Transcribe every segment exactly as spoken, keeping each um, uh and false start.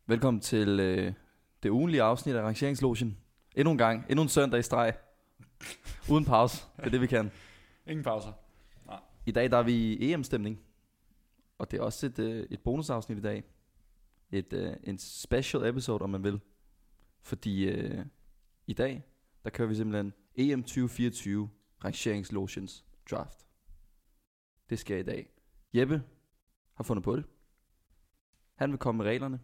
Velkommen til øh, det ugenlige afsnit af Rangeringslogen. Endnu en gang, endnu en søndag i streg. Uden pause, det er det vi kan. Ingen pauser. Nej. I dag der er vi i E M-stemning. Og det er også et, øh, et bonusafsnit i dag. Et, øh, en special episode, om man vil. Fordi øh, i dag, der kører vi simpelthen E M tyve fireogtyve Rangeringslogens draft. Det sker i dag. Jeppe har fundet på det. Han vil komme med reglerne.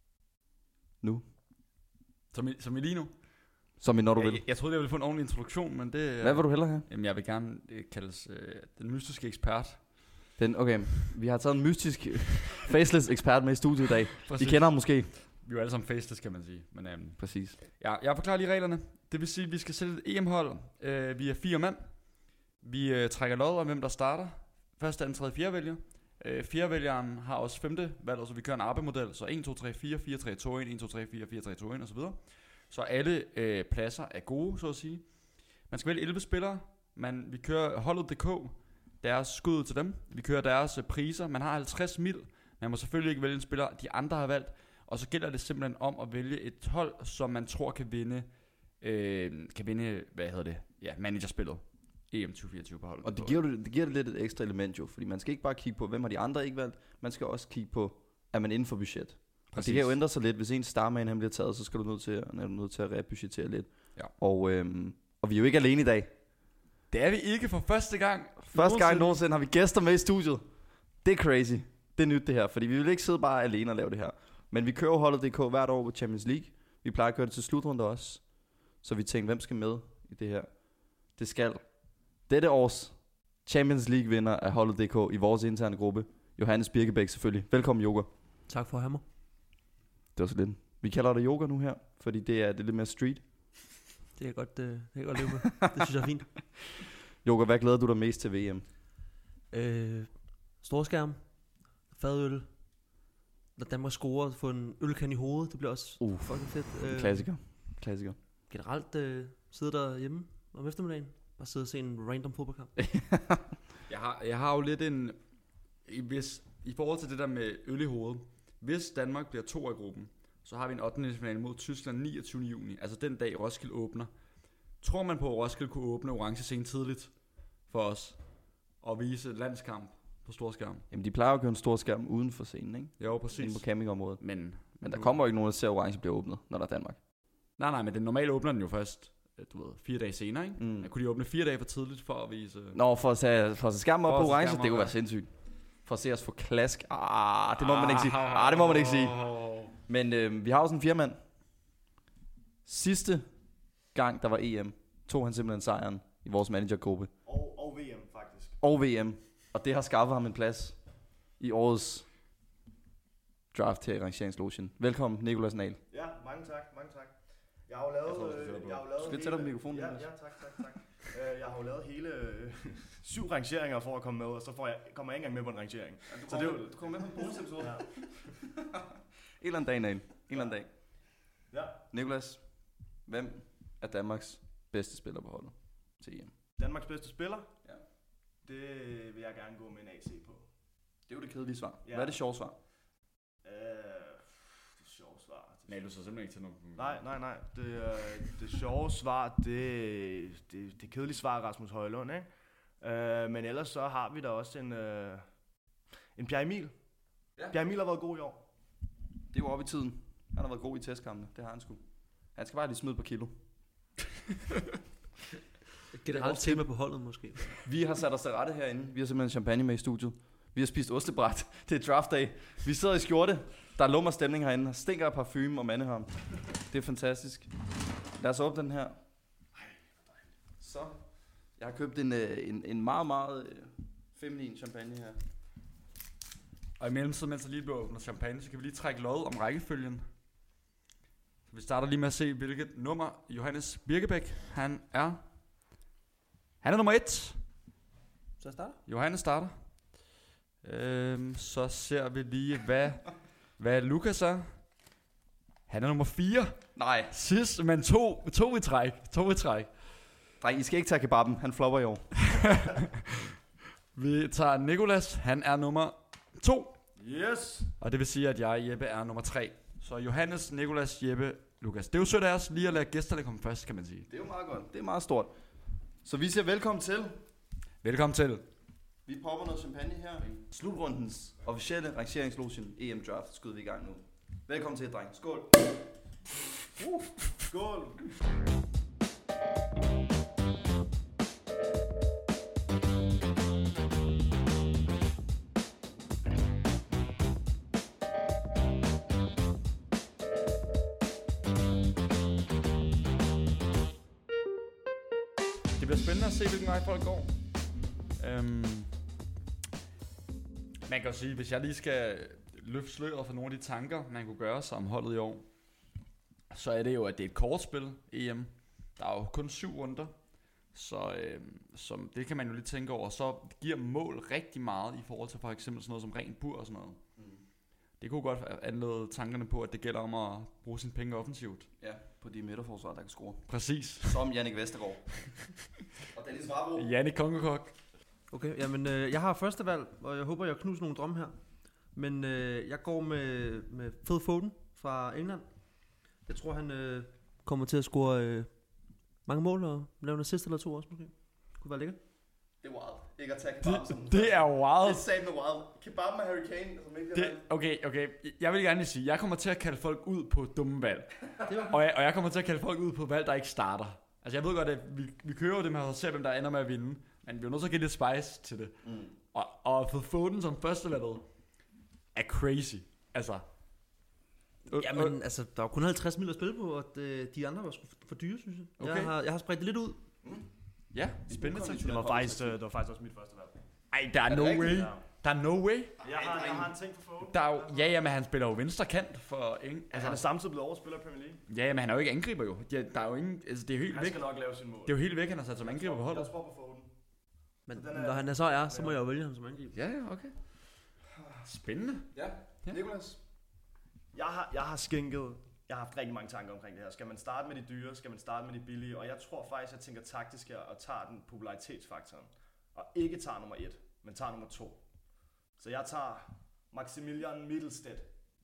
Nu. Som i, som i lige nu? Som i når du jeg, vil. Jeg, jeg troede, jeg ville få en ordentlig introduktion, men det... Hvad vil du hellere have? Jamen, jeg vil gerne det kaldes øh, den mystiske ekspert. Den, okay, vi har taget en mystisk faceless ekspert med i studiet i dag. Præcis. I kender ham måske. Vi er jo alle sammen faceless, kan man sige. Men, øhm, Præcis. Ja, jeg forklarer lige reglerne. Det vil sige, at vi skal sætte et E M-hold. Øh, vi er fire mand. Vi øh, trækker lod om, hvem der starter. Første, anden, tredje, fjerde vælger. Øh, fjerdevælgeren har også femte valg, så vi kører en A B E-model. Så en, to, tre, fire, fire, tre, to, et, en, to, tre, fire, fire, tre, to, et og så videre. Så alle øh, pladser er gode, så at sige. Man skal vælge elleve spillere. Man, vi kører holdet punktum d k. Deres skud til dem. Vi kører deres øh, priser. Man har halvtreds mil. Man må selvfølgelig ikke vælge en spiller, de andre har valgt. Og så gælder det simpelthen om at vælge et hold, som man tror kan vinde, øh, kan vinde, hvad hedder det, ja, managerspillet. E M tyve fireogtyve på holdet. Og det giver, det, det giver det lidt et ekstra element jo, fordi man skal ikke bare kigge på, hvem har de andre ikke valgt, man skal også kigge på, er man inden for budget. Præcis. Og det kan jo ændre sig lidt, hvis en starman han bliver taget, så skal du nødt til, er du nødt til at rebudgetere lidt. Ja. Og, øhm, og vi er jo ikke alene i dag. Det er vi ikke for første gang. Første nogensinde. gang nogensinde har vi gæster med i studiet. Det er crazy. Det er nyt det her, fordi vi vil ikke sidde bare alene og lave det her. Men vi kører holdet punktum d k hvert år på Champions League. Vi plejer at køre det til slutrunder også. Så vi tænkte, hvem skal med i det her? Det skal dette års Champions League vinder af holdet punktum d k i vores interne gruppe. Johannes Birkebæk selvfølgelig. Velkommen, Joker. Tak for at have mig. Det var så lidt. Vi kalder det yoga nu her, fordi det er, det er lidt mere street. Det er godt, øh, det kan godt leve med. Det synes jeg er fint. Joker, hvad glæder du dig mest til V M? Øh, storskærm, fadøl, når Danmark scorer, få en ølkan i hovedet, det bliver også uh, fucking fedt. Øh, klassiker. Klassiker. Generelt øh, sidde derhjemme om eftermiddagen, bare sidde og se en random fodboldkamp. jeg, har, jeg har jo lidt en, hvis, i forhold til det der med øl i hovedet, hvis Danmark bliver to af gruppen, så har vi en ottende finale mod Tyskland niogtyvende juni, altså den dag Roskilde åbner. Tror man på, at Roskilde kunne åbne orange scene tidligt for os og vise landskamp på storskærm? Jamen de plejer jo at køre en stor skærm uden for scenen, ikke? Jo, præcis. Inde på campingområdet. Men, men der kommer jo ikke nogen, der ser orange bliver åbnet, når der er Danmark. Nej, nej, men den normalt åbner den jo først, du ved, fire dage senere, ikke? Mm. Kunne de åbne fire dage for tidligt for at vise... Nå, for at se, for at se skærmen op på orange, det kunne ja. være sindssygt. For at se os få klask. Ah, det må man ikke sige. Ah, det må man ikke sige. Men øh, vi har også en firmand. Sidste gang, der var E M, tog han simpelthen sejren i vores managergruppe. Og, og V M, faktisk. Og V M. Og det har skaffet ham en plads i årets draft her i Rangeringslogen. Velkommen, Nicolas Nahl. Ja, mange tak, mange tak. Jeg har jo lavet... Jeg, øh, jeg har jo lavet skal du tætte på mikrofonen? Ja, ja, tak, tak, tak. uh, jeg har jo lavet hele øh, syv rangeringer for at komme med, og så får jeg, kommer jeg ikke engang med på en rangering. Ja, du, så kommer det, med, du kommer med på en bonusepisode. Ja. En eller anden dag, Nahl. En eller anden dag. Ja. Nicolas, hvem er Danmarks bedste spiller på holdet til E M? Danmarks bedste spiller? Ja. Det vil jeg gerne gå med en A C på. Det er jo det kedelige svar. Ja. Hvad er det sjove svar? Uh, det sjove svar. Nej, du så simpelthen ikke til nogen. Nej, nej, nej. Det, uh, det sjove svar, det, det, det kedelige svar er Rasmus Højlund, ikke? Uh, men ellers så har vi da også en, uh, en Pierre Emil. Ja. Pierre Emil har været god i år. Det er jo oppe i tiden. Han har været god i testkampene. Det har han sgu. Han skal bare lige smide på kilo. Generelt tema på holdet måske. Vi har sat os til rette herinde. Vi har simpelthen champagne med i studiet. Vi har spist ostebræt. Det er draft day. Vi sidder i skjorte. Der er lummer stemning herinde. Der stinker af parfume og mandehånd. Det er fantastisk. Lad os åbne den her. Så. Jeg har købt en, en, en meget, meget feminin champagne her. Og i mellemtiden, mens der lige bliver åbnet champagne, så kan vi lige trække lod om rækkefølgen. Så vi starter lige med at se, hvilket nummer Johannes Birkebæk, han er. Han er nummer et. Så jeg starter? Johannes starter. Øhm, så ser vi lige, hvad, hvad Lukas er. Han er nummer fire. Nej. Sidst, men to, to i træk. To i træk. Nej, I skal ikke tage kebaben. Han flopper i år. Vi tager Nicolas. Han er nummer to. Yes. Og det vil sige, at jeg og Jeppe er nummer tre. Så Johannes, Nicolas, Jeppe, Lukas. Det er jo sødt af os lige at lade gæsterne komme først, kan man sige. Det er jo meget godt. Det er meget stort. Så vi siger velkommen til. Velkommen til. Vi popper noget champagne her. Slutrundens officielle rangeringslogen E M Draft skyder vi i gang nu. Velkommen til, dreng. Skål. Uh, skål. Det bliver spændende at se, hvilken vej folk går. Øhm, man kan jo sige, hvis jeg lige skal løfte sløret for nogle af de tanker, man kunne gøre sig om holdet i år, så er det jo, at det er et kortspil, E M. Der er jo kun syv runder, så, øhm, så det kan man jo lige tænke over. Så giver mål rigtig meget i forhold til for eksempel sådan noget som ren bur og sådan noget. Mm. Det kunne godt anlede tankerne på, at det gælder om at bruge sine penge offensivt. Ja, på de midterforsvar, der kan score. Præcis. Som Jannik Vestergaard. Og Dennis Varbro. Jannik Kongekok. Okay, jamen øh, jeg har første valg, og jeg håber, jeg knuser nogle drømme her. Men øh, jeg går med, med Phil Foden fra England. Jeg tror, han øh, kommer til at score øh, mange mål og lave en assist eller to også måske. Kunne være lækkert. Det er wild. Ikke at tage Kebab som Det, det er wild. Det er satme wild. Kebab med Harry Kane, som ikke Det, okay, okay. Jeg vil gerne lige sige, jeg kommer til at kalde folk ud på dumme valg. Det var Og jeg, og jeg kommer til at kalde folk ud på valg, der ikke starter. Altså jeg ved godt, at vi, vi kører jo det med at se, hvem der ender med at vinde. Men vi er jo nødt til at give lidt spice til det. Mm. Og, og Phil Foden som førstevalget er crazy. Altså. Jamen, altså, der var kun halvtreds mil at spille på, og det, de andre var sgu for dyre, synes jeg. Okay. Jeg har, jeg har spredt det lidt ud. Mm. Ja, spændende ting. Det var faktisk, øh, det var faktisk også mit første valg. Ej, der er no rigtigt? way. Ja. Der er no way. Jeg har, jeg har en ting for Foden. Der er jo, ja, ja, men han spiller jo venstre kant for ingen. Altså, han er samtidig blevet overspiller i Premier League. Ja, ja, men han er jo ikke angriber jo. Ja, der er jo ingen, altså det er jo helt Han væk. skal nok lave sin mål. Det er jo helt væk, han har sat som angriber på holdet. Jeg tror på Foden. Men Så den er- når han er så er, så må jeg jo vælge ham som angriber. Ja, ja, okay. Spændende. Ja, Ja. Nicolas. Jeg har, jeg har skænket, jeg har haft rigtig mange tanker omkring det her. Skal man starte med de dyre? Skal man starte med de billige? Og jeg tror faktisk, jeg tænker taktisk her og tager den popularitetsfaktoren. Og ikke tager nummer et, men tager nummer to. Så jeg tager Maximilian Mittelstedt.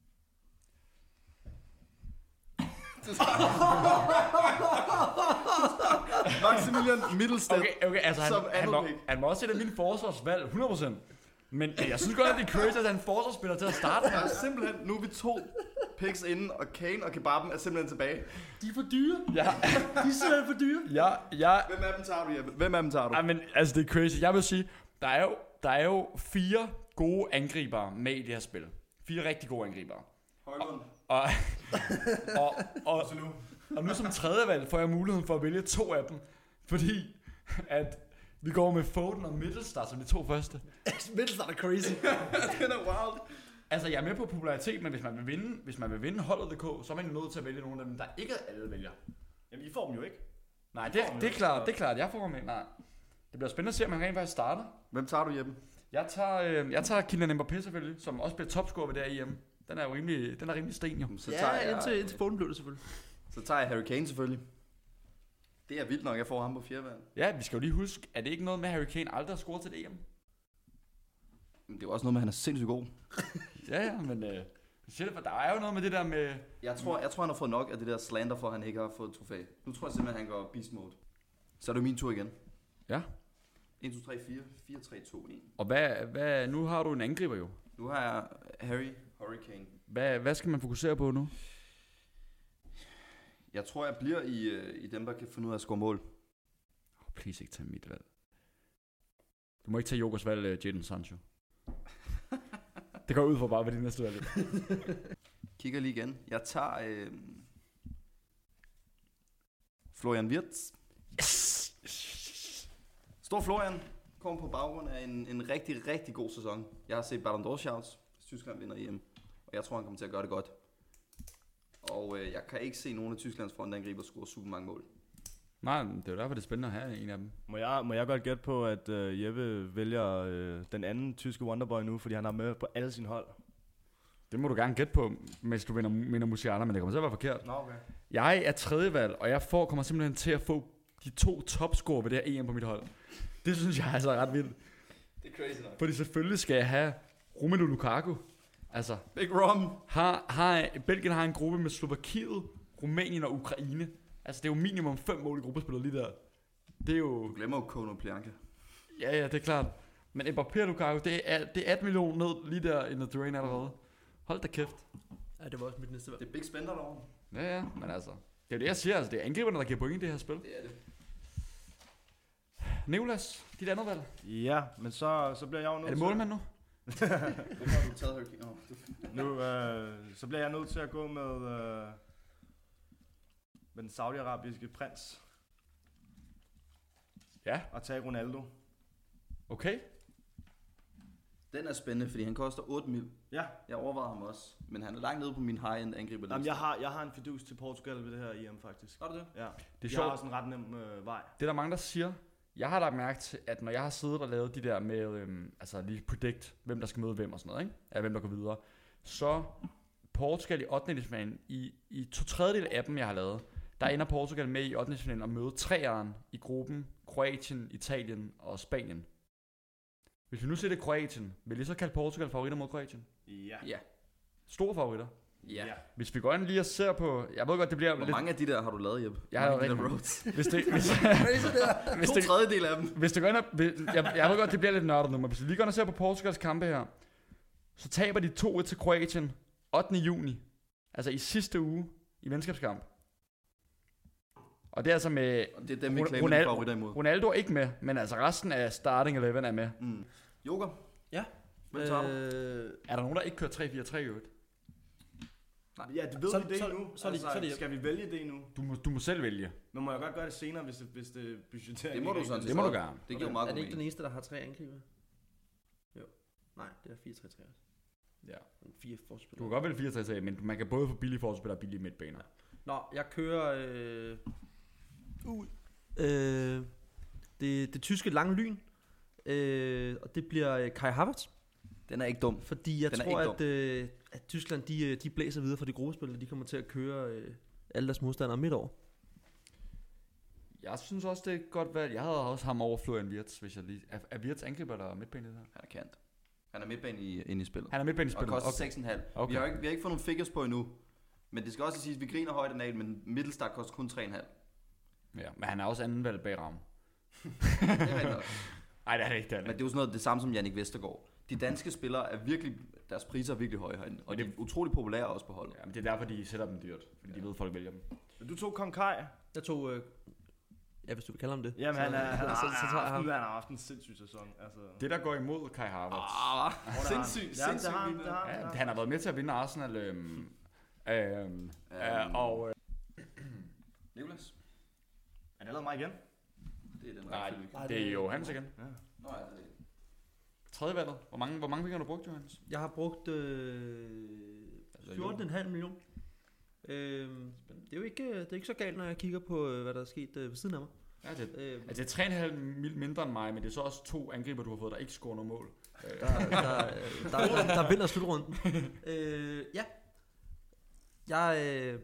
Maximilian Mittelstedt. Okay, okay, altså han, Som han, andet må, pick. han må også sætte min forsvarsvalg hundrede procent. Men jeg synes godt, at det er crazy, at han er en forsvarsspiller til at starte Der med. er simpelthen, nu er vi to picks inden, og Kane og Kebaben er simpelthen tilbage. De er for dyre. Ja, De er simpelthen for dyre. ja, ja. Hvem af dem tager du, Jeppe? Hvem af dem tager du? Ej, men altså det er crazy. Jeg vil sige, der er jo, der er jo fire gode angribere med i det her spil. Fire rigtig gode angribere. Højlund. Og, og, og, og nu som tredje valg får jeg muligheden for at vælge to af dem. Fordi at vi går med Foden og Middlestad som de to første. Middlestad er crazy. Den er wild. Altså jeg er med på popularitet, men hvis man vil vinde, hvis man vil vinde holdet punktum d k, så er man jo nødt til at vælge nogle af dem, der ikke alle vælger. Jamen, I får dem jo ikke. Nej, det, det er klart, det er klart, jeg får ham med. Nej. Det bliver spændende at se, om han rent faktisk starter. Hvem tager du, Jeppe? Jeg tager, øh, jeg tager Kylian Mbappé selvfølgelig, som også bliver topscorer ved det her E M. Den er jo rimelig, den er rimelig sten jo. Så tager Ja, jeg, indtil, indtil Foden blev det selvfølgelig. så tager jeg Harry Kane selvfølgelig. Det er vildt nok, jeg får ham på fjerde valg. Ja, vi skal jo lige huske, er det ikke noget med Harry Kane aldrig har scoret til det E M? Men det er jo også noget med, at han er sindssygt god. Ja, ja, men øh, siger det, for der er jo noget med det der med... Jeg tror, jeg tror, han har fået nok af det der slander, for at han ikke har fået et trofæ. Nu tror jeg simpelthen, han går beast mode. Så er det min tur igen. Ja. en, to, tre, fire. fire, tre, to, et. Og hvad, hvad, nu har du en angriber jo. Nu har jeg Harry Hurricane. Hvad, hvad skal man fokusere på nu? Jeg tror, jeg bliver i, øh, i dem, der kan finde ud af at score mål. Oh, please ikke tage mit valg. Du må ikke tage Jokers valg, uh, Jadon Sancho. Det går ud for bare ved det næste valg. Kigger lige igen. Jeg tager øh, Florian Wirtz. Yes! Stor Florian kom på baggrund af en, en rigtig, rigtig god sæson. Jeg har set Ballon d'Or shouts, hvis Tyskland vinder E M, og jeg tror, han kommer til at gøre det godt. Og øh, jeg kan ikke se nogen af Tysklands frontangriber score super mange mål. Nej, det er jo derfor, det er spændende at have en af dem. Må jeg, må jeg godt gætte på, at uh, Jeppe vælger uh, den anden tyske Wonderboy nu, fordi han har med på alle sine hold? Det må du gerne gætte på, mens du vinder, vinder Musiala, men det kommer til at være forkert. Nå, okay. Jeg er tredje valg, og jeg får, kommer simpelthen til at få de to topscorer ved det her E M på mit hold. Det synes jeg altså er ret vildt. Det er crazy nok. Fordi selvfølgelig skal jeg have Romelu Lukaku. Altså, Big Rom. har, har, Belgien har en gruppe med Slovakiet, Rumænien og Ukraine. Altså, det er jo minimum fem mål i gruppespillet lige der. Det er jo... Du glemmer jo Kono Plianka. Ja, ja, det er klart. Men Mbappé og Lukaku, det er, det er atten millioner ned lige der i the drain allerede. Hold da kæft. Ja, det var også mit næste valg. Det er big spender derovre. Ja, ja, men altså... Det er jo det, jeg siger. Altså, det er angriberne, der giver point i det her spil. Det er det. Nicolas, dit andet valg. Ja, men så, så bliver jeg jo nødt Er det til- målmand nu? Hvorfor har du taget Hurricane? Oh, det- Nu, øh, så bliver jeg nødt til at gå med, øh, med den saudiarabiske prins Ja, og tage Ronaldo. okay. Den er spændende, fordi han koster otte mil. Ja, Jeg overvejede ham også, men han er langt nede på min high-end angriberliste. Jamen, jeg, har, jeg har en fidus til Portugal ved det her E M faktisk. Har du det? Ja. Det er Jeg sjovt. har også en ret nem øh, vej. Det er der mange, der siger. Jeg har lagt mærke til, at når jeg har siddet og lavet de der med, øhm, altså lige predict, hvem der skal møde hvem og sådan noget, ikke? Ja, hvem der går videre. Så Portugal i ottende-finalen, i, i to tredjedel af dem, jeg har lavet, der ender Portugal med i ottende-finalen at møde treeren i gruppen Kroatien, Italien og Spanien. Hvis vi nu ser det Kroatien, vil I så kalde Portugal favoritter mod Kroatien? Ja. Ja. Store favoritter. Ja. Hvis vi går ind lige og ser på, jeg ved godt, det bliver Hvor lidt... mange af de der har du lavet, Jeppe? Jeg har Mange lavet af de der rigtig roads. Hvis det, hvis, hvis To det, tredjedel af dem. Hvis det går ind og, hvis, jeg, jeg ved godt, det bliver lidt nørdet nu, men hvis vi lige går ind og ser på Portugals kampe her, så taber de to et til Kroatien ottende juni. Altså i sidste uge i venskabskamp. Og det er altså med... Og det er dem, vi Ronald- claimer de favoritter imod. Ronaldo er ikke med, men altså resten af starting eleven er med. Mm. Joker? Ja. Hvem tager du? Øh, Er der nogen, der ikke kører tre fire tre i øvrigt? Ja, det ved Så- vi det så- nu. så er det- altså, så er det- skal vi vælge det nu? Du må, du må selv vælge. Men må jeg godt gøre det senere, hvis det, hvis det budgetterer? Det må du sådan set. Det må du gerne. Det giver meget er god det ikke den mening. eneste, der har tre angriber? Jo. Nej, det er fire tre tre. Ja. Fire Du forspillere. kan godt vælge fire tre tre, men man kan både få billige forspillere og billige midtbaner. Nå, jeg kører øh, ud. Øh, det, det tyske lange lyn. Øh, og det bliver øh, Kai Havertz. Den er ikke dum. Fordi jeg Den er tror, ikke at, øh, at Tyskland de, øh, de blæser videre fra de gruppespil, og de kommer til at køre øh, alle deres modstandere midt over. Jeg synes også, det er et godt valg. Jeg havde også ham over Florian Wirtz, hvis jeg lige... Er, er Wirtz angriber eller midtbane i det her? Han er kant. Han er midtbane i, inde i spillet. Han er midtbane i Og spillet. koster Okay. seks komma fem. Okay. Vi, har ikke, vi har ikke fået nogle figures på endnu. Men det skal også siges, at vi griner højt af, men Middelstart koster kun tre komma fem. Ja, men han er også anden valg bag ramme. Det er rigtigt nok. Nej, det er det ikke, det er Men det. det er jo sådan noget det samme som Jannik Vestergaard. De danske spillere er virkelig, deres priser er virkelig høje herinde. Og Men det- de er utrolig populære også på holdet. Ja, men det er derfor, de sætter dem dyrt. Fordi de ved, at folk vælger dem. Du tog Kong Kai. Jeg tog... Øh, ja, hvis du vil kalde ham det. Jamen, Så- han, er, han, så- har, så- så han, tager har jeg haft, ham. han har haft en sindssyg sæson. Altså. Det, der går imod Kai Havertz. Ah, sindssygt, Ja, det sindssygt. har han, vildt. det har han. Ja, han har været med til at vinde Arsenal. Øhm, øhm, øh, og... Øh, Nicolas? Er det lavet mig igen? Det er den nej, rækkefølge. Nej, det er Johans igen. Ja. Nå, ja, det er det. Tredje valget. Hvor mange, hvor mange penge har du brugt, Johans? Jeg har brugt øh, fjorten komma fem millioner. Øh, det er jo ikke, det er ikke så galt, når jeg kigger på, øh, hvad der er sket øh, ved siden af mig. Ja, det, Øh, altså, det er tre komma fem mil mindre end mig, men det er så også to angriber, du har fået, der ikke scorer noget mål. Øh, der, der, der, der, der vinder slutrunden. øh, ja. Jeg, øh,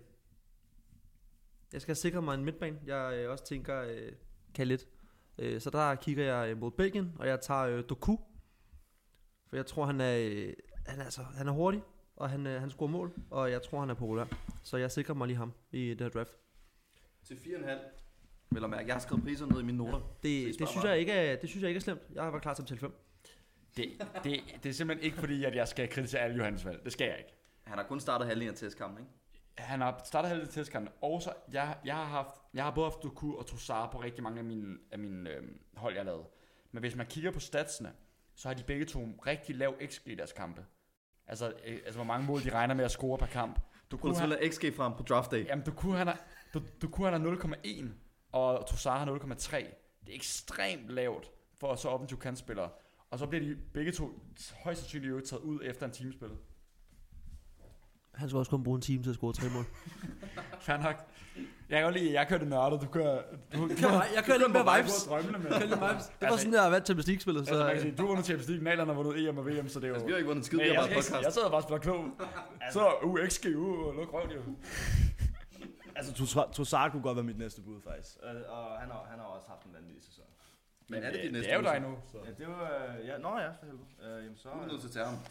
jeg skal sikre mig en midtbane. Jeg øh, også tænker, øh, kan lidt. Øh, så der kigger jeg øh, mod Belgien, og jeg tager øh, Doku. For jeg tror, han er, øh, han er, altså, han er hurtig, og han, øh, han scorer mål, og jeg tror, han er populær. Så jeg sikrer mig lige ham i det her draft. Til fire komma fem. Vel at mærke, jeg har skrevet priser ned i mine noter. Det, I det, spørger synes mig. jeg ikke er, det synes jeg ikke er slemt. Jeg var klar til at betale fem. det, det, det er simpelthen ikke fordi, at jeg skal kritisere alle Johans valg. Det skal jeg ikke. Han har kun startet halvdelen af testkampen, ikke? Han har startet halvdelen til testkampen, og så, jeg, jeg, har haft, jeg har både haft Doku og Trossard på rigtig mange af mine, af mine øhm, hold, jeg har lavet. Men hvis man kigger på statsene, så har de begge to rigtig lav X G i deres kampe. Altså, øh, altså hvor mange mål de regner med at score per kamp. Du kunne spille X G frem på draft day. Jamen, Doku han er, Doku han er nul komma en, og Trossard har nul komma tre. Det er ekstremt lavt for så offensive kantspillere. Og så bliver de begge to højst sandsynligt jo taget ud efter en teamspil. Han skal også kun bruge en time til at score tre mål. Fair nok. Jeg kan godt lide, at jeg kører det nørdet, du kører... Du, du, Jeg kører lidt mere vibes. Drømmene med. Jeg kører lidt vibes. Det var sådan, jeg har været til musikspillet. Så, Altså, man kan sige, du har vundet Champions League, Nalerne har vundet E M og V M, så det er jo... Altså, vi har ikke vundet en skid, Men vi har jeg, bare jeg, podcast. jeg sidder bare og spiller klog. Så U X G, U, luk røven jo. Altså, Trossard kunne godt være mit næste bud, faktisk. Og, og han, har, han har også haft en vanvittig sæson. Men er det dit det, næste det er jo bud, dig så? nu. Så. Ja, det var... Øh, ja, nå ja, for helvede. Øh, jamen så... Du er nødt til at tage ham.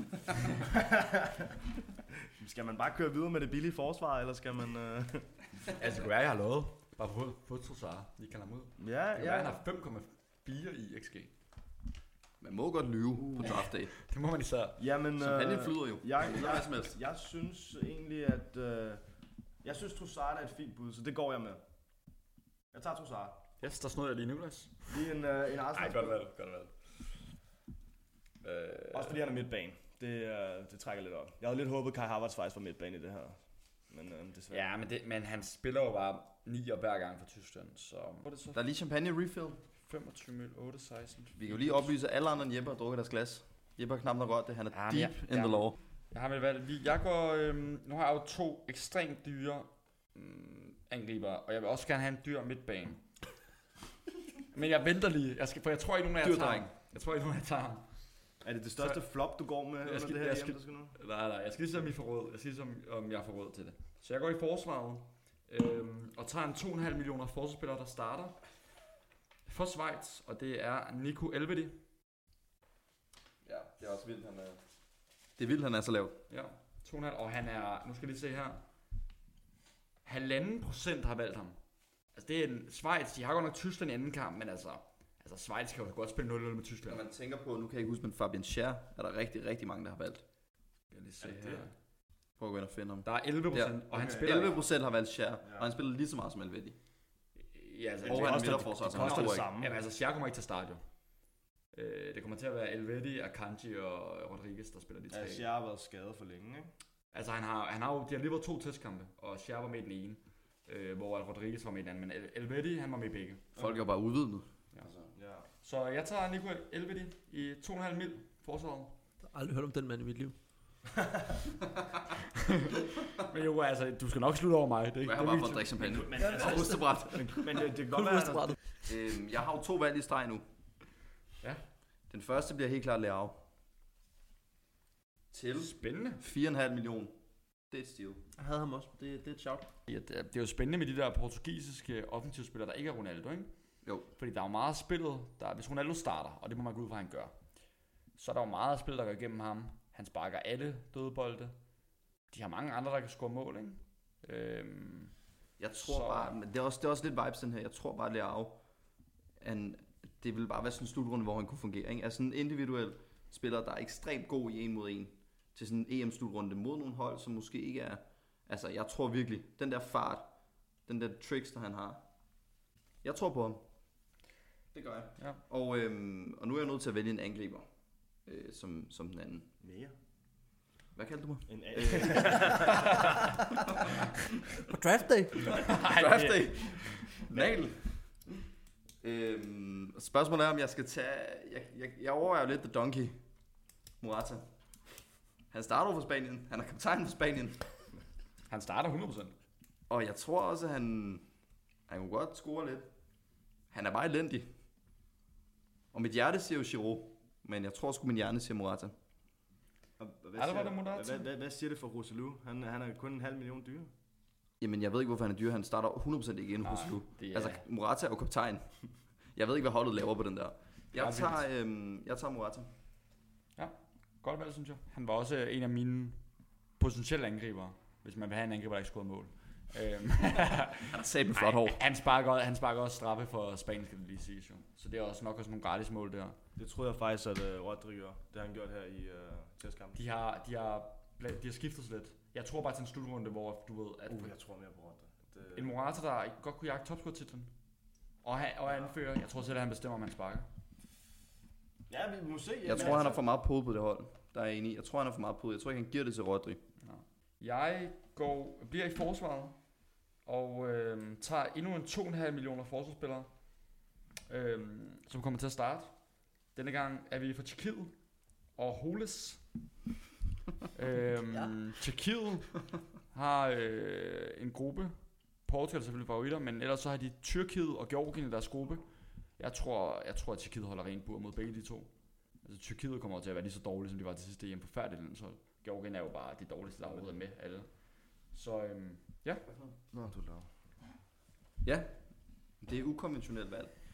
Skal man bare køre videre med det billige forsvar, eller skal man... Øh... Altså, det kunne være, jeg har lovet. Bare på, på Trossard. I kan ham ud. Ja, Det kan være, ja. han har fem komma fire i X G. Man må godt lyve uh. på draft day. Det må man især. Jamen, Champagne flyder jo. Jeg, Det er hvad som jeg, helst. jeg synes egentlig, at... Øh, jeg synes, Trossard er et fint bud, så det går jeg med. Jeg tager Trossard. Yes, der snød jeg lige nu, Lars. Lige en, øh, en Arsenal. Nej, godt valg, godt valg. Øh, Også fordi han er midtbane. Det, øh, det trækker lidt op. Jeg havde lidt håbet, Kai Havertz faktisk var midtbane i det her. Men øh, desværre. Ja, men, det, men han spiller jo bare nier hver gang for Tyskland, så... Hvor er det så? Der er lige champagne refill. femogtyve mil, otte, seksten. Vi kan jo lige oplyse, at alle andre end Jeppe har drukket deres glas. Jeppe har knap nok rørt det. Han er Ja, men deep jeg- in ja. the law. Jeg har vel valgt, vi- jeg går, øhm, nu har jeg jo to ekstremt dyre mm, angriber, og jeg vil også gerne have en dyr midtbane. Men jeg venter lige, jeg skal, for jeg tror ikke nogen af jer Dyr tager dreng. ham. Jeg tror ikke nogen af jer tager ham. Er det det største Så- flop, du går med Jeg under skal- det her jeg hjem, skal- du skal nu? Nej, nej, jeg skal lige se, om I får råd. Jeg skal lige se, om, om jeg får råd til det. Så jeg går i forsvaret, øhm, og tager en to komma fem millioner forsvarsspillere, der starter for Schweiz, og det er Nico Elvedi. Ja, det er også vildt, han er... Det er vildt, han er så lav. Ja, to komma fem, og han er, nu skal jeg lige se her, halvanden procent har valgt ham. Altså det er en Schweiz, de har godt nok Tyskland i anden kamp, men altså, altså Schweiz kan jo godt spille nul nul med Tyskland. Når man tænker på, nu kan jeg ikke huske, men Fabian Schär er der rigtig, rigtig mange, der har valgt. Jeg lige se Er det her. det? Prøv at gå ind og finde ham. Der er elleve procent, og han okay. spiller... elleve procent har valgt Schär, Ja. og han spiller lige så meget som Elvedi. Ja, altså, Og det han er koster- midterforsvar, det så han koster scorer det ikke. samme. Jamen altså, Schär kommer ikke til start jo. Øh, det kommer til at være Elvedi, Akanji og Rodriguez, der spiller de tre. Ja, Schär har været skadet for længe, ikke? Altså han har, han har jo, de har lige været to testkampe, og Schär var med i den ene, øh, hvor Rodriguez var med i den anden, men El- Elvedi, han var med i begge. Folk er bare udvidende. Ja. Ja. Så jeg tager Nico Elvedi i to komma fem mil forsvaret. Jeg har aldrig hørt om den mand i mit liv. Men jo, altså, du skal nok slutte over mig. Det er ikke Jeg har bare fået drikke champagne. Men, altså, Og ostebræt. men det, det kan godt være, at Øhm, jeg har jo to valg i streg nu. Ja. Den første bliver helt klart Leao. Til Spændende. fire komma fem millioner. Det er et steal. Jeg havde ham også. Det, det er et shout. Ja, det, er, det er jo spændende med de der portugisiske offensivspillere, der ikke er Ronaldo, ikke? Jo. Fordi der er jo meget af spillet, der, hvis Ronaldo starter, og det må man gå ud fra, han gør, så er der jo meget af spillet, der går igennem ham. Han sparker alle dødbolde. De har mange andre, der kan score mål, ikke? Øhm, Jeg tror Så- bare, men det er, også, det er også lidt vibes den her. Jeg tror bare, Leao, han, det vil bare være sådan en slutrunde, hvor han kunne fungere. Ikke? Altså en individuel spiller, der er ekstremt god i en mod en, til sådan en E M-slutrunde mod nogle hold, som måske ikke er... Altså, jeg tror virkelig, den der fart, den der tricks, der han har, jeg tror på ham. Det gør jeg. Ja. Og, øhm, og nu er jeg nødt til at vælge en angriber, øh, som, som den anden. mere. Hvad kaldte du mig? En Øh, På draft day. Draft day. Nagel. Øhm, spørgsmålet er, om jeg skal tage... Jeg, jeg, jeg overvejer lidt The Donkey. Morata. Han starter jo for Spanien. Han er kaptajn for Spanien. han starter hundrede procent. Og jeg tror også, at han... Han kunne godt score lidt. Han er bare elendig. Og mit hjerte siger jo Giroud. Men jeg tror sgu, min hjerne siger Morata. Og hvad, Er der siger, var det Morata? hvad, hvad, hvad siger det for Roselu? Han, han er kun en halv million dyre. Jamen, jeg ved ikke, hvorfor han er dyr. Han starter hundrede procent ikke ind hos Nej, Lu. det er- Altså, Morata er jo kaptajn. Jeg ved ikke, hvad holdet laver på den der. Jeg Ret tager, øhm, jeg tager Morata. Godt valg, synes jeg. Han var også en af mine potentielle angribere, hvis man vil have en angriber, der ikke scorede mål. Øhm, Han har sabelt flot hår. Ej, han sparker, også- han sparker også straffe for Spanien, skal det lige sige. Jo. Så det er også nok også nogle gratis mål der. Det troede jeg faktisk, at uh, Rodri gør. Det har han gjort her i uh, testkampen. De har, de, har, bla- de har skiftet sig lidt. Jeg tror bare til en slutrunde, hvor du ved, at Uh, jeg tror mere på Rodri. Det, en Morata, der godt kunne jagte topscore-titlen, og, han, og anfører, jeg tror selv, at han bestemmer, om han sparker. ja, vi må se. Jeg tror, han har for meget pod på det hold. Der er jeg enig i. Jeg tror, han har for meget pod. Jeg tror ikke, han giver det til Rodri. Jeg går, bliver i forsvaret, og øh, tager endnu en to komma fem millioner forsvarsspillere, øh, som kommer til at starte. Denne gang er vi fra Tjekkiet og Holes. øhm, Ja. Tjekkiet har øh, en gruppe. Portugal er selvfølgelig favoritter, men ellers så har de Tyrkiet og Georgien i deres gruppe. Jeg tror, jeg tror at Tjekkiet holder rent bur mod begge de to. Altså Tyrkiet kommer til at være lige så dårlige, som de var til sidste E M. Forfærdeligt landshold. Georgien er jo bare de dårligste, der overhovedet er med alle. Så øhm, ja. Nå, du laver. Ja, det er ukonventionelt valg.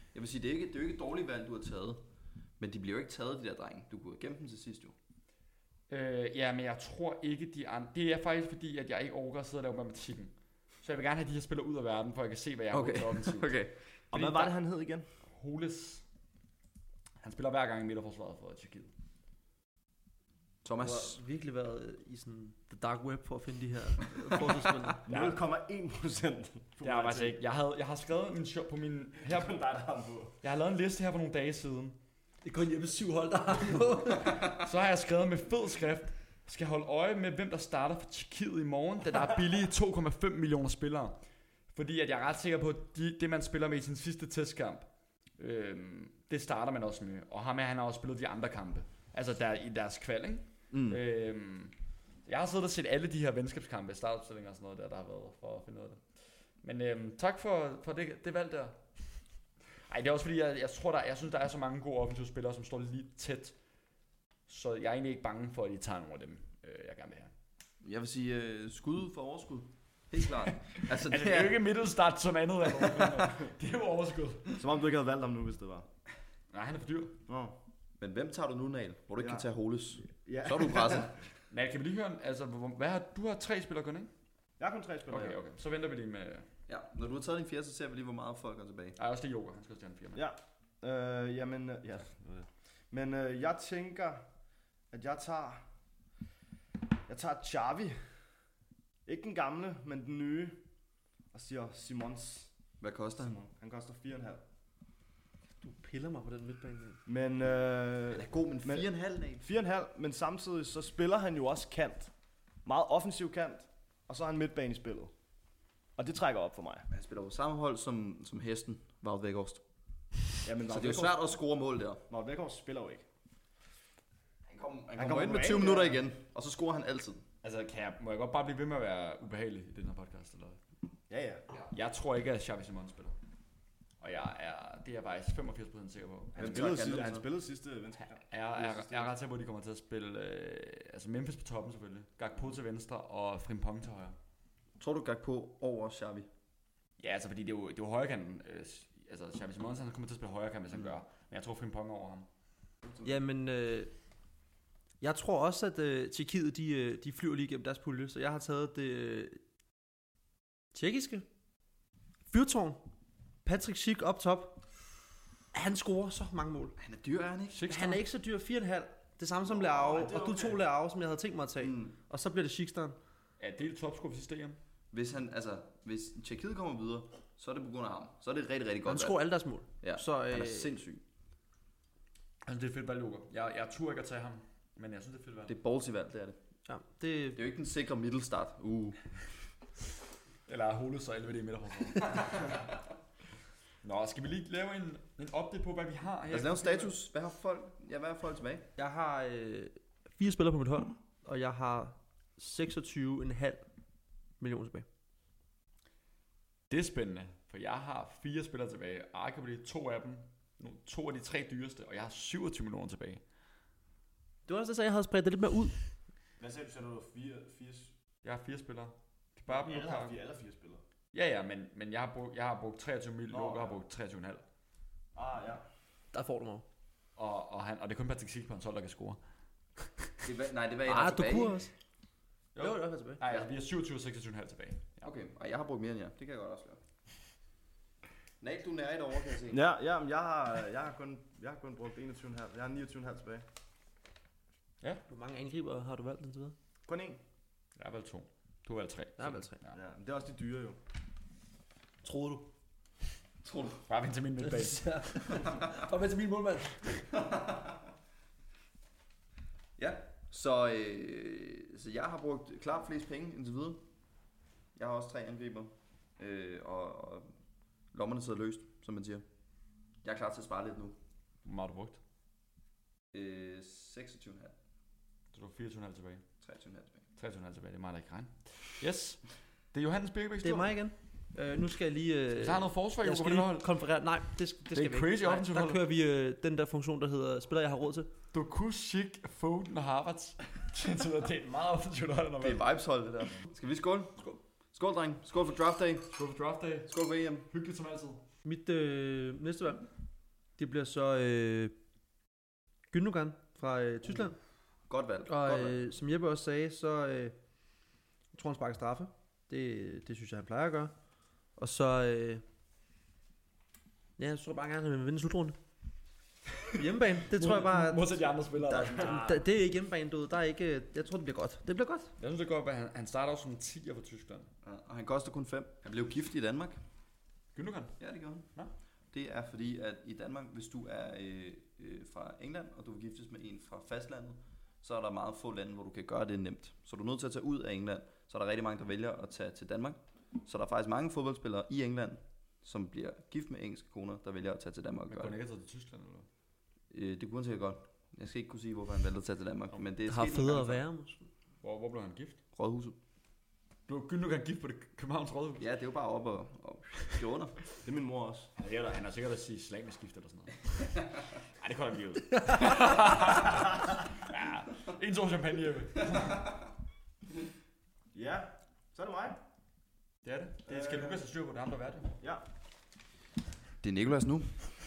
Jeg vil sige, det er ikke, det er jo ikke et dårligt valg, du har taget. Men de bliver jo ikke taget, de der drenge. Du kunne have gemt dem til sidst jo. Øh, ja, men jeg tror ikke, de andre... Det er faktisk fordi, at jeg ikke orker at sidde og lave matematikken. Så jeg vil gerne have de her spillere ud af verden, for jeg kan se, hvad jeg har Okay. til offensivt. Okay. Og hvad var det, han hed igen? Holes. Han spiller hver gang i midterforsvaret for Tjekkiet. Thomas. Du har virkelig været i sådan the dark web for at finde de her forsvarsspillere. nul komma en procent. Det er faktisk ikke. Jeg, havde, jeg har skrevet min show på min... Her på, Der er der ham på. jeg har lavet en liste her for nogle dage siden. Det er kun hjemme syv hold, der har på. Så har jeg skrevet med fed skrift. Skal holde øje med, hvem der starter for Tjekkiet i morgen, da der er billige to komma fem millioner spillere. Fordi at jeg er ret sikker på, at de, det man spiller med i sin sidste testkamp, øhm, det starter man også med. Og ham her, han har også spillet de andre kampe. Altså der, i deres kval, ikke? Mm. Øhm, jeg har siddet og set alle de her venskabskampe, startopstillinger og sådan noget der, der har været for at finde ud af det. Men øhm, tak for, for det, det valg der. Ej, det er også fordi, jeg, jeg tror, der, jeg synes, der er så mange gode offensive spillere, som står lige tæt. Så jeg er egentlig ikke bange for, at de tager nogle af dem, øh, jeg gerne vil have. Jeg vil sige uh, skud for overskud. Helt klart. altså, Altså, det er jo ikke middelstart som andet. Det er jo overskud. Som om du ikke havde valgt ham nu, hvis det var. Nej, han er for dyr. Nå. Men hvem tager du nu, Nal? Hvor du ikke Ja. kan tage Holes. Ja. Så er du presset. Men kan vi lige høre, altså, hvor- hvad har, du har tre spillere kun, ikke? Jeg har kun tre spillere. Okay, okay. Så venter vi lige med... Ja, når du har taget din fjerde, så ser vi lige, hvor meget folk er tilbage. Ej, også det yoga, han skal også til en firma. Ja. Øh, jamen, øh, ja. Men øh, jeg tænker, at jeg tager... Jeg tager Xavi. Ikke den gamle, men den nye. Og siger Simons. Hvad koster han? Simon. Han koster fire komma fem. Du piller mig på den midtbane. Men... Øh, Han er god, men Men- fire komma fem, Nal. fire komma fem, men samtidig så spiller han jo også kant. Meget offensiv kant. Og så har han midtbane i spillet. Og det trækker op for mig. Han spiller på samme hold som, som hesten, Wout Weghorst. Ja, men Så det er jo svært at score mål der. Wout Weghorst spiller jo ikke. Han kommer, han Han kommer kommer ind med på tyve banen, minutter ja. igen, og så scorer han altid. Altså, kan jeg, må jeg godt bare blive ved med at være ubehagelig i den her podcast, eller? Ja, ja. Jeg tror ikke, at Xavi Simons spiller. Og jeg er, det er jeg faktisk femogfirs procent sikker på. Han Hvem spillede, tager sidste, kanten han så? spillede sidste venskab. Jeg er, er, jeg er ret sikker på, at de kommer til at spille øh, altså Memphis på toppen selvfølgelig. Gakpo til venstre og Frimpong til højre. Tror du gik på over Xavi? Ja, altså fordi det er jo, det er jo højrekanten. Øh, altså Xavi Simons han kommer til at spille højrekant, hvis han gør. Men jeg tror Frimpong over ham. Jamen, øh, jeg tror også, at øh, Tjekkiet, de, øh, de flyver lige igennem deres pulje. Så jeg har taget det øh, tjekkiske fyrtårn. Patrick Schick op top. Han scorer så mange mål. Han er dyr, er han ikke? Schick Han er ikke så dyr. fire komma fem. Det samme som Leao. Og du tog Leao, som jeg havde tænkt mig at tage. Mm. Og så bliver det Schicksteren. Ja, det er topscore for sidste E M. Hvis han, altså, hvis Tjekkiet kommer videre, så er det på grund af ham. Så er det rigtig, rigtig godt Han scorer alle deres mål. Ja, Så, han er øh, sindssyg. Altså det er et fedt valg, Luka. Jeg, jeg turde ikke at tage ham, men jeg synes, det er et fedt valg. Det er ballsy valg, det er det. Ja, det, Det er jo ikke den sikre middelstart. Uh. Eller Holes og L V D i midterforsvaret. Nå, skal vi lige lave en, en update på, hvad vi har her? Lad os lave en status. Hvad har folk, ja, hvad har folk tilbage? jeg har øh, fire spillere på mit hold. Og jeg har seksogtyve komma fem millioner tilbage. Det er spændende, for jeg har fire spillere tilbage. Arguably to af dem, nu, to af de tre dyreste, og jeg har syvogtyve millioner tilbage. Det var også det, så jeg havde spredt det lidt mere ud. Hvad sagde du, så du var fire, fire, Jeg har fire spillere. Kebab, alle Lukaku. har fire, alle fire spillere. Ja, ja, men, men jeg har brugt, jeg har brugt treogtyve mil, Nå, Luka har ja. brugt treogtyve komma fem. Ah, ja. Der får du mig. Og, og, han, og det er kun Patrick Schick på en hold, der kan score. Det var, nej, det var jeg har Ah, du tilbage. kunne også. Jo. Jo, det var tilbage. Nej, altså, vi har syvogtyve og seksogtyve komma fem tilbage. Ja. Okay, og jeg har brugt mere end jer. Det kan jeg godt også gøre. Nej, du er nær et over, kan jeg se. Ja, ja, men jeg har, jeg har kun, jeg har kun brugt enogtyve komma fem. Jeg har niogtyve komma fem tilbage. Hvor mange angriber har du valgt indtil videre? Kun én. Jeg har valgt to. Du har valgt tre. Jeg har valgt tre. Ja. Ja, men det er også de dyre jo. Troede du? Tror du? Bare vent til min midtbane. Kom med til min målmand. Ja, så, øh, så jeg har brugt klart flest penge indtil videre. Jeg har også tre angriber. Øh, og, og lommerne sidder løst, som man siger. Jeg er klar til at spare lidt nu. Hvor meget har du brugt? Øh, seksogtyve komma fem. Så du har fireogtyve komma fem tilbage. treogtyve komma fem tilbage. treogtyve komma fem tilbage, det er mig, der ikke regne. Yes. Det er Johannes Birkebæks Det er mig igen. Uh, nu skal jeg lige... Uh, Så har noget forsvar, jeg Jogo, skal på det hold. lige konferere... Nej, det, det, det skal er vi crazy ikke. Nej, offensivt der hold. kører vi uh, den der funktion, der hedder spiller, jeg har råd til. Doku, Schick, Foden og Harvards. Det er et meget offensivt hold, når Det er vibeshold, det der. Skal vi skåle? Skål. Skål, dreng. Skål for draft day. Skål for draft day. Skål for E M. Hyggeligt som altid. Mit øh, næste valg, Det bliver så øh, Gündogan fra øh, Tyskland. Godt valg. Og Godt valg. øh, som Jeppe også sagde, så øh, jeg tror han sparker straffe. Det, det synes jeg, han plejer at gøre. Og så... Øh, ja, jeg tror bare gerne, at han vil vinde slutrunde. På hjemmebane. Det tror jeg bare... At, Modsat de andre spillere. der, Der, der, der, det er ikke hjemmebane, du. Der er ikke... Jeg tror, det bliver godt. Det bliver godt. jeg synes, det går godt, at han, han starter også som tier for Tyskland. Ja, og han koster kun fem. Han blev gift i Danmark. Gündogan? Ja, det gør han. Ja. Det er fordi, at i Danmark, hvis du er øh, øh, fra England, og du vil giftes med en fra fastlandet, så er der meget få lande, hvor du kan gøre det nemt. Så du er nødt til at tage ud af England. Så er der rigtig mange, der vælger at tage til Danmark. Så der er faktisk mange fodboldspillere i England, som bliver gift med engelske koner, der vælger at tage til Danmark og Men gøre kunne han det. ikke have taget til Tyskland, eller Øh, det kunne han sikkert godt. Jeg skal ikke kunne sige, hvorfor han valgte at tage til Danmark, men det er har sket nogle federe gange at før. være, måske. Hvor, hvor blev han gift? Rådhuset. Blev Gündogan gift på det Københavns Rådhus? Ja, det er jo bare op og, og skrive under. Det er min mor også. Han er, sikkert, han er sikkert at sige islamisk gift eller sådan noget. Nej, det kommer han lige ud. Ja, en to champagne, Jeppe. Ja, så er det mig. Det er det. Det skal Lukas have styr på, det er ham, der er værd. Ja. Det er Nicolas nu.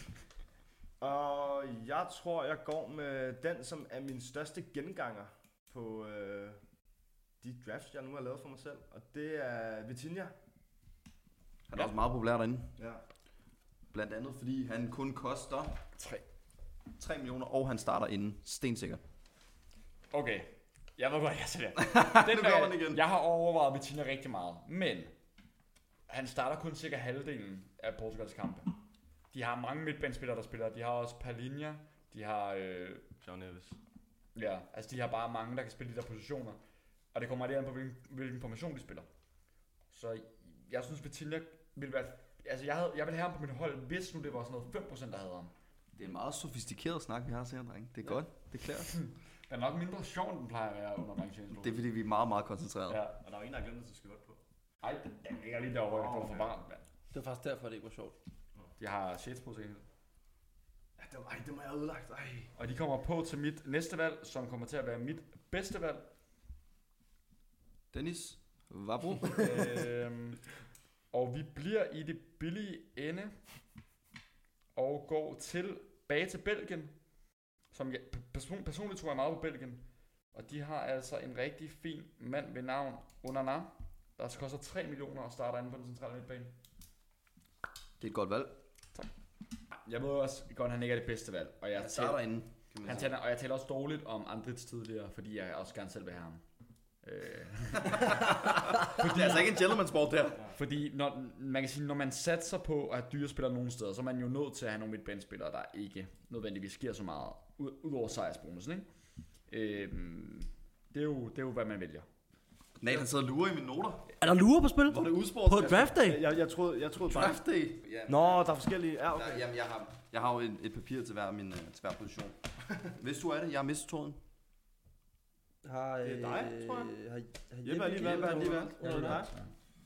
Og jeg tror, jeg går med den, som er min største genganger på øh, de drafts, jeg nu har lavet for mig selv. Og det er Vitinha. Han er også meget populær derinde. Ja. Blandt andet, fordi han kun koster Tre. tre millioner, og han starter inden. Stensikker. Okay, jeg ved godt, jeg ser det. Nu kommer den igen. Jeg har overvejet Vitinha rigtig meget, men han starter kun cirka halvdelen af Portugals kampe. De har mange midtbanespillere, der spiller. De har også Palhinha. De har... Øh, João Neves. ja, altså de har bare mange, der kan spille de der positioner. Og det kommer lidt an på, hvilken, hvilken formation de spiller. Så jeg synes, Vitinha ville være... Altså jeg, havde, jeg ville have ham på mit hold, hvis nu det var sådan noget fem procent, der havde ham. Det er en meget sofistikeret snak, vi har til her, drenge. Det er ja. godt. Det klæder os. Den er nok mindre sjov, end den plejer at være under rangeringsloven. Det er fordi, vi er meget, meget koncentreret. Ja. Og der er jo en, der har glemt at tage skjort på. Ej, den ligger lige derovre, jeg kommer for barn, mand. Det var faktisk derfor, det ikke var sjovt. De har shades på sig. Ja, det, ej, det må jeg have ødelagt. Ej. Og de kommer på til mit næste valg, som kommer til at være mit bedste valg. Dennis Vabro. øhm, og vi bliver i det billige ende og går tilbage til Belgien, som jeg person, personligt tror jeg meget på Belgien. Og de har altså en rigtig fin mand ved navn Onana, der koster tre millioner og starter inde på den centrale midtbane. Det er et godt valg. Jeg ved også godt, at han ikke er det bedste valg. Og jeg Han starter inden. Kan man han sige. taler, og jeg taler også dårligt om Andrits tidligere, fordi jeg også gerne selv vil have ham. Øh, Det er altså ikke en gentleman sport der. Fordi når, man kan sige, når man satser på at have dyre spillere nogle steder, så er man jo nødt til at have nogle midtbanespillere, der ikke nødvendigvis sker så meget, ud, ud over sejrsbonusen, ikke? Øhm, det, er jo, det er jo, hvad man vælger. Nathan sidder og lurer i mine noter. Er der lure på spil? Hvor er det udsport? På et draft day? Jeg, jeg, jeg troede, jeg troede bare... Draft day. Ja. Nå, der er forskellige... Ja, okay. Nej, jamen, jeg har, jeg har jo et, et papir til hver, min, uh, til hver position. Hvis du er det, jeg har mistet tråden. Har, Det er dig, tror jeg. Har, har Jeppe har lige valgt, Jeppe har lige Jeppe. valgt. Ja, det er dig.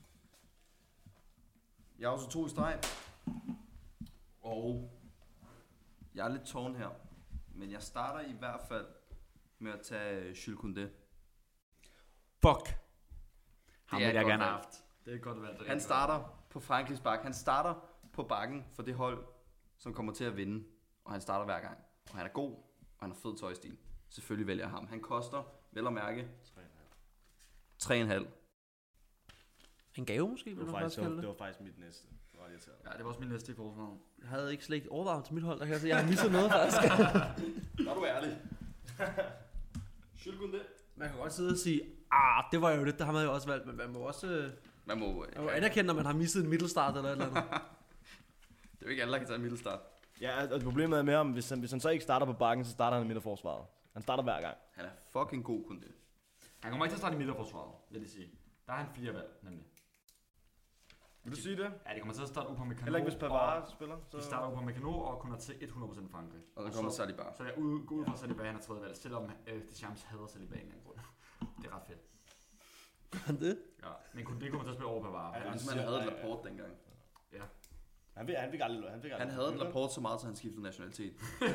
Jeg har også to i streg. Og jeg er lidt tårn her. Men jeg starter i hvert fald med at tage Jules Koundé. Fuck! Ham Det er ville jeg et gerne godt have valg. haft. Det er et godt valg. Han starter på Frankrigs bakke. Han starter på bakken for det hold, som kommer til at vinde. Og han starter hver gang. Og han er god, og han har fed tøjstil. Selvfølgelig vælger jeg ham. Han koster, vel at mærke, tre komma fem. En gave måske? Det vil var, man faktisk, kalde det, det. var, det var faktisk mit næste. Det var irriteret. Ja, det var også min næste i forsvaret. Jeg havde ikke slet ikke overvejet ham til mit hold. Der kan jeg, se, jeg har misset noget faktisk. Der er du ærlig. Jules Koundé. Man kan godt sidde og sige, ah, det var jo det, der har man jo også valgt. Men man må også øh, Man må, man må anerkende, når man har misset en middelstart eller et eller andet. det er jo ikke alle, der kan tage en middelstart. Ja, og problemet er med ham, hvis han, hvis han så ikke starter på bakken, så starter han i midterforsvaret. Han starter hver gang. Han er fucking god, Koundé. Han kommer ikke til at starte i midterforsvaret, vil jeg sige. Der er han fire valg, nemlig. Vil du sige det? Ja, det kommer til at starte Upamecano. Heller ikke hvis Pavard spiller? Så... De starter Upamecano og kun er til hundrede procent Frankrig. Og der kommer Saliba. Så jeg ud, går ud fra Saliba, han er tredje valg, selvom øh, Deschamps hader Saliba af en eller anden grund. Det er ret fedt. Han det? Ja, men kun det kommer til at spille over Pavard. Det Ja, er ligesom, han havde Laporte dengang. Han fik, han fik aldrig han fik aldrig Han havde Laporte så meget, så han skiftede nationalitet.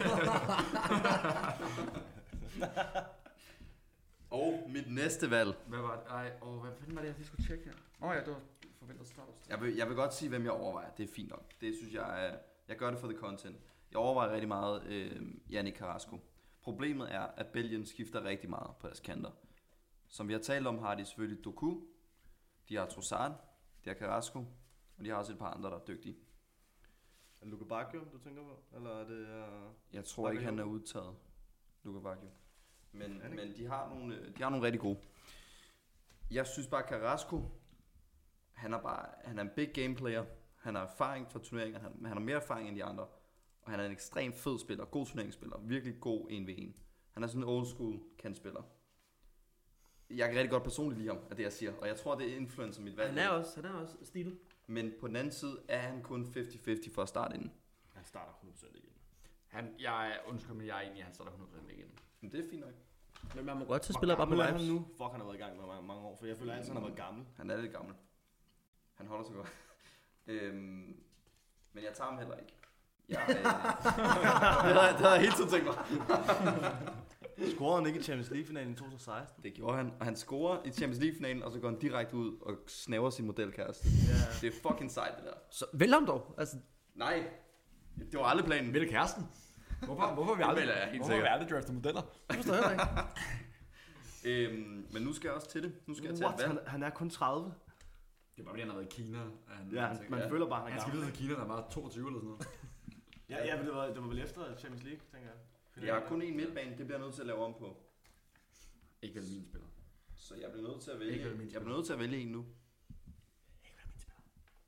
Og mit næste valg. Hvad var det? Ej, åh, hvad fanden var det, jeg lige skulle tjekke her? Åh oh, ja, det var forventet start. Jeg vil, jeg vil godt sige, hvem jeg overvejer. Det er fint nok. Det synes jeg er... Jeg gør det for the content. Jeg overvejer rigtig meget øh, Yannick Carrasco. Problemet er, at Belgien skifter rigtig meget på deres kanter. Som vi har talt om, har de selvfølgelig Doku, de har Trossard, de har Carrasco, og de har også et par andre, der er dygtige. Er det Luka Bacchio, du tænker på? Eller er det... Uh... Jeg tror ikke, han er udtaget, Luka Bacchio. Men, men de, har nogle, de har nogle rigtig gode. Jeg synes bare, Carrasco, han er, bare, han er en big game player. Han har erfaring fra turneringer, han, han har mere erfaring end de andre. Og han er en ekstremt fed spiller, god turneringsspiller, virkelig god en ved en. Han er sådan en old school kantspiller. Jeg kan rigtig godt personligt lide ham, af det jeg siger, og jeg tror, det er influencer mit valg. Han er også, han er også stilet. Men på den anden side er han kun halvtreds halvtreds for at starte inden. Han starter hundrede procent igen. Han, jeg er, undskyld, men jeg er enig, at han starter hundrede procent igen. Men det er fint nok. Men man må godt tage spiller bare på Hvor gammel er vibes. han nu? Fuck, han har været i gang med mange, mange år, for jeg føler altid, han har været gammel. Han er lidt gammel. Han holder sig godt. øhm, men jeg tager ham heller ikke. Jeg, øh, det, havde, det havde jeg hele tiden tænkt mig. Scorede han ikke i Champions League-finalen i to tusind og seksten? Det gjorde han, og han scorer i Champions League-finalen, og så går han direkte ud og snæver sin modelkæreste. Ja. Det er fucking sejt, det der. Så vælg ham dog. Altså, Nej, det var aldrig planen. Vælg kæresten. Hvorfor, hvorfor har vi Det aldrig, vælger jeg helt hvorfor har vi sikkert. aldrig draftet modeller? det forstår jeg heller ikke. Øhm, men nu skal jeg også til det. Nu skal jeg tage What? et valg. Han, han er kun tredive. Det er bare fordi, han har været i Kina. Han, Ja, han, man ja. føler bare, han er han skal gammel. videre til Kina, der var toogtyve eller sådan noget. Ja, ja, men det var, det var vel efter Champions League, tænker jeg. Jeg har kun en midtbane, det bliver jeg nødt til at lave om på. Ikke vel min spiller. Så jeg bliver nødt til at vælge. Ikke vel min Jeg bliver nødt til at vælge en nu. Ikke vel min spiller.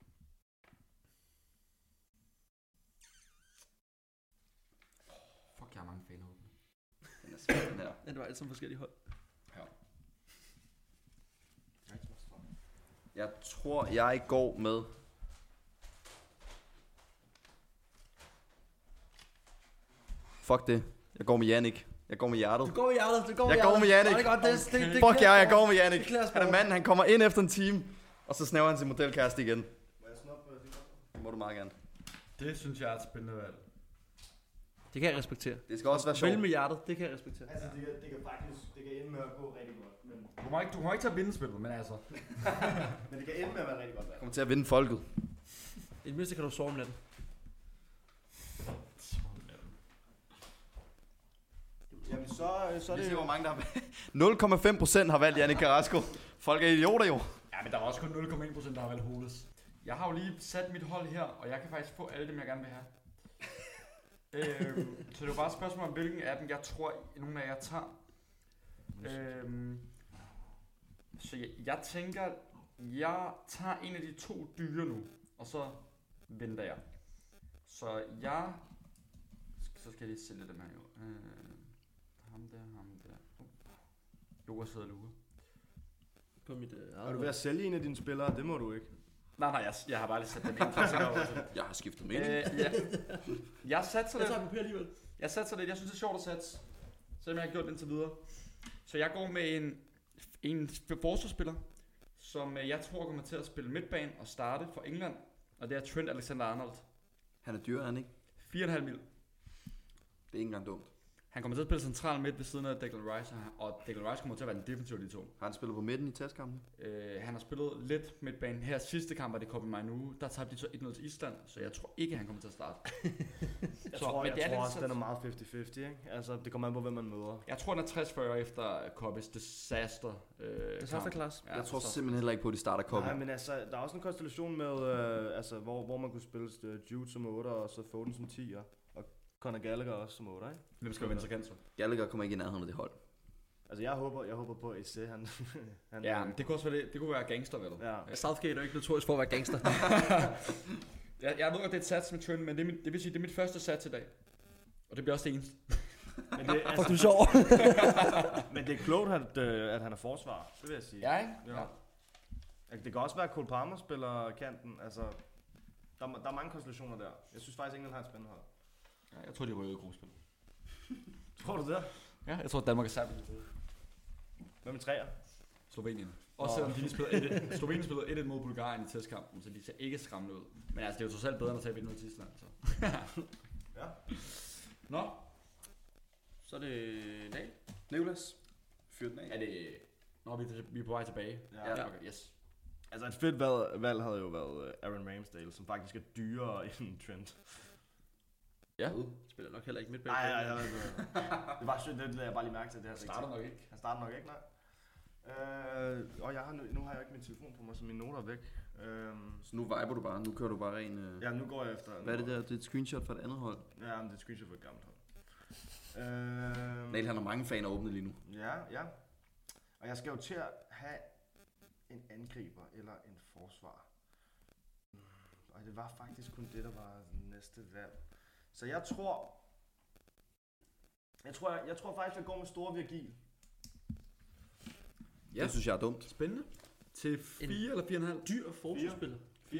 Fuck, jeg har mange faner ude. Den er svær, den her. Ja, det var alt sammen forskellige hold. Jeg tror, jeg går med... Fuck det. Jeg går med Yannick. Jeg går med hjertet. Du går med hjertet, du går med Jeg hjertet. går med Yannick. Ja, det er godt, det, det, det, det Fuck klæder ja, jeg sport. går med Yannick. Det klæder Han er sport. manden, han kommer ind efter en time. Og så snæver han sin modelkæreste igen. Må jeg snuppe uh, Det må du meget gerne. Det synes jeg er et spændende valg. Det kan jeg respektere. Det skal også være sjovt. Vælg med hjertet, det kan jeg respektere. Altså, det kan, det kan faktisk det kan ende med at gå rigtig godt. Men, Du kommer ikke, du kommer ikke til at vinde spillet, men altså. men det kan ende med at være rigtig godt valg. Kommer til at vinde folket. I det mindste kan du sove om natten. Jamen, så, så er Vi det ser, jo... hvor mange der har nul komma fem procent har valgt Yannick Carrasco. Folk er idioter jo. Ja, men der var også kun nul komma en procent, der har valgt Holes. Jeg har jo lige sat mit hold her, og jeg kan faktisk få alle dem, jeg gerne vil have. øhm, så det var bare et spørgsmål om, hvilken af dem jeg tror, nogle af jer tager. Øhm, så jeg, jeg tænker, jeg tager en af de to dyre nu, og så venter jeg. Så jeg... Så skal jeg lige sælge dem her jo. Øh, ham der, ham der. Uh. Jonas hedder Luka. På mit øh, Er du ved at sælge en af dine spillere? Det må du ikke. Nej, nej, jeg, jeg har bare lige sat dem ind. Øh, Jeg har skiftet mening. ja. Jeg satser Jeg lidt. tager papir alligevel. Jeg satser lidt. Jeg synes, det er sjovt at satse. Selvom jeg har gjort det indtil videre. Så jeg går med en, en forsvarsspiller, som øh, jeg tror kommer til at spille midtbane og starte for England. Og det er Trent Alexander-Arnold. Han er dyr, er han ikke? fire komma fem mil. Det er ikke engang dumt. Han kommer til at spille central midt ved siden af Declan Rice, og Declan Rice kommer til at være den defensive af de to. Har han spillet på midten i testkampen? Øh, han har spillet lidt midtbane. Her sidste kamp var det Copa mig nu. Der tabte de så et nul til Island, så jeg tror ikke, han kommer til at starte. Jeg Så, tror, men jeg det er tror lidt også, så- den er meget halvtreds halvtreds, ikke? Altså, det kommer an på, hvem man møder. Jeg tror, den er tres fyrre efter Coppes disaster. Øh, Disaster kamp. class. Ja, Jeg tror så- simpelthen heller ikke på, at de starter koppen. Nej, men altså, der er også en konstellation med, øh, altså, hvor, hvor man kunne spille uh, Jude som otter, og så Foden som tier, og Conor Gallagher også som otter, ikke? Hvem skal venstre kant så? Gallagher kommer ikke i nærheden af det hold. Altså, jeg håber, jeg håber på, at Isse, han... han Ja, men det kunne også være, det, det kunne være gangster, vel? Ja. Southgate er jo ikke notorisk for at være gangster. Jeg, jeg ved godt, det er et sats med Trent, men det, er mit, det vil sige, det er mit første sats i dag. Og det bliver også det eneste. Men det, Fuck, altså, du er sjov. men det er klogt, at, øh, at han er forsvar, det vil jeg sige. Ja, ikke? Ja. Altså, det kan også være, at Cole Palmer spiller kanten, altså... Der, er- der er mange konstellationer der. Jeg synes faktisk, England har et spændende hold. Ja, jeg tror, de ryger i gruppespil. Tror du det? Ja, jeg tror, Danmark er Serbien. Hvad med træer? Slovenien. Også selvom de lige spillede et et. Slovenien spillede et et mod Bulgarien i testkampen, så de ser ikke skræmmende ud. Men altså, det er jo totalt bedre, end at tage et nul til Island. Så. Ja. Nå, Så er det dag. Nicolas, fyr den af. er det... Nå, vi er, vi er på vej tilbage. Ja. Ja. Okay, yes. Altså et fedt valg, valg havde jo været øh, Aaron Ramsdale, som faktisk er dyrere end Trent. Ja. Spiller nok heller ikke midtbane. Nej, nej, nej. Det var sygt, det lader jeg bare lige mærke til. Det her Starter nok ikke. Han starter nok ikke, nej. Øh, og jeg har nu, nu har jeg ikke min telefon på mig, så mine noter er væk. Øh, Så nu viber du bare, nu kører du bare ren... Øh... ja, nu går jeg efter... Hvad er det der? Det er et screenshot fra et andet hold. Ja, men det er et screenshot fra et gammelt hold. Øh, Niel, han har mange faner åbne lige nu. Ja, ja. Og jeg skal jo til at have en angriber eller en forsvar. Og det var faktisk kun det, der var næste valg. Så jeg tror... Jeg tror, jeg, jeg tror faktisk, jeg går med Store Virgil. Ja. Det synes jeg er dumt. Spændende. Til fire eller fire og en halv? Dyr forsvarsspiller. Fire.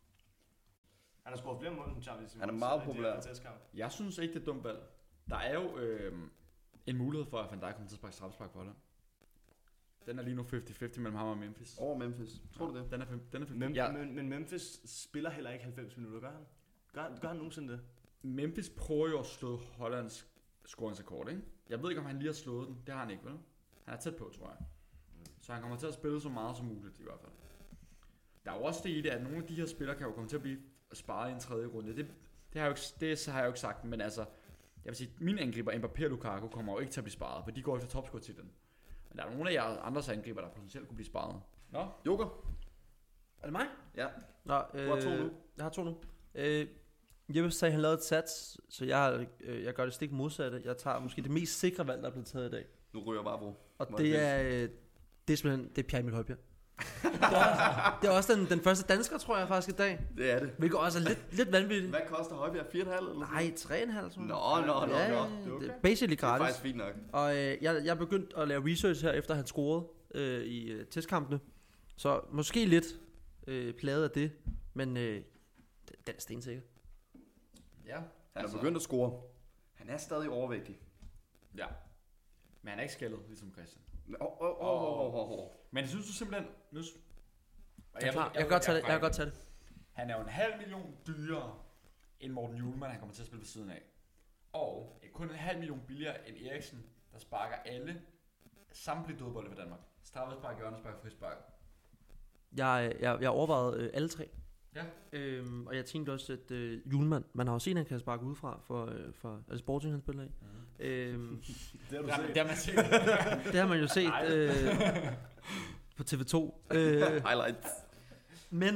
Han har scoret flere mål end Charlie Simons. Han er meget i de populær. her testkampe. Jeg synes ikke, det er et dumt valg. Der er jo øh, en mulighed for, at Van Dijk kommer til at sparke straffespark for Holland. Den er lige nu halvtreds halvtreds mellem ham og Memphis. Over Memphis. Tror du det? Den er, fem- den er Men, halvtreds. ja. Ja, men, men Memphis spiller heller ikke halvfems minutter, gør han? Gør, han- gør han nogensinde det? Memphis prøver jo at slå Hollands scoringsrekord, ikke? Jeg ved ikke, om han lige har slået den. Det har han ikke, vel? Han er tæt på, tror jeg. Så han kommer til at spille så meget som muligt, i hvert fald. Der er jo også det i det, at nogle af de her spillere kan jo komme til at blive sparet i en tredje runde. Det, det, har, jeg jo ikke, det har jeg jo ikke sagt, men altså... Jeg vil sige, min angriber, Mbappé og Lukaku, kommer jo ikke til at blive sparet, for de går efter topscore-titlen. Men der er nogle af jer andres angriber, der potentielt kunne blive sparet. Nå? Joker. Er det mig? Ja. Nå, øh, Du har to nu. Jeg har to nu. Øh, Jeppe sagde, han lavede et sats, så jeg, øh, jeg gør det stik modsatte. Jeg tager måske det mest sikre valg, der er blevet taget i dag. Nu ryger bare på. Og Må det det er, øh, det er simpelthen, det er Pierre Emil Højbjerg. det, er, det er også den, den første dansker, tror jeg faktisk i dag. Det er det. Hvilket også er lidt, lidt vanvittigt. Hvad koster Højbjerg? fire komma fem eller Nej, tre komma fem tror jeg. Nå, nå, nå, ja, nå. det er basically Det er gratis. faktisk fint nok. Og øh, jeg, jeg er begyndt at lave research her, efter han scorede øh, i øh, testkampene. Så måske lidt øh, plaget af det, men øh, den er stensikker. Ja. Han er begyndt at score. Han er stadig overvægtig. Ja. Men han er ikke skaldet, ligesom Christian. Åh, åh, åh, åh, åh. Men jeg synes du simpelthen... Nu, s- og Jeg, jeg, jeg, jeg kan godt tage det. Jeg kan godt tage det. Han er jo en halv million dyrere end Morten Hjulmand, han kommer til at spille ved siden af. Og kun en halv million billigere end Eriksen, der sparker alle samtlige dødbolde ved Danmark. Straffespark, hjørnespark, frispark. Jeg, jeg, jeg overvejede øh, alle tre. Ja. Øhm, og jeg tænkte også, at øh, Julemand, man har jo set, at han kan sparke udefra for, øh, for er det Sporting, han spiller af. Mm. Øhm, Det har du Det har, set. det har man set. det har man jo set øh, på T V to. Øh, Highlights. men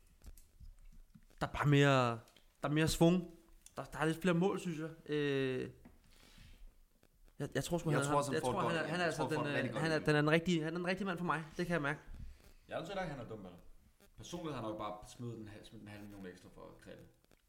der er bare mere, der er mere svung. Der, der er lidt flere mål, synes jeg. Øh, jeg, jeg tror sgu, Jeg han, tror er- også, han jeg får tror, et han, er, godt- han er jeg altså tror, han den, får et rigtig øh, godt han er, valg. den er den rigtige, han er den rigtige mand for mig. Det kan jeg mærke. Jeg synes ikke, han er dum, eller? Personligt har han nok bare smidt en, halv- smidt en halv million ekstra for Krille.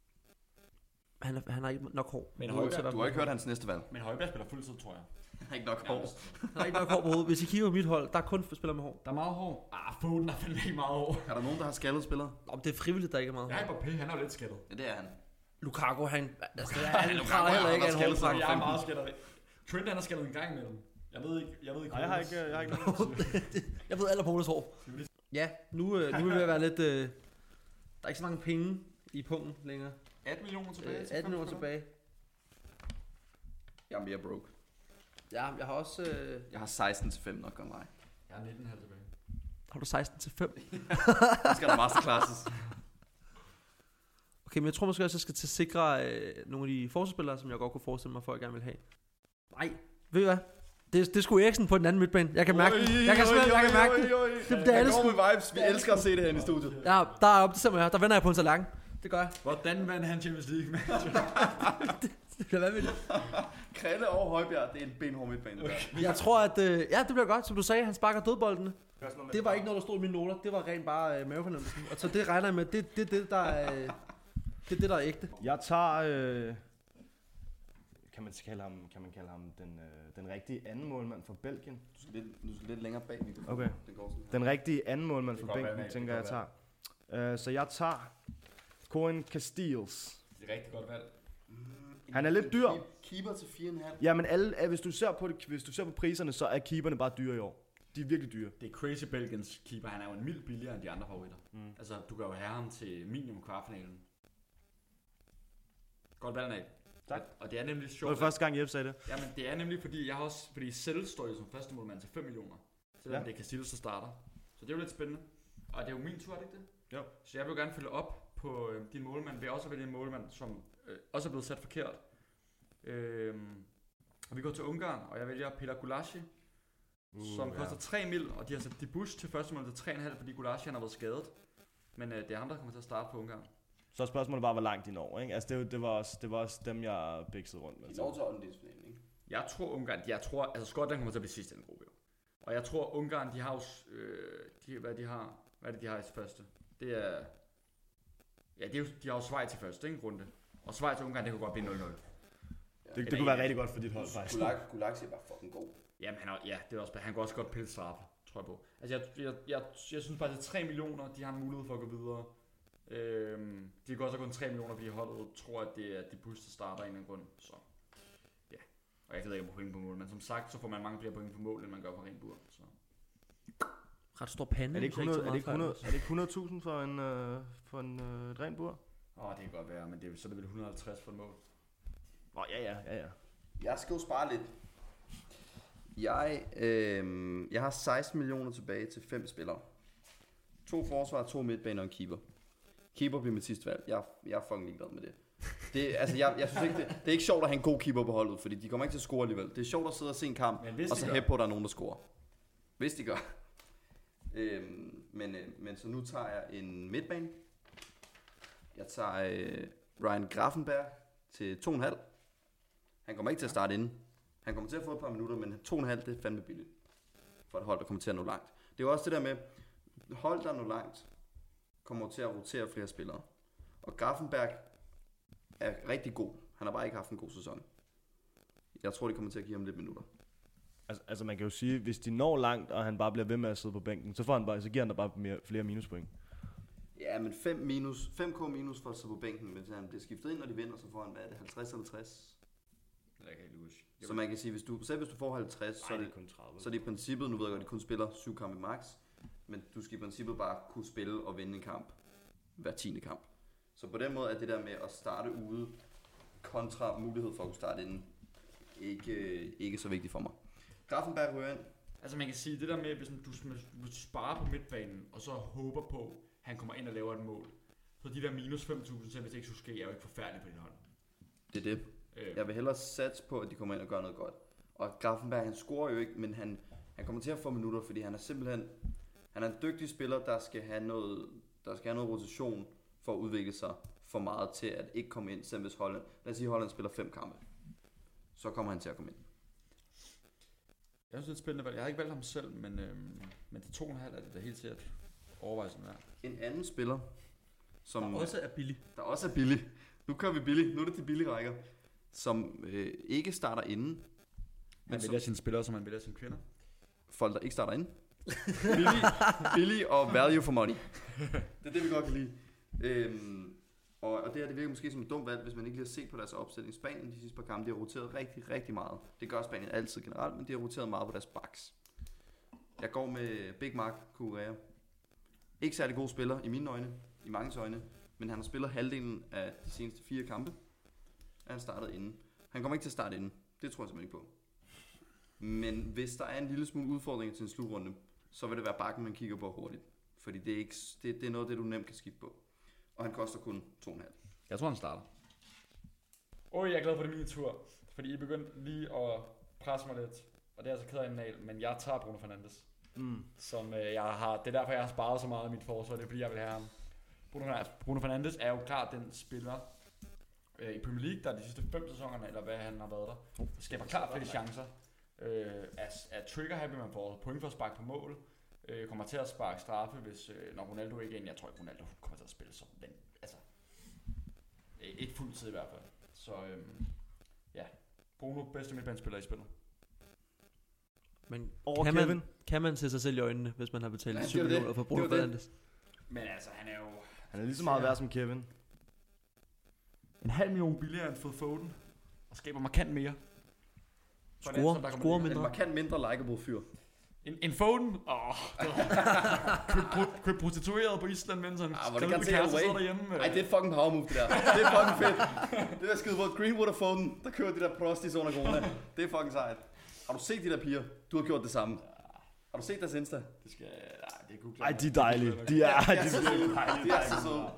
Han, er, han har ikke nok hår. Men på Højbjerg, hovedet til at være Du har ikke hørt hans næste valg. Men Højbjerg spiller fuldtid, tror jeg. Han har ikke nok hår. Han har ikke nok hår på hovedet. Hvis I kigger på mit hold, der er kun spillere med hår. Der er meget hår. Ah, Foden er fandme ikke meget hår. Er der nogen, der har skaldet spillere? Om det er frivilligt, der ikke er meget Jeg hår. er Mbappé, han er jo lidt skættet. Ja, det er han. Lukaku, han... Altså, han, han Lukaku, praler heller han ikke har af en skaldet sig. hårdragt. Jeg er meget skættet. Trent, han har skældet en gang imellem. Jeg ved ikke, jeg ved ikke. Nej, jeg har ikke, jeg har ikke noget. Jeg ved alt om Poles hår. Ja, nu, øh, nu er vi ved at være lidt... Øh, der er ikke så mange penge i punkten længere. atten millioner tilbage. Øh, til atten år fem tilbage. Jeg er mere broke. Ja, jeg har også... Øh, Jeg har seksten til fem nok gang mig. Jeg har nitten komma fem tilbage. har du seksten til fem? Så skal der masterclasses. Okay, men jeg tror måske også, jeg skal til at sikre øh, nogle af de forsvarsspillere, som jeg godt kunne forestille mig, folk gerne vil have. Nej, ved I hvad? Det, det er sgu Eriksen på den anden midtbane. Jeg kan mærke det. Jeg kan simpelthen, jeg kan mærke det. Det, det er det sgu. med vibes. Vi elsker at se det her i studiet. Ja, der er op, det ser man her. Der vender jeg på en tallerken. Det gør jeg. Hvordan vandt han Champions League med? Det bliver vanvittigt. Krille og Højbjerg, det er en benhård midtbane. Okay. Jeg tror, at... Øh, ja, det bliver godt. Som du sagde, han sparker dødboldene. Det var ikke noget, der stod i mine noter. Det var rent bare øh, mavefornemmelsen. Og så det regner jeg med. Det, det, det, der er, øh, det er det, der er ægte. Jeg tager... Øh, kan, man kalde ham, kan man kalde ham den, øh, den rigtige anden målmand for Belgien? Du skal lidt, du skal lidt længere bag mikrofonen. Okay. Den går sådan her. Den rigtige anden målmand Det for kan godt bænken, være, tænker det jeg kan tager. Øh, så jeg tager Cohen Casteels. Det er rigtig godt valg. Han er lidt dyr. Keeper til fire komma fem. Ja, men alle, øh, hvis, du ser på det, hvis du ser på priserne, så er keeperne bare dyre i år. De er virkelig dyre. Det er crazy Belgiens keeper. Han er jo en mild billigere end de andre favoritter. Mm. Altså, du kan jo have ham til minimum kvartfinalen. Godt valg, Nate. Tak. Og det er nemlig Det var sjovt. det første gang, Jeppe sagde det. Jamen, det er nemlig fordi, jeg har også... Fordi selv står jo som første målmand til fem millioner. Selvom Ja. ja. det er Casillas, der starter. Så det er jo lidt spændende. Og det er jo min tur, er det ikke det? Jo. Så jeg vil jo gerne følge op på øh, din målmand, vil også vælge en målmand, som øh, også er blevet sat forkert. Øh, og vi går til Ungarn, og jeg vælger Peter Gulácsi, uh, som koster ja. tre mil, og de har sat Dibuš til første mål til tre komma fem, fordi Gulácsi han har været skadet. Men øh, det er ham, der kommer til at starte på Ungarn. Så spørgsmålet bare, hvor langt de når, ikke? Altså, det, det, var, også, det var også dem, jeg bæksede rundt med. De når til ottendedelsfinalen, ikke? Jeg tror Ungarn, jeg tror, altså Skotland kommer til at blive sidste i den gruppe, jo. Og jeg tror Ungarn, de har jo, øh, de, hvad de har, hvad er det, de har i første? Det er, ja, det er jo, de har jo Schweiz i første, ikke, runde. Og Schweiz og Ungarn, det kunne godt blive nul nul. Ja. Det, det kunne være rigtig godt for dit hold, faktisk. Gulácsi er bare fucking god. Jamen, han er, ja, det er også, han kan også godt pille straffe, tror jeg på. Altså, jeg, jeg, jeg, jeg synes bare, at det er tre millioner, de har en mulighed for at gå videre. Øhm, de kan også have gået tre millioner, fordi holdet tror, at det er de bus, der starter en eller anden grund. Så, ja. Og jeg ved ikke, om point på mål, men som sagt, så får man mange flere point på mål, end man gør på ren bur. Så. Ret stor pande. Er det ikke hundrede, er det ikke hundrede, er det ikke hundrede tusind for en, øh, for en øh, et rent bur? Åh, oh, det kan godt være, men det, så er det vel et hundrede og halvtreds for et mål. Åh, oh, ja, ja, ja, ja. Jeg skal jo spare lidt. Jeg, øh, jeg har seksten millioner tilbage til fem spillere. To forsvar, to midtbaner og en keeper. Keeper bliver mit sidste valg. Jeg, jeg er fucking ligeglad med det. Det, altså, jeg, jeg synes ikke, det, det er ikke sjovt at have en god keeper på holdet, fordi de kommer ikke til at score alligevel. Det er sjovt at sidde og se en kamp, og så hæppe på, at der er nogen, der scorer. Hvis de gør. Øhm, men, øh, men så nu tager jeg en midtbane. Jeg tager øh, Ryan Gravenberg til to komma fem. Han kommer ikke til at starte inden. Han kommer til at få et par minutter, men to komma fem, det er fandme billigt. For et hold, der kommer til at nå langt. Det er jo også det der med, hold der når langt, kommer til at rotere flere spillere. Og Gravenberg er rigtig god. Han har bare ikke haft en god sæson. Jeg tror, de kommer til at give ham lidt minutter. Altså, altså man kan jo sige, hvis de når langt, og han bare bliver ved med at sidde på bænken, så, får han bare, så giver han der bare mere, flere minuspoint. Ja, men fem minus, fem k minus for at sidde på bænken, hvis han bliver skiftet ind, når de vinder, så får han, hvad er det, halvtreds eller tres? Jeg kan ikke huske. Så man kan sige, hvis du, selv hvis du får halvtreds, så er det, kun tredive. så er det i princippet, nu ved jeg godt, at de kun spiller syv kampe max, men du skal i princippet bare kunne spille og vinde en kamp hver tiende kamp. Så på den måde er det der med at starte ude kontra mulighed for at kunne starte inden ikke, ikke så vigtigt for mig. Gravenberg ryger ind. Altså man kan sige, det der med, hvis du, hvis du sparer på midtbanen, og så håber på, at han kommer ind og laver et mål, så de der minus fem tusind, selv hvis det ikke skulle ske, er jo ikke forfærdeligt på dit hold. Det er det. Øh. Jeg vil hellere satse på, at de kommer ind og gør noget godt. Og Gravenberg, han scorer jo ikke, men han, han kommer til at få minutter, fordi han er simpelthen, han er en dygtig spiller, der skal have noget, der skal have noget rotation for at udvikle sig for meget til at ikke komme ind, selv hvis Holland, lad os sige, Holland spiller fem kampe. Så kommer han til at komme ind. Jeg synes, det er et spændende valg. Jeg har ikke valgt ham selv, men, øhm, men det to komma fem er det da helt sikkert overvejelsen værd. En anden spiller, som der også er billig. Der også er billig. Nu kører vi billig. Nu er det de billige rækker. Som øh, ikke starter inden. Men han vælger sine spillere, som han vælger sine kvinder. Folk, der ikke starter inden. billig, billig og value for money. Det er det, vi godt kan lide. Øhm, og, og det her, det virker måske som et dumt valg, hvis man ikke lige har set på deres opstilling. Spanien de sidste par kampe, de har roteret rigtig, rigtig meget. Det gør Spanien altid generelt, men de har roteret meget på deres backs. Jeg går med Big Mark Correa. Ikke særlig god spiller i mine øjne, i manges øjne, men han har spillet halvdelen af de seneste fire kampe. Han startede inden. Han kommer ikke til at starte inden. Det tror jeg simpelthen ikke på. Men hvis der er en lille smule udfordring til en slutrunde, så vil det være bakken, man kigger på hurtigt. Fordi det er, ikke, det, det er noget af det, du nemt kan skifte på. Og han koster kun to komma fem. Jeg tror, han starter. Oj, jeg er glad for det min tur. Fordi I begyndte lige at presse mig lidt. Og det er altså ked af en nal, men jeg tager Bruno Fernandes. Mm. Som øh, jeg har, det er derfor, jeg har sparet så meget af mit forsvar. Det er fordi, jeg vil have ham. Bruno, Bruno Fernandes er jo klart den spiller øh, i Premier League, der de sidste fem sæsoner, eller hvad han har været der, der skaber klart flere chancer. Øh, er, er trigger happy, man får point for at sparke på mål. Øh, kommer til at sparke straffe, hvis øh, når Ronaldo ikke er ind. Jeg tror ikke, Ronaldo kommer til at spille som den. Altså, ikke fuld tid i hvert fald. Så øhm, ja, Bruno bedste midtbanespiller i spillet. Men over kan Kevin? Man, kan man se sig selv i øjnene, hvis man har betalt Ja, syv millioner for Bruno Fernandes? Men altså, han er jo... Han er lige så meget værd som Kevin. En halv million billigere end Phil Foden. Og skaber markant mere. Score, score mindre. En markant mindre likeable fyr. En, en Foden? Åh, køb, køb prostitueret på Island, mens han ah, skriver med kæreste sidder derhjemme. Ej, det er fucking power move, det der. Det er fucking fedt. Det der skide på Greenwood og Foden, der kører de der prostis under corona. Det er fucking sejt. Har du set de der piger? Du har gjort det samme. Har du set deres Insta? Det skal... Nej, det er Google. Ej, de er dejlige. De er, de er så søde. De er så søde.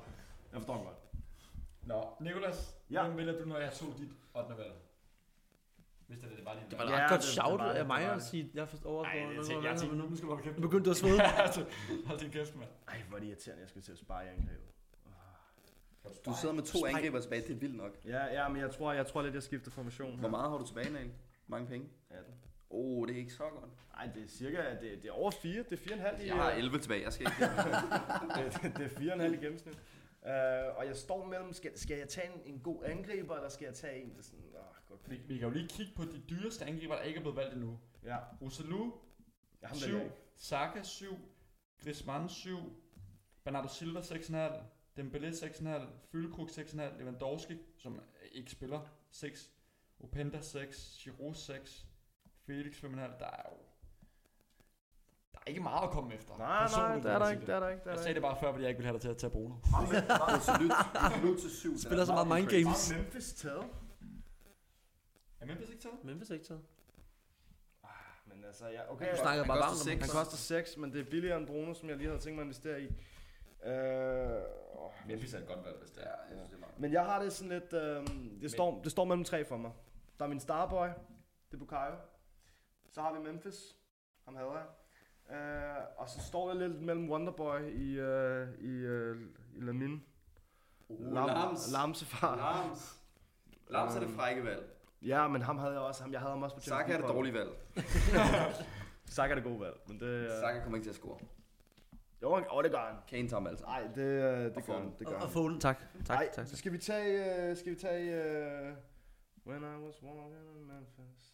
Jeg forstår den godt. Nå, Nicolas, Ja. hvem vælger du, når jeg tog dit ottende valg? Hvis det er det, bare din Det var valg. da Ja, ret godt det- det shout var det, af det mig var at det. sige, jeg forstår Ej, over, jeg tænkte, jeg tænkte, nu skal du holde kæft. Nu begyndte du at svede. Hold din kæft, mand. Ej, hvor er det irriterende, jeg skal til at spare i angrebet. Du sidder med to Spring. angriber tilbage, det er vildt nok. Ja, ja, men jeg tror, jeg tror lidt, jeg skifter formation. Hvor meget har du tilbage, Nal? Mange penge? atten. Åh, oh, det er ikke så godt. Nej, det er cirka, det, det er over fire, det er fire komma fem i... Jeg har elleve tilbage, jeg skal ikke. det, det, det er fire komma fem i gennemsnit. Uh, og jeg står mellem, skal, skal jeg tage en, en god angriber, eller skal jeg tage en, der sådan, åh, godt. Vi, vi kan jo lige kigge på de dyreste angriber, der ikke er blevet valgt endnu. Ja, Rosselu, jeg har syv. dem Saka, syv. Griezmann, syv. Bernardo Silva, seks komma fem. Dembélé, seks komma fem. Füllkrug, seks komma fem. Lewandowski, som ikke spiller, seks. Openda, seks. Giroud, seks. Felix, fem komma fem. Der er jo... Der er ikke meget at komme efter. Nej, nej, Personligt det er vil der jeg ikke, sige det er der ikke. Det er Jeg der sagde ikke. det bare før, fordi jeg ikke ville have dig til at tage Bruno. Absolut. Absolut til syv. Spiller så meget mind games. Har Memphis taget? Er Memphis ikke taget? Memphis er ikke taget. Men altså, ja, okay. Du snakker han bare koster varmt om seks. Han han koster seks, men det er billigere end Bruno, som jeg lige havde tænkt mig at investere i. Øh, åh, Memphis er et godt valg, hvis det Ja, er. jeg synes, det er meget. Men jeg har det sådan lidt, øh, det, står, det står mellem tre for mig. Der er min starboy, det er Bukayo. Så har vi Memphis, ham hader jeg. Øh, og så står det lidt mellem Wonderboy i, øh, i, øh, i Lamin. Uh, Lams. Lamsefar. Lams. Lams er det frække valg. Ja, men ham havde jeg også. Ham, jeg havde ham også på Champions Saka er det League. dårlige valg. Saka er det gode valg. Men det, øh, Saka kommer ikke til at score. jo, åh, det gør han. Kane tager ham altså. Nej, det, øh, det gør Foden. han. Det gør Og han. Foden, tak. Tak, Ej, tak, tak. skal vi tage, øh, skal vi tage, øh, When I was walking in Memphis.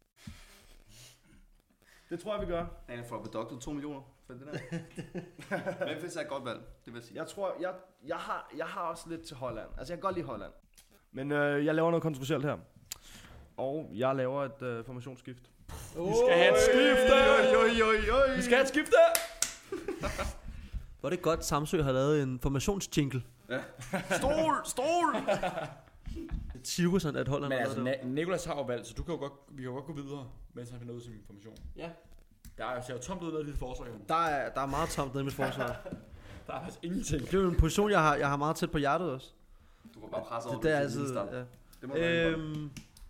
Det tror jeg, vi gør. Han er for bedoktet to millioner for det der. Memphis er et godt valg, det vil jeg sige. Jeg tror, jeg, jeg, har, jeg har også lidt til Holland. Altså, jeg kan godt lide Holland. Men øh, jeg laver noget kontroversielt her. Og jeg laver et øh, formationsskift. Vi skal have et skifte! Oj, oj, oj. Vi skal have et skifte! Hvor er det godt, Samsø har lavet en formationsjingle. Stol, stol! Et cirkus af et hold, han Men har altså, lavet. Na- Nicolas har jo valgt, så du kan jo godt, vi kan jo godt gå videre, mens han finder ud af sin information. Ja. Der er jo, ser jo tomt ud af dit forsvar, jo. Der er, der er meget tomt nede i mit forsvar. Der er faktisk ingenting. Det er jo en position, jeg har, jeg har meget tæt på hjertet også. Du var bare presset over, Det, det er du altid... fik start. Ja. Det må du øhm, Øhm,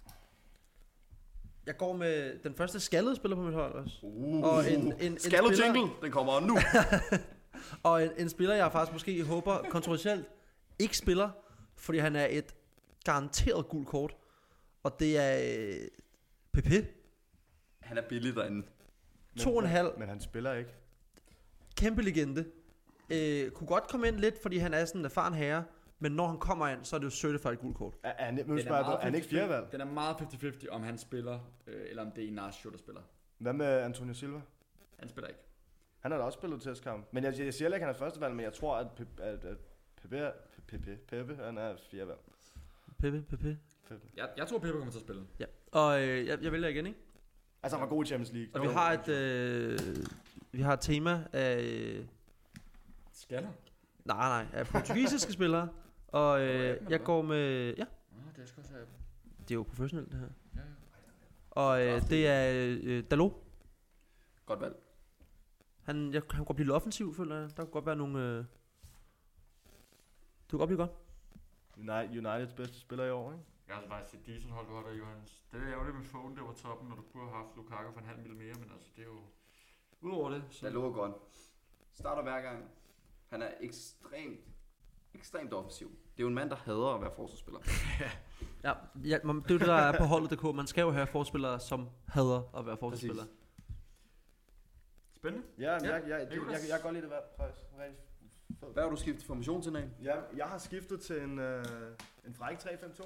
jeg går med den første skaldede spiller på mit hold også. uh, Og en, en, en Skallo spiller- jingle, den kommer nu. Og en, en spiller, jeg faktisk måske håber kontroversielt ikke spiller, fordi han er et garanteret gult kort. Og det er øh, P P. Han er billig derinde. To og en halv. Men han spiller ikke. Kæmpe legende. Øh, kunne godt komme ind lidt, fordi han er sådan en erfaren herre. Men når han kommer ind, så er det jo certified gult kort. Er, er, han, nu Den er spørger jeg, meget er han ikke fjerde valg? Den er meget halvtreds halvtreds, om han spiller, øh, eller om det er Inacio, der spiller. Hvad med Antonio Silva? Han spiller ikke. Han har da også spillet testkamp. Men jeg, jeg siger heller ikke, at han er første valg, men jeg tror, at Pepe, at, at Pepe, er- Pepe, Pepe, han er fjerde valg. Pepe, Pepe. Pepe. Jeg, jeg tror, Pepe kommer til at spille. Ja. Og øh, jeg, jeg vælger igen, ikke? Altså, han var god i Champions League. Og vi har et, øh, vi har et tema af... Øh, Skaller? nej, nej, af portugisiske spillere. Og Går du af øh, med, eller jeg hvad? går med... Ja, Ah, det er sgu også have. det er jo professionelt, det her. Ja, ja. Og øh, det er øh, Dalot. Godt valg. Han, jeg, han kunne godt blive lidt offensiv, føler jeg. Der kunne godt være nogle... Øh, det kunne godt blive godt. United, Uniteds bedste spiller i år, ikke? Jeg har altså faktisk et decent hold, du har der, Johannes. Det er ærgerligt med Foden, der var toppen, når du kunne have haft Lukaku for en halv mil mere, men altså, det er jo... Udover det, så... Der lå godt. Starter hver gang. Han er ekstremt, ekstremt offensiv. Det er jo en mand, der hader at være forsvarsspiller. Ja, ja, man, det er jo det, der er på holdet punktum d k. Man skal jo have forspillere, som hader at være forsvarsspillere. Spændende. Ja, men Ja, jeg, jeg, jeg, jeg, Nicolas. jeg, jeg kan godt lide det valg, faktisk. Rigtig fed. Hvad har du skiftet formation til, Nal? Ja, jeg har skiftet til en, øh, en fræk tre fem to.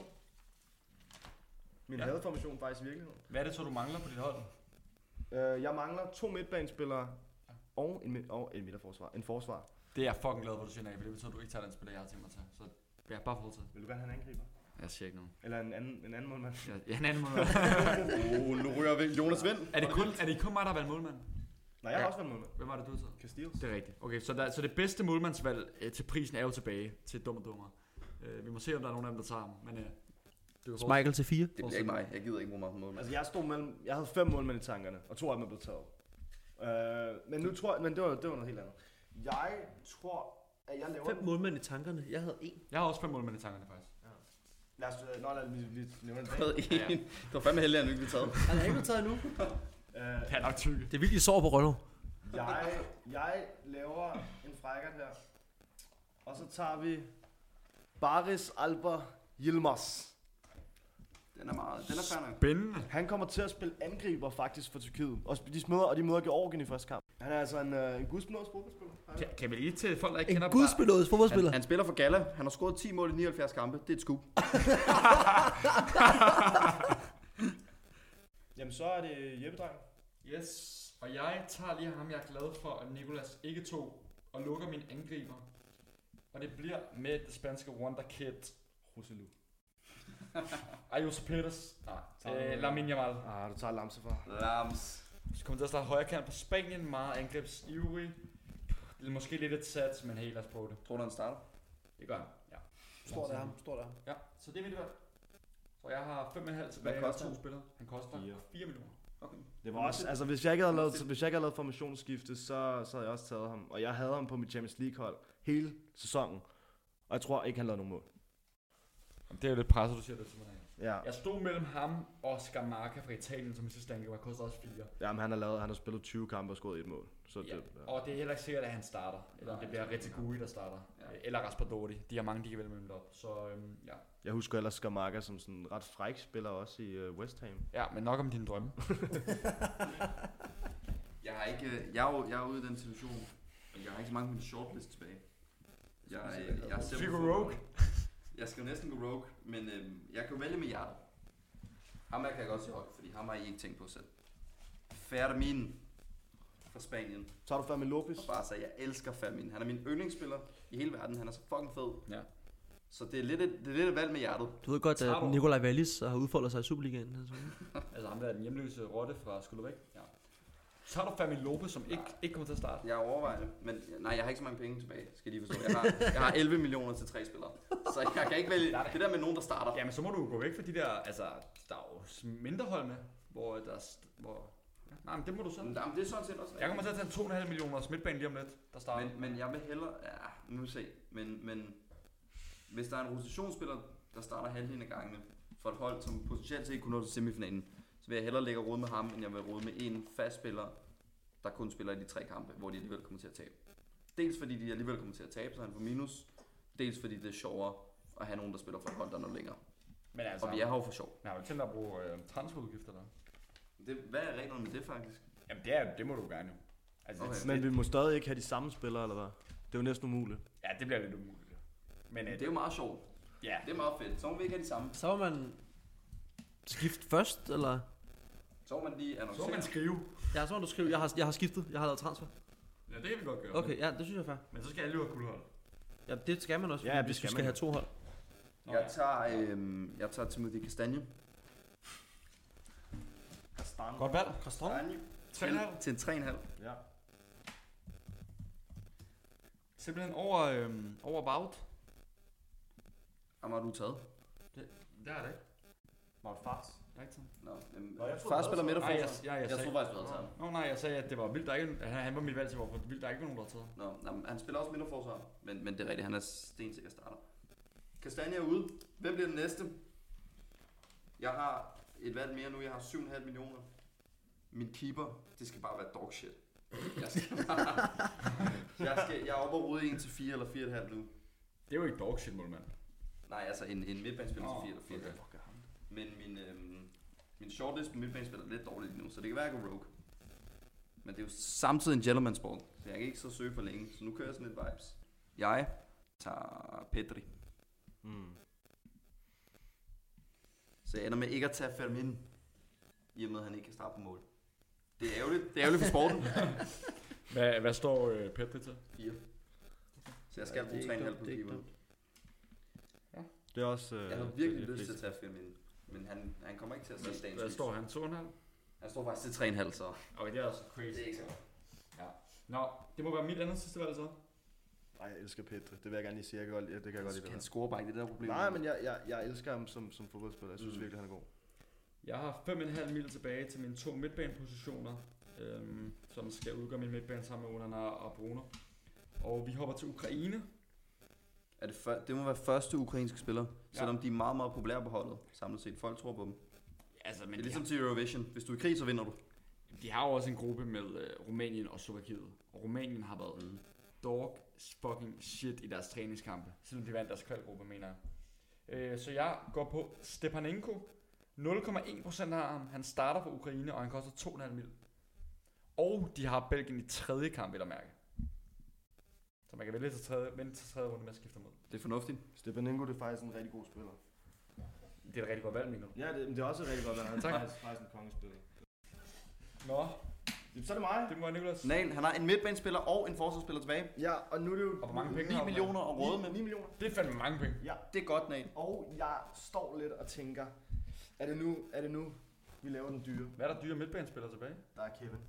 Min Ja. ja. hadeformation faktisk i virkeligheden. Hvad er det så, du mangler på dit hold? Øh, jeg mangler to midtbanespillere og en, mid- og en midterforsvar. En forsvar. Det er jeg fucking glad for, du siger nej, for det betyder, at du ikke tager den spiller, jeg har tænkt mig at tage. Så ja, bare fortsæt. Vil du gerne have en angriber? Jeg siger ikke noget. Eller en anden, en anden målmand? Ja, ja en anden måde. Oh, nu ryger vi Jonas Vind. er, det kun, er det kun mig, der har valgt målmand? Nej, jeg har Ja. også været målmand. Hvem var det, du har taget? Castiles. Det er rigtigt. Okay, så, der, så det bedste målmandsvalg øh, til prisen er jo tilbage til Dum og Dummer. Øh, vi må se, om der er nogen af dem, der tager ham. Men øh, du kan Michael til fire. Det bliver ikke mig. Jeg gider ikke bruge mig på mål. Altså, jeg stod mellem... Jeg havde fem målmænd i tankerne, og to af dem er blevet taget. Øh, men nu tror jeg... Men det var, det var noget helt andet. Jeg tror, at jeg laver Fem den. målmænd i tankerne. Jeg havde en. Jeg har også fem målmænd i tankerne, faktisk. Lad os, øh, nå, lad os, vi, vi nævner det. Hvad Ja. en? Det var fandme heldig, at han ikke blev taget. Han er ikke blevet taget endnu. Øh, Det er nok tykke. Det er vildt, I sover på Rønner. jeg, jeg laver en frækkert her. Og så tager vi Baris Alper Yilmaz. Den er meget, den er fair nok. Spændende. Han kommer til at spille angriber faktisk for Tyrkiet. Og de møder, og de møder Georgien i første kamp. Han er altså en, øh, en gudsbenådet fodboldspiller. Kan, kan vi lige til folk, der ikke En kender gudspillådes fodboldspiller. Han, han spiller for Gala. Han har scoret ti mål i nioghalvfjerds kampe. Det er et scoop. Jamen så er det Jeppe Dreng. Yes, og jeg tager lige ham, jeg er glad for, at Nicolas ikke tog, og lukker min angriber. Og det bliver med det spanske wonderkid, Roselu. Ayus Peters, Tager øh, du- Lamine Yamal. Ah, du tager Lamse fra. Lams. Så kommer til at starte højre kant på Spanien, meget angrebsivrig. Det er måske lidt et sats, men hey, lad os prøve det. Tror du, han starter? Det gør han, ja. Står der ham, står der ham. Ja, så det er mit valg. Så jeg har fem komma fem tilbage Hvad og koster to han? spillere. Han koster Fire. fire millioner. Okay. Det var også, altså hvis jeg ikke havde lavet, hvis jeg ikke havde lavet formationsskifte, så, så havde jeg også taget ham. Og jeg havde ham på mit Champions League hold hele sæsonen. Og jeg tror ikke, han lavede nogen mål. Det er jo lidt presset, du siger det til mig. Ja, Jeg stod mellem ham og Scamacca fra Italien, som i sidste angriber koster også fire. ja men han har, lavet, han har spillet tyve kampe og scoret et mål. Så Ja. det, ja. Og det er heller ikke sikkert, at han starter. Eller om det bliver Retegui, der starter. Ja. Ja. Eller Raspadori. De har mange, de kan vælge mellem op. Så øhm, ja. Jeg husker ellers Scamacca som sådan en ret fræk spiller også i uh, West Ham. Ja, men nok om dine drømme. Jeg har ikke, øh, jeg er, jo, jeg er ude i den situation, men jeg har ikke så mange på min shortlist tilbage. Jeg, jeg, jeg, jeg, Skal vi gå rogue? Jeg skal jo næsten gå rogue, men øh, jeg kan jo vælge med hjertet. Ham her kan jeg godt sige højt, fordi ham har I ikke tænkt på selv. Fermin fra Spanien. Så har du Fermin Lopez. Og bare så jeg elsker Fermin. Han er min yndlingsspiller i hele verden. Han er så fucking fed. Ja. Så det er lidt et, det er lidt et valg med hjertet. Du ved godt, Tager at du- Nikolaj Wallis har udfoldet sig i Superligaen. Altså. Altså ham der er den hjemløse rotte fra Skulderbæk. Ja. Så har du Fermin Lopez, som ikke, ikke kommer til at starte. Jeg overvejer det, men nej, jeg har ikke så mange penge tilbage, skal I lige forstå. Jeg har, jeg har elleve millioner til tre spillere. Så jeg kan ikke vælge det der med nogen, der starter. Jamen så må du gå væk fra de der, altså der er jo mindre hold med, hvor der er, st- hvor... Ja, nej, men det må du så. Men der- det er sådan set også Jeg kommer til at tage en to komma fem millioner midtbane lige om lidt, der starter. Men, men jeg vil hellere... Ja, nu må vi se. Men, men hvis der er en rotationsspiller, der starter halvdelen af gangene for et hold, som potentielt set kunne nå til semifinalen, så vil jeg hellere lægge råd med ham, end jeg vil råd med en fast spiller, der kun spiller i de tre kampe, hvor de alligevel kommer til at tabe. Dels fordi de alligevel kommer til at tabe, så han får minus. Dels fordi det er sjovere at have nogen, der spiller for et hold, der når længere. Men altså, Og vi er her jo for sjov. jeg har jo tænkt dig at bruge øh, transferudgifter der. Det, hvad er reglerne med det faktisk? Jamen det, er, det må du gerne jo. Altså, Okay. det, Men vi må stadig ikke have de samme spillere, eller hvad? Det er jo næsten umuligt. ja, det bliver lidt umuligt. Men øh, Det er jo meget sjovt. ja, Det er meget fedt. Så må vi ikke have de samme. Så må man skifte først, eller? Så må man lige så må annoncere. man skrive. Ja, så må du skrive, jeg har, jeg har skiftet, jeg har lavet transfer. Ja, det kan vi godt gøre. Okay, ja, det synes jeg er fair. Men så skal alle jo have guldhold. Ja, det skal man også, Ja, ja, det hvis skal vi skal man have to hold. Jeg tager, øhm, jeg tager Timothy Castagne. Godt valg. Castagne. tre komma fem. Til en tre komma fem. Ja. Simpelthen over, øhm, over Wout. Ham har du taget. Det har det ikke. Var det fars? Jeg har ikke taget. Nå, jamen, Nå, jeg troede, far du spiller havde midt og Nej, jeg, forsvar. jeg, jeg, Jeg sagde, tror faktisk, du havde taget ham. Nå, nej, jeg sagde, at det var vildt, der ikke, han, han var mit valg til, hvorfor vildt, der er ikke nogen, der har taget. Nå, nå, men han spiller også midt og forsvar. Men, men det er rigtigt, han er stensikker starter. Castagne er ude. Hvem bliver den næste? Jeg har et valg mere nu. Jeg har syv komma fem millioner. Min keeper, det skal bare være dog shit. Jeg skal bare... jeg, skal, jeg er oppe og rode en til fire eller fire komma fem nu. Det er jo ikke dog shit, målmand. Nej, altså en, en midtbanespiller Nå, til fire eller fire okay. komma fem. Men min, øhm, min shortlist på midtbanespiller er lidt dårlig lige nu, så det kan være, at jeg går rogue. Men det er jo samtidig en gentleman sport, så jeg kan ikke så søge for længe, så nu kører jeg sådan lidt vibes. Jeg tager Pedri. Mm. Så jeg ender med ikke at tage Fermin, i og med at han ikke kan starte på mål. Det er ærgerligt, det er ærgerligt for sporten. Hvad, hvad står øh, Pedri til? fire. Så jeg skal Ja, bruge det er tre ikke komma fem dumt, på det er ikke keeper. dumt. Det er også... Øh, Jeg har det- virkelig det er lyst til flest. at tage Fermin, men han, han kommer ikke til at se dagens Hvad lys. står han? to komma fem? Han står faktisk til tre komma fem, så Okay, det er også crazy. det er ikke så godt. Nå, det må være mit andet sidste valg så. Ej, jeg elsker Pedri. Det vil jeg gerne lige sige. Jeg kan godt, ja, det kan jeg godt lide. ved Han dig. scorer bare ikke, det der problem. Nej, men jeg, jeg, jeg elsker ham som, som fodboldspiller. Jeg synes Mm. virkelig, han er god. Jeg har fem komma fem mil tilbage til mine to midtbanepositioner, øhm, som skal udgøre min midtbane sammen med Onana og Bruno. Og vi hopper til Ukraine, Er det, før, det må være første ukrainske spiller, Ja. selvom de er meget, meget populære på holdet, samlet set. Folk tror på dem. Altså, men Det er de, ligesom til Eurovision. Hvis du er i krig, så vinder du. har, de har jo også en gruppe med uh, Rumænien og Slovakiet. Og Rumænien har været Mm. dog fucking shit i deres træningskampe. Selvom de vandt deres kvalgruppe, mener jeg. Uh, så jeg går på Stepanenko. nul komma en procent har ham. Han starter for Ukraine, og han koster to komma fem mil. Og de har Belgien i tredje kamp, vil jeg mærke. Så man kan vælge til tredje, vente til tredje runde med at skifte mod. Det er fornuftigt. Stepanenko, det er faktisk en rigtig god spiller. Det er et rigtig godt valg, mener du? Ja, det, det er også et rigtig godt valg. Han er Tak. faktisk, faktisk en kongespiller. Nå, Så er det mig. det må være Nicolas. Nal, han har en midtbanespiller og en forsvarsspiller tilbage. Ja, og nu er det jo... Og hvor mange penge ni har du? millioner at råde med. ni millioner. Det er fandme mange penge. Ja, Det er godt, Nal. og jeg står lidt og tænker, er det nu, er det nu vi laver den dyre? Hvad er der dyre midtbanespillere tilbage? Der er Kevin.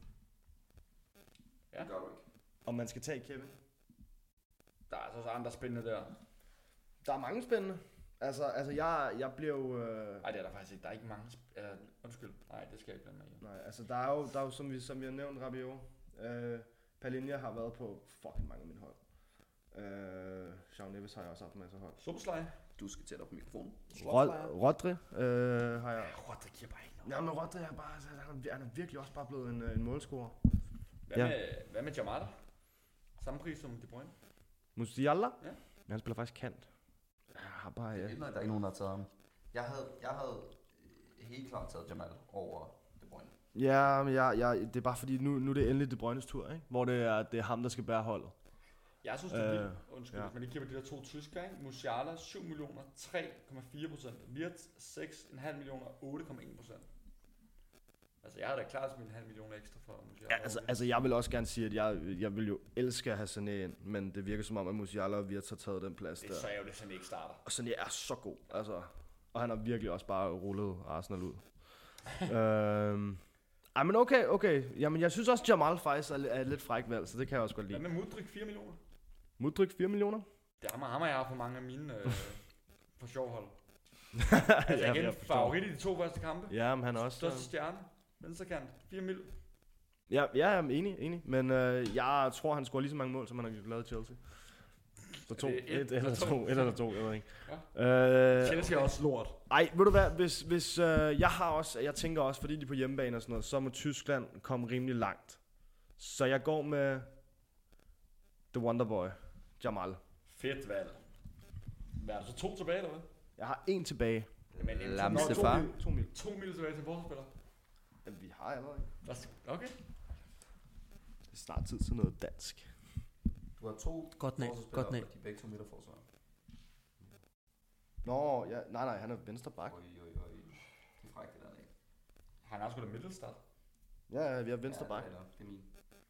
Ja. Det gør du ikke. Og man skal tage Kevin. Der er altså også andre spændende der. Der er mange spændende. Altså, altså jeg, jeg bliver jo... Øh... Nej, det er der faktisk ikke. Der er ikke mange... Sp- eller, undskyld. Nej, det skal jeg ikke blande mig i. Nej, altså der er jo, der er jo som, vi, som vi har nævnt, Rabiot. Øh, Palinja har været på fucking mange af mine hold. Øh, Jean Neves har jeg også haft med sig hold. Supersleje. Du skal tættere på mikrofonen. Rod- Rodri øh, har jeg... Rodri giver bare ikke noget. Ja, men Rodri er bare, altså, han, er, han er virkelig også bare blevet en, øh, en målscorer. Hvad, Ja. med, hvad med Jamal? Samme pris som De Bruyne. Musiala? Ja. Men han spiller faktisk kant. Jeg har bare... Ja. Ja. Der er ikke nogen, der har taget ham. Jeg havde, jeg havde helt klart taget Jamal over De Bruyne. Ja, men jeg, jeg, det er bare fordi, nu, nu er det endelig De Bruynes tur, ikke? Hvor det er, det er ham, der skal bære holdet. Jeg synes, det er Øh, vildt. Undskyld, ja. ja. men lige kigger på de der to tyskere, ikke? Musiala syv millioner, tre komma fire procent. Wirtz seks komma fem millioner, otte komma en procent. Altså, jeg har da klart smidt en halv million ekstra for Musiala. Ja, altså, altså, jeg vil også gerne sige, at jeg, jeg vil jo elske at have Sané ind, men det virker som om, at Musiala og Wirtz har taget den plads det der. er så ærgerligt, at han ikke starter. Og Sané er så god, altså. Og han har virkelig også bare rullet Arsenal ud. øhm, ej, men okay, okay. Jamen, jeg synes også, Jamal faktisk er, er et lidt fræk valg, så det kan jeg også godt Hvad lide. med Mudryk fire millioner? Mudryk fire millioner? Det er ham, ham har jeg haft på mange af mine øh, på sjovhold. Altså, Ja, igen, jeg forstår. favorit i de to første kampe. Ja, men han er også... Største stjerne. Venstrekant. fire mil. Ja, ja, jeg er enig, enig. Men øh, jeg tror, han scorer lige så mange mål, som han har lavet i Chelsea. Så to. Er Et, det et et eller eller to? to. Et eller to, jeg ved ikke. Ja. Øh, Chelsea er også lort. ej, ved du hvad, hvis, hvis øh, jeg har også, jeg tænker også, fordi de er på hjemmebane og sådan noget, så må Tyskland komme rimelig langt. Så jeg går med The Wonderboy, Jamal. Fedt valg. Hvad er der så to tilbage, eller hvad? Jeg har en tilbage. Jamen, en- Lam Nå, to Sefar. mil. To mil. To mil tilbage til en forsvarsspiller. Ja, vi har allerede. Der skal- Okay. Det er snart tid til noget dansk. Du har to Godt næ, forsvarsspillere, godt næ. og de er begge to midterforsvar. Nå, ja, nej, nej, han er venstre bak. Oj, oj, oj. Det er frækt, det der, Nal. Han har sgu da middelstart. Ja, ja, vi har venstre bak. Ja, det er, det er min.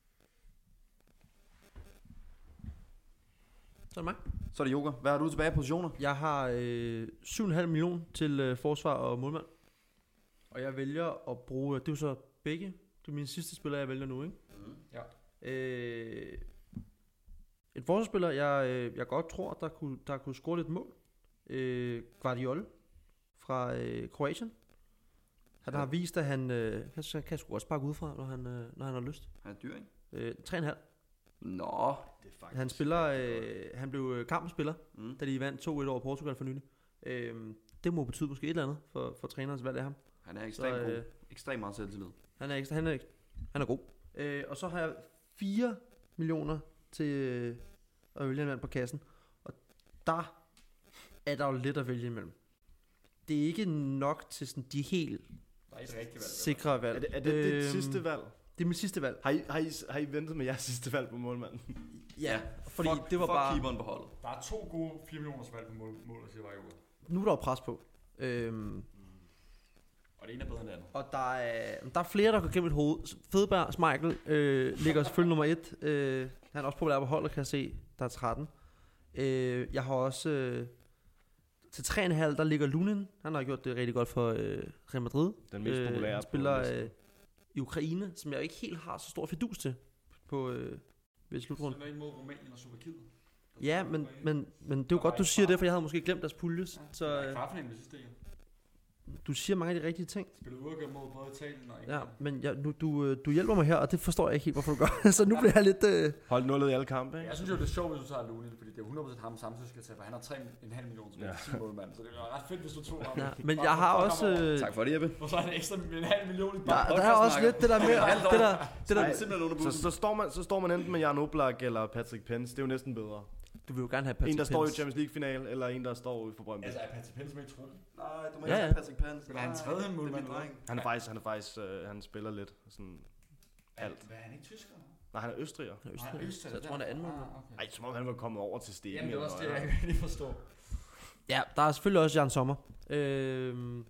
Så er det mig. Så er det Joker. Hvad har du tilbage i positioner? Jeg har øh, syv komma fem millioner til øh, forsvar og målmand. Og jeg vælger at bruge, det er jo så begge, det er mine sidste spillere, jeg vælger nu, ikke? Mm. Øh, en forsvarsspiller, jeg, øh, jeg godt tror, der kunne, der kunne score lidt mål. Øh, Guardiola fra øh, Kroatien. Han har vist, at han, øh, han kan, kan sgu også sparke udefra, når han, øh, når han har lyst. Han er dyr, ikke? Øh, tre komma fem. Nå. Det er faktisk Han spiller, øh, han blev øh, kampspiller, Mm. da de vandt to et over Portugal for nylig. Øh, det må betyde måske et eller andet for, for trænerens valg af ham. Han er ekstremt Så, god. øh, Ekstremt meget selvtillid. Han er ekstra, han er, han er god. Øh, og så har jeg fire millioner til øh, at vælge en mand på kassen. Og der er der jo lidt at vælge imellem. Det er ikke nok til sådan de helt Der er et rigtigt valg. sikre valg. Er det, er det dit Øhm, sidste valg? Det er mit sidste valg. Har I, har, I, har I ventet med jeres sidste valg på målmanden? Ja, fordi fuck, det var fuck bare... keeperen på holdet. Der er to gode fire millioners valg på mål, mål siger bare Joker. Nu er der jo pres på. Øhm, Og det ene er bedre end det andet. og der er, der er flere, der går gennem et hoved. Fedberg, Schmeichel øh, ligger selvfølgelig nummer et. Øh, han er også populær på holdet, kan jeg se. Der er tretten. Øh, jeg har også... Øh, til tre komma fem, der ligger Lunin. Han har gjort det rigtig godt for øh, Real Madrid. Den mest populære Han på spiller listen. øh, i Ukraine, som jeg ikke helt har så stor fidus til på øh, ved slutrunden. Så er der mod Rumænien og Slovakiet. Ja, men, men, men det er jo godt, du siger det, for jeg havde måske glemt deres pulje. Så, Så, øh, kvartfinalen ved sidste, ja. du siger mange af de rigtige ting. Spillet uafgjort mod både Italien og England. Ja, men jeg, nu, du, øh, du hjælper mig her, og det forstår jeg ikke helt, hvorfor du gør. Så nu bliver jeg lidt... Øh... Hold nullet i alle kampe, ikke? Jeg synes jo, det er sjovt, hvis du tager Lunin, fordi det er hundrede procent ham samtidig skal tage, for han har tre komma fem millioner tilbage til sin målmand, så det er ret fedt, hvis du tog ham. Ja, men jeg har også... Øh... Tak for det, Jeppe. Og så er det ekstra en halv million i Der, bare. der er også lidt det der med... det der, det der, Ej, Simpelthen under Så, bussen. så, står man, så står man enten med Jan Oblak eller Patrick Pence. Det er jo næsten bedre. du vil jo gerne have Patrick En, der står i Pence. Champions League-final, eller en, der står ude for Brøndby. Altså, er Patrick Pence med i truppen? Nej, du må Ja, ikke ja. have Patrick Pence. Spiller han tredje Nej, målmand, det er min dreng. Han er faktisk, han er faktisk, øh, han spiller lidt sådan alt. Hvad er han ikke tysker? Nej, han er østriger. Ja, Østrig. Nej, Østrig, Så jeg tror, han er anden måned. Ah, okay. Ej, som om han var kommet over til Stegen. Jamen, det er også det, eller jeg noget. kan lige forstå. Ja, der er selvfølgelig også Jan Sommer. Øhm,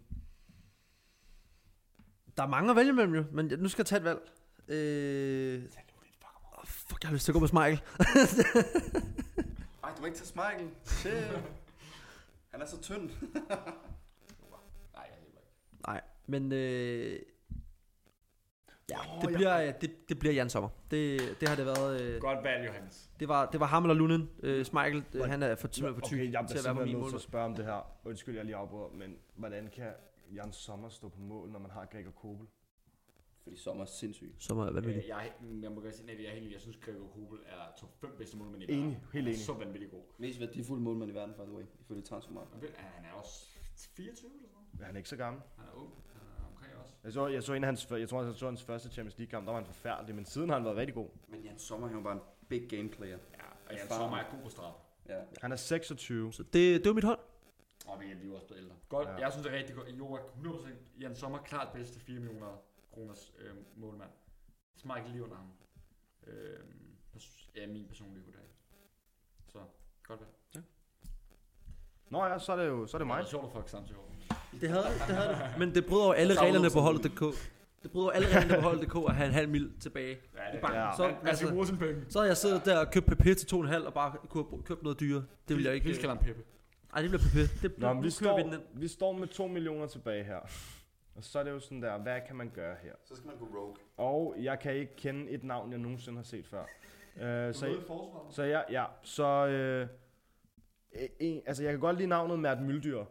der er mange at vælge mellem jo, men nu skal jeg tage et valg. Øh, oh, fuck, jeg har lyst til at gå med Smeichel. Ej, du må ikke tage Smeichel. Shit. Han er så tynd. Nej, jeg hjælper ikke. Nej, men øh, ja, Åh, det, jeg- bliver, det, det bliver Jan Sommer. Det, det har det været. Øh, Godt valg, Johannes. det var det var ham eller Lunen. Øh, Smeichel, øh, han er for, simpelthen for tyk Okay, jeg til bliver at være på min simpelthen nødt mål. til at spørge om det her. Undskyld, jeg lige afbryder, men hvordan kan Jan Sommer stå på mål, når man har Gregor Kobel? Fordi Sommer er sindssyg. Sommer er vanvittig. Øh, jeg, jeg må godt sige, at jeg er helt enig. Jeg synes, Gregor Kobel er top fem bedste målmænd i Enig, verden. helt Han er enig. så vanvittig god. Mest værdifulde målmand i verden, by the way, ifølge Transfermarkt. Og ved- Han er også fireogtyve eller sådan noget. Han er ikke så gammel. Han er ung. Han er omkring også. Jeg så, jeg så en af hans, jeg tror, jeg så hans første Champions League kamp, der var han forfærdelig, men siden har han været rigtig god. Men Jan Sommer, han er jo bare en big game player. Ja, og Jan Far. Sommer er god på straf. Ja. Han er seksogtyve. Så det, det var mit hold. Og vi er lige også blevet ældre. Godt, Ja. ja. Jeg synes, det er rigtig godt. Jo, hundrede procent. Jan Sommer klart bedste fire millioner kroners øh, målmand. Smeichel lige under ham. Øh, pers- ja, min personlige vurdering. Så, godt valg. Nå ja, så er det jo, så er det mig. Det er sjovt at fuck samtidig over. Det havde det, havde det. Men det bryder jo alle Jeg savner reglerne på sådan holdet punktum d k. Det bryder jo alle reglerne på holdet punktum d k at have en halv mil tilbage. Ja, det Bang. Ja. Så, Man, man skal altså, bruge sine penge. så havde jeg siddet der og købt P P til to komma fem og bare kunne have købt noget dyre. Det vil jeg ikke. Vi skal have en Peppe. Ej, det bliver P P. Det, Nå, nu men vi, kører vi står, den ind. vi står med to millioner tilbage her. Og så er det jo sådan der, hvad kan man gøre her? Så skal man gå rogue. Og jeg kan ikke kende et navn, jeg nogensinde har set før. Uh, så, i forsvaret. så ja, ja, så... Uh, en, altså, jeg kan godt lide navnet Mert Myldyr.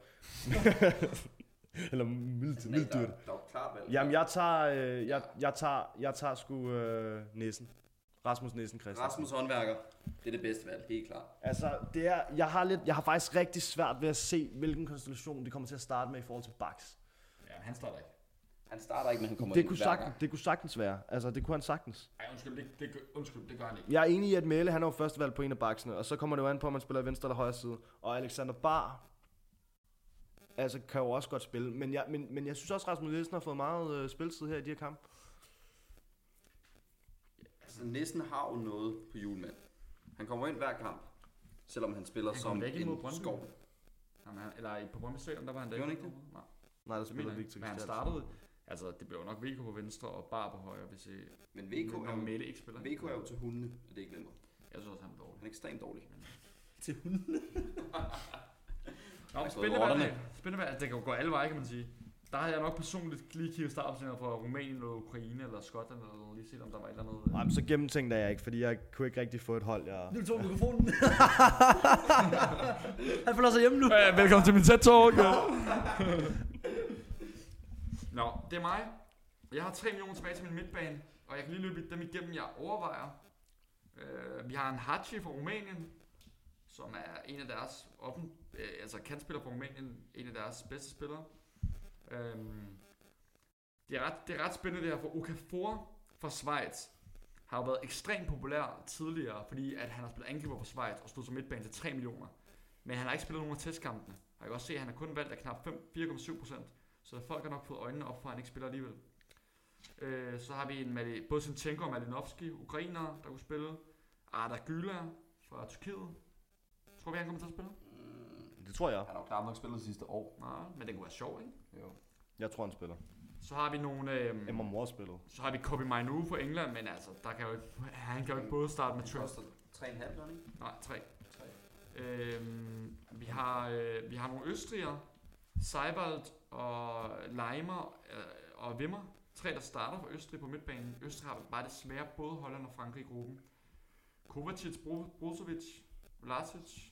Eller Myld, Nej, der, Myldyr. der er jo klart valg. Jamen, jeg tager, øh, jeg, jeg tager, jeg tager sgu øh, Nissen. Rasmus Nissen Christensen. Rasmus håndværker, det er det bedste valg, helt klart. Altså, det er, jeg har lidt, jeg har faktisk rigtig svært ved at se, hvilken konstellation de kommer til at starte med i forhold til Bax. Ja, han starter ikke. Han starter ikke, men han kommer Det ind kunne, hver sagtens, gang. det kunne sagtens være. Altså, det kunne han sagtens. Ej, undskyld, det, det, gør- undskyld, det gør han ikke. Jeg er enig i, at Mæle, han er jo første valg på en af baksene, og så kommer det jo an på, om man spiller venstre eller højre side. Og Alexander Bar, altså, kan jo også godt spille. Men jeg, men, men jeg synes også, Rasmus Nielsen har fået meget øh, spilletid her i de her kampe. Altså, Nissen har jo noget på julemand. Han kommer ind hver kamp, selvom han spiller Han som kom da ikke imod en Brøndby. skov. Jamen, han, eller i- på Brøndby Stadion, der var han da Gjorde ikke. han ikke Nej, Nej, der det spiller mener jeg Victor ikke. Men han Christiansen. startede, altså det blev jo nok V K på venstre og Bar på højre, hvis I, Men V K når er jo, Mette ikke spiller. V K er jo til hundene, og det er ikke glemmer. Jeg synes også, han er dårlig. Han er ekstremt dårlig. Til hunden. Nå, gået spændende valg. rotterne. Spændende valg. Det kan jo gå alle veje, kan man sige. Der havde jeg nok personligt lige kigget startopstillinger fra Rumænien eller Ukraine eller Skotland eller noget, lige set om der var et eller andet. Nej, men så gennemtænkte jeg ikke, fordi jeg kunne ikke rigtig få et hold. Jeg... Nu tog mikrofonen. Han føler sig hjemme nu. Ja, velkommen til min tæt talk. Nå, det er mig. Jeg har tre millioner tilbage til min midtbane, og jeg kan lige løbe dem igennem, jeg overvejer. Uh, vi har en Hachi fra Rumænien, som er en af deres offen, øh, altså kantspiller fra Rumænien, en af deres bedste spillere. Um, det, er ret, det er ret spændende det her, for Okafor fra Schweiz har jo været ekstremt populær tidligere, fordi at han har spillet angriber for Schweiz og stod som midtbane til tre millioner. Men han har ikke spillet nogen af testkampene. Jeg kan også se, at han har kun valgt af knap fire komma syv procent. Så folk har nok fået øjnene op for, at han ikke spiller alligevel. Øh, så har vi en Mali, både Sinchenko og Malinovski, ukrainere, der kunne spille. Arda Güler fra Tyrkiet. Tror vi, han kommer til at spille? Mm, Det tror jeg. han har jo knap nok spillet sidste år. Nej, men det kunne være sjovt, ikke? Jo. Jeg tror, han spiller. Så har vi nogle... Øh, Emma Moore spillet. så har vi Kobe Mainu fra England, men altså, der kan jo ikke, han kan jo ikke både starte med Han Trent. koster tre komma fem, gør han ikke? Nej, tre. tre. Øhm, vi har øh, vi har nogle østrigere, Seibold og Leimer øh, og Wimmer. Tre, der starter for Østrig på midtbanen. Østrig har bare det svære både Holland og Frankrig i gruppen. Kovacic, Bro- Brozovic, Vlasic,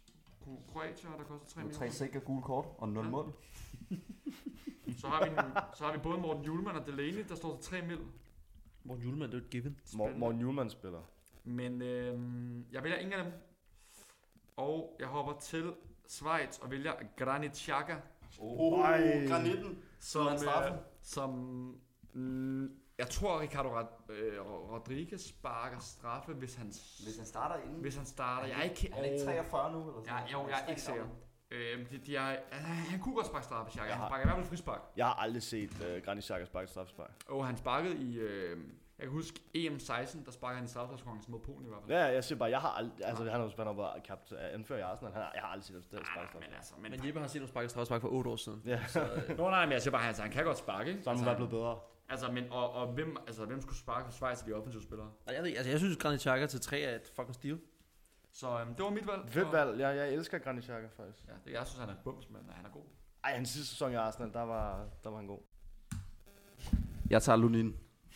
Kroatier, der koster tre Tre millioner. sikre gule kort og nul Ja. mål. Så har, vi en, så har vi både Morten Hjulmand og Delaney, der står til tre mil. Morten Julemand, det er jo et given. Mor- Morten Hjulmand spiller. Men øh, jeg vælger ingen af dem. Og jeg hopper til Schweiz og vælger Granit Xhaka. Oh, Ej. granitten. Som, han straffe? øh, som mm, jeg tror Ricardo Rod- øh, Rodriguez sparker straffe, hvis han, Hvis han starter inden. hvis han starter. Jeg er ikke, Han er ikke Åh. treogfyrre nu, eller sådan Ja, jo, jeg er ikke sikker. Øh, de, de er, øh, han kunne godt sparke straffe, Xhaka. Han Ja. sparker i hvert fald frispark. Jeg har aldrig set uh, Granit Xhaka sparke straffespark. Og han sparkede i, øh, jeg kan huske E M seksten, der sparker han i straffesparkskonkurrencen mod Polen i hvert fald. Ja, jeg siger bare, jeg har aldrig, altså han har jo spændt op og kapt anfører i Arsenal. Han har, jeg har aldrig set ham sparke Nej, straffespark. men altså, men, Men Jeppe har set nogle sparket straffespark for otte år siden. Ja, Nå nej, men jeg siger bare, altså, han kan godt sparke, ikke? så er han altså, bare blevet bedre. Altså, men, og, og hvem, altså, hvem skulle sparke for Schweiz, de offensive spillere? Nej, jeg, ved, ikke, altså, jeg synes, Granit Xhaka til tre er et fucking stil. Så øhm, det var mit valg. Fedt Og- valg. Jeg, jeg elsker Granit Xhaka faktisk. Ja, det, jeg synes, han er bums, men han er god. Ej, hans sidste sæson i Arsenal, der var, der var han god. Jeg tager Lunin.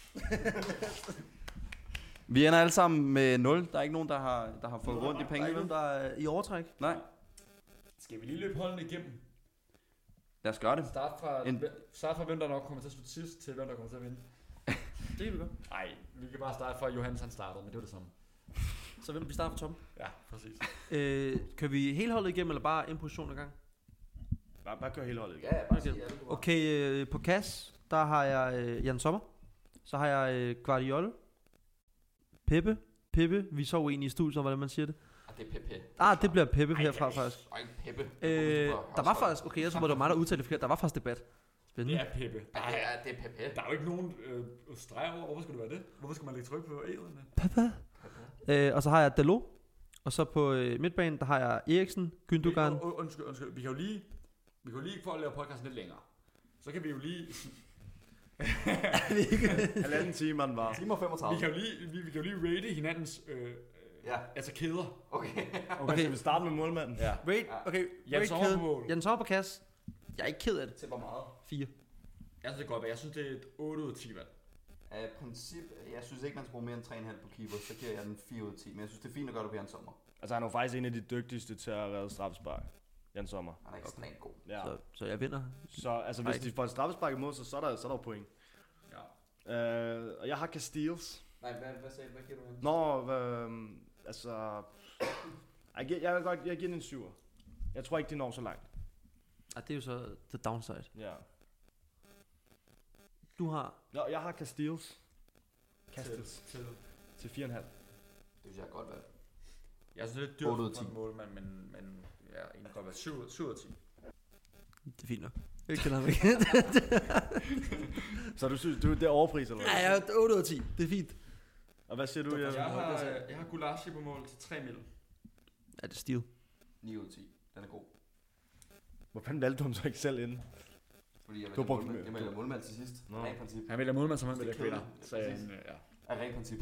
Vi ender alle sammen med nul. Der er ikke nogen, der har, der har fået rundt i Der er ikke pengene. nogen, der er i overtræk. Nej, Skal vi lige løbe holdene igennem? lad os gøre det. Start fra, En- start fra hvem der nok kommer til at slutte sidst, til hvem der kommer til at vinde. Det kan vi godt. Nej, vi kan bare starte fra Johannes han startede, men det var det samme. Så hvem vi starter fra toppen? Ja, præcis. Øh, kan vi hele holdet igennem, eller bare en position ad gang? Bare, bare kør hele holdet igen. Ja, bare Okay. sige alle, du har. Okay, øh, på kasse, der har jeg øh, Jan Sommer. Så har jeg øh, Guardiola. Peppe. Peppe. Vi så uenige i studiet, om hvordan man siger det. Ah, det er Pepe. Ah, det bliver Peppe herfra faktisk. Og ikke Pepe. Øh, der var faktisk, okay, jeg tror, det var mig, der udtalte det forkert. Der var faktisk debat. Det Spændende. er Peppe. Der Ja, er, det er Pepe. der er jo ikke nogen øh, streg over. Hvorfor skulle det være det? Hvorfor skal man lægge tryk på æderne? Peppe. Øh, og så har jeg Dalot. Og så på øh, midtbanen, der har jeg Eriksen, Gündogan. Und- Undskyld, undskyld. Vi kan jo lige, vi kan jo lige for at lave podcasten lidt længere. Så kan vi jo lige, Halvanden time, man var. Timer vi femogtredive. kan jo lige, vi, vi kan jo lige rate hinandens, øh, Ja. altså kæder. Okay. Okay, skal vi starte med målmanden? Ja. Rate, okay, Jan rate Sommer kæden. på mål. Jan Sommer på kasse. Jeg er ikke ked af det. Til hvor meget? Fire. Jeg synes det er godt, jeg synes det er et otte ud af ti valg. Af princip, jeg synes ikke, man skal bruge mere end tre komma fem på keeper, så giver jeg den fire ud af ti. Men jeg synes, det er fint at gøre det på Jens Sommer. Altså han er jo faktisk en af de dygtigste til at redde straffespark. Jan Sommer. Han er ekstremt god. Ja. Så, så jeg vinder. Så altså, hvis Ej. de får et straffespark imod sig, så er der, så er der jo point. Ja. Øh, og jeg har Casteels. Nej, hvad, hvad sagde du? Hvad giver du Jens? Nå, øh, altså... Jeg, giver, jeg, vil godt, jeg giver den en syver. Jeg tror ikke, de når så langt. Ah, det er jo så the downside. Ja. Du har... Nå, jeg har Casteels. Casteels. Til, til. Til fire komma fem. Det synes jeg er godt valg. Jeg synes det er lidt dyrt otte ud af for ti. en målmand, men, men ja, egentlig godt være syv ud af ti. Det er fint nok. Jeg kender ham ikke. Så du synes, du, det er overpris, eller hvad? Ja, jeg er otte ud af ti. Det er fint. Og hvad siger du, Jeg Jeppe? har, jeg har Gulashi på mål til tre mil. Ja, det er stil. ni ud af ti. Den er god. Hvor fanden valgte du ham så ikke selv inden? Fordi jeg Du har vælger brugt målmand, mere. jeg vælger målmand til sidst. Nå. Rent princip. Han vælger målmand, som han Det er vælger kvinder. kedeligt. Så Præcis. øh, ja. Af rent princip.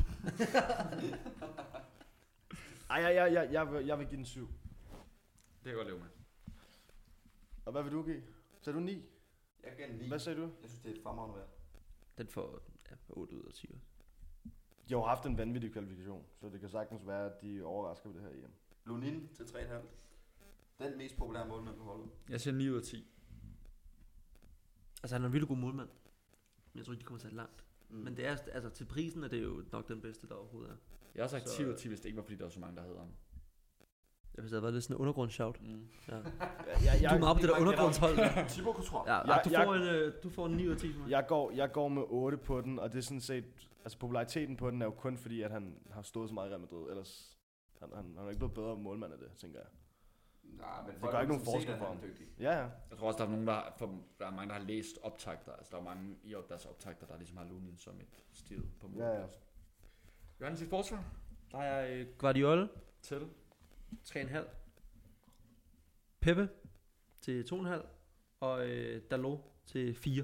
Ej, jeg, jeg, jeg, jeg, vil, jeg vil give den syv. Det kan jeg godt leve med. Og hvad vil du give? Sagde du ni? Jeg giver den ni. Hvad sagde du? Jeg synes, det er et fremragende valg. Den får ja, otte ud af ti. De har jo haft en vanvittig kvalifikation, så det kan sagtens være, at de overrasker ved det her hjem. Lunin til tre komma fem. Den mest populære målmand på holdet. Jeg siger ni ud af ti. Altså, han er en virkelig god målmand. Men jeg tror ikke, de kommer så langt. Mm. Men det er, altså, til prisen er det jo nok den bedste, der overhovedet er. Jeg har sagt Så- ti ud af ti, hvis det ikke var, fordi der var så mange, der hedder ham. Jeg vil sige, det har været lidt sådan en undergrundsshout. Mm. Ja. Jeg, Du er meget på det der mange undergrundshold. der. Thibaut Courtois. Ja, Jeg- ja, du, jeg- får en, øh, du får en ni ud af ti for mig. jeg, går, jeg går med otte på den, og det er sådan set... Altså populariteten på den er jo kun fordi, at han har stået så meget i Real Madrid. Ellers han, han, han er ikke blevet bedre målmand af det, tænker jeg. Nej, men Det gør ikke nogen forskel for ham. Dygtig. Ja, ja. Jeg tror også, der er nogen, der, for, der er mange, der har læst optagter. Altså, der er mange i deres optagter, der ligesom har Lunin som et stil på mål. Ja, ja. Johannes, dit forsvar? Der har jeg øh, Guardiola Til? tre komma fem. Peppe til to komma fem. Og øh, Dalot til fire.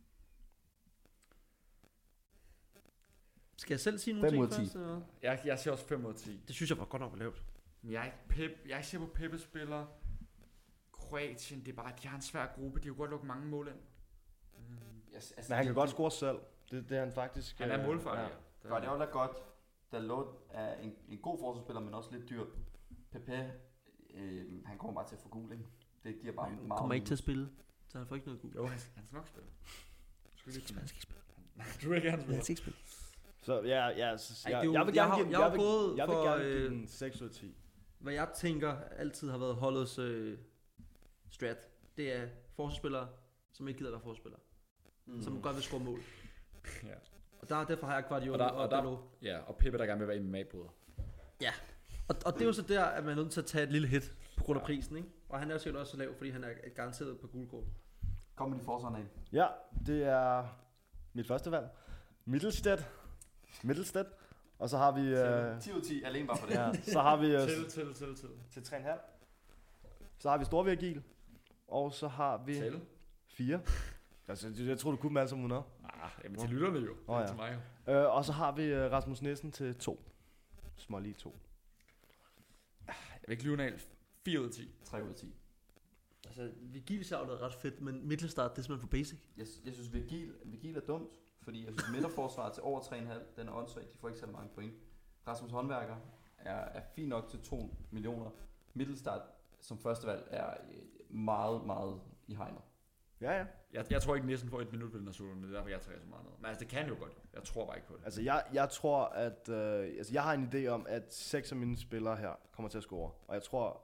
Skal jeg selv sige nogle Fem ud ting af ti. først? Eller? Jeg, jeg siger også fem ud af ti. Det synes jeg var godt nok lavt. Men jeg er ikke Pep. Jeg ser på Peppe spiller Kroatien. Det er bare, de har en svær gruppe. De kan godt lukke mange mål ind. Yes, altså, Men han kan det- godt score selv. Det, det er han faktisk. Han er øh, målfarlig. ja. Ja. Guardiola er godt. Dalot er en, en god forsvarsspiller, men også lidt dyr. Pepe, Øh, han kommer bare til at få gul, ikke? Det giver bare Han meget... kommer ikke til at spille, så han får ikke noget gul. Jo, han, han skal nok spille. Han skal ikke spille. Du vil ikke gerne spille. Han skal ikke spille. Så ja, ja så, Ej, jeg, det er jo- jeg vil jeg gerne har- give den, jeg har jeg vil, gået jeg vil for, gerne give øh, den seks ud af ti. Hvad jeg tænker altid har været holdets øh, strat, det er forsvarsspillere, som ikke gider være forsvarsspillere. Mm. Som godt vil score mål. Ja. Og der, derfor har jeg Guardiola Og der- og, og der- Dalot. Ja, og Peppe, der gerne vil være M M A-bryder. Og, og det er jo så der, at man er nødt til at tage et lille hit på grund af prisen, ikke? Og han er jo sikkert også så lav, fordi han er garanteret på gule kort. Kom med de forsvarende af. Ja, det er mit første valg. Mittelstedt. Mittelstedt. Og så har vi... Øh, ti ud af ti, alene bare for det. ja, så har vi... Øh, Til, til, til, til. til tre komma fem. Så har vi Storvirgil. Og så har vi... Til. fire. Altså, jeg, jeg tror, du kunne dem alle sammen hundrede. Ah, jamen til lytterne jo. Åh, ja. Til mig jo. Øh, og så har vi øh, Rasmus Nissen til to. Små lige to. Jeg vil ikke lyve en fire ud af ti. tre ud af ti. Altså, Vigil-shoutet er ret fedt, men middelstart, det er simpelthen for basic. Jeg, jeg synes, Vigil, Vigil er dumt, fordi jeg synes, midterforsvaret til over tre komma fem, den er åndssvagt. De får ikke så mange point. Rasmus Håndværker er, er fint nok til to millioner. Middelstart som første valg er øh, meget, meget i hegnet. Ja, ja. Jeg, jeg tror ikke, Nielsen får et minut ved Nasulen, det er derfor, jeg tager så meget ned. Men altså, det kan jo godt. Jeg tror bare ikke på det. Altså, jeg, jeg tror, at... Øh, altså, jeg har en idé om, at seks af mine spillere her kommer til at score. Og jeg tror...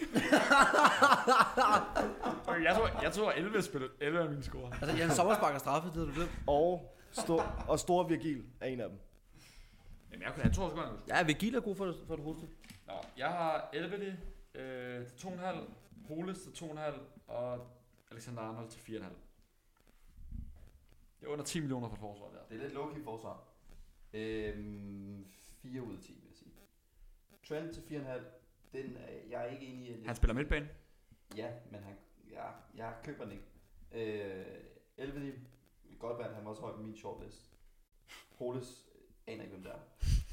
Okay, jeg tror, jeg tror elleve, spiller, elleve af mine scorer. Altså, Jan Sommerspark er straffet, det har du glemt. Og, stor, og Stor Virgil er en af dem. Jamen, jeg, jeg tror sgu, han Ja, Vigil er god for, for det hoste. Nå, jeg har Elvedi øh, til to komma fem, Holes til to komma fem og Alexander Arnold til fire komma fem. Det er under ti millioner for et forsvar der. Det er lidt low-key forsvar. Øhm, fire ud af ti, vil jeg sige. Trent til fire komma fem, den er jeg er ikke enig i. Han spiller midtbane. Ja, men han, ja, jeg køber den ikke. Øh, Elvedi, godt valg, han var også højt på min shortlist. Holes, aner ikke hvem der er.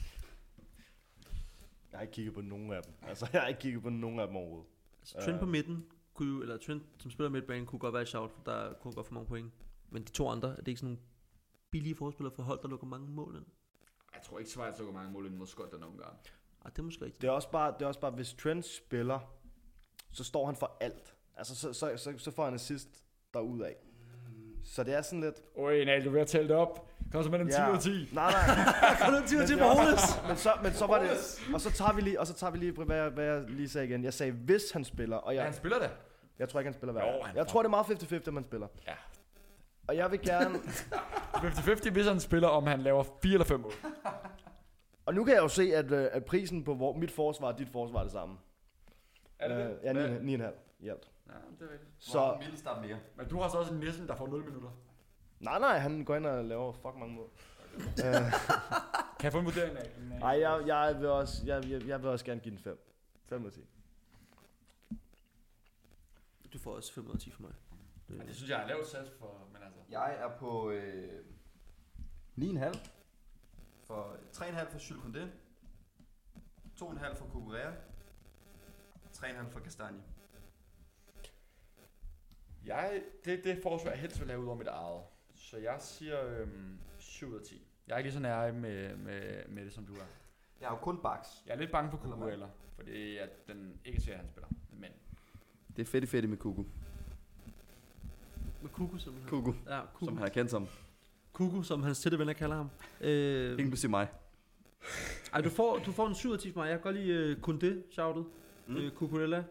Jeg har ikke kigget på nogen af dem. Altså, jeg har ikke kigget på nogen af dem overhovedet. Altså, Trent på midten, kunne jo, eller Trent, som spiller midtbanen, kunne godt være et shout, for der kunne godt få mange point. Men de to andre, er det ikke sådan nogle billige forspillere for hold, der lukker mange mål ind? Jeg tror ikke, Schweiz lukker mange mål ind mod Skotland og Ungarn. Ej, det er måske rigtigt. Det er også bare, det er også bare hvis Trent spiller, så står han for alt. Altså, så, så, så, så får han assist derudad. Så det er sådan lidt... Oj, nej, du er ved at tælle det op. Kom så med den ti ud af ti. Nej, nej. Kan du ti ud Men til det på er også- Holes? Men så, men så var det... Og så tager vi lige, og så tager vi lige hvad, hvad jeg lige sagde igen. Jeg sagde, hvis han spiller, og Ja, jeg, han spiller det. jeg tror ikke, han spiller hver Jo, gang. han Jeg får- tror, det er meget halvtreds halvtreds, om han spiller. Ja. Og jeg vil gerne... halvtreds halvtreds, hvis han spiller, om han laver fire eller fem mål. Og nu kan jeg jo se, at, øh, at prisen på hvor, mit forsvar og dit forsvar er det samme. Er det det? Øh, ja, ni komma fem i alt. Ja, det er rigtigt. Så... Middelstart mere. Men du har så også en Nielsen, der får nul minutter. Nej, nej, han går ind og laver fuck mange mål. øh, Kan jeg få en vurdering af? en, øh, Ej, jeg, jeg, vil også, jeg, jeg, jeg vil også gerne give den fem. fem ud af ti. Du får også fem ud af ti for mig. Ja, det synes jeg er lavt sats for, men altså... Jeg er på øh, ni komma fem for tre komma fem for Jules Koundé, to komma fem for Cucurella, tre komma fem for Castagne. Jeg, det, det forsvar, jeg helst vil have ud over mit eget. Så jeg siger øhm, syv ud af ti. Jeg er ikke lige så nær med, med, med det, som du er. Jeg har jo kun baks. Jeg er lidt bange for Cucurella, fordi at den ikke ser, at han spiller. Men Det er fedt fedt med Kuku. Med Kuku, som han, Kuku, ja, Kuku. som han er kendt som. Kuku, som hans tætte venner kalder ham. Øh, Inklusive mig. ej, du får, du får en syv ud af ti for mig. Jeg kan godt lide uh, Koundé, shoutet. Mm. Mm. Uh, Cucurella.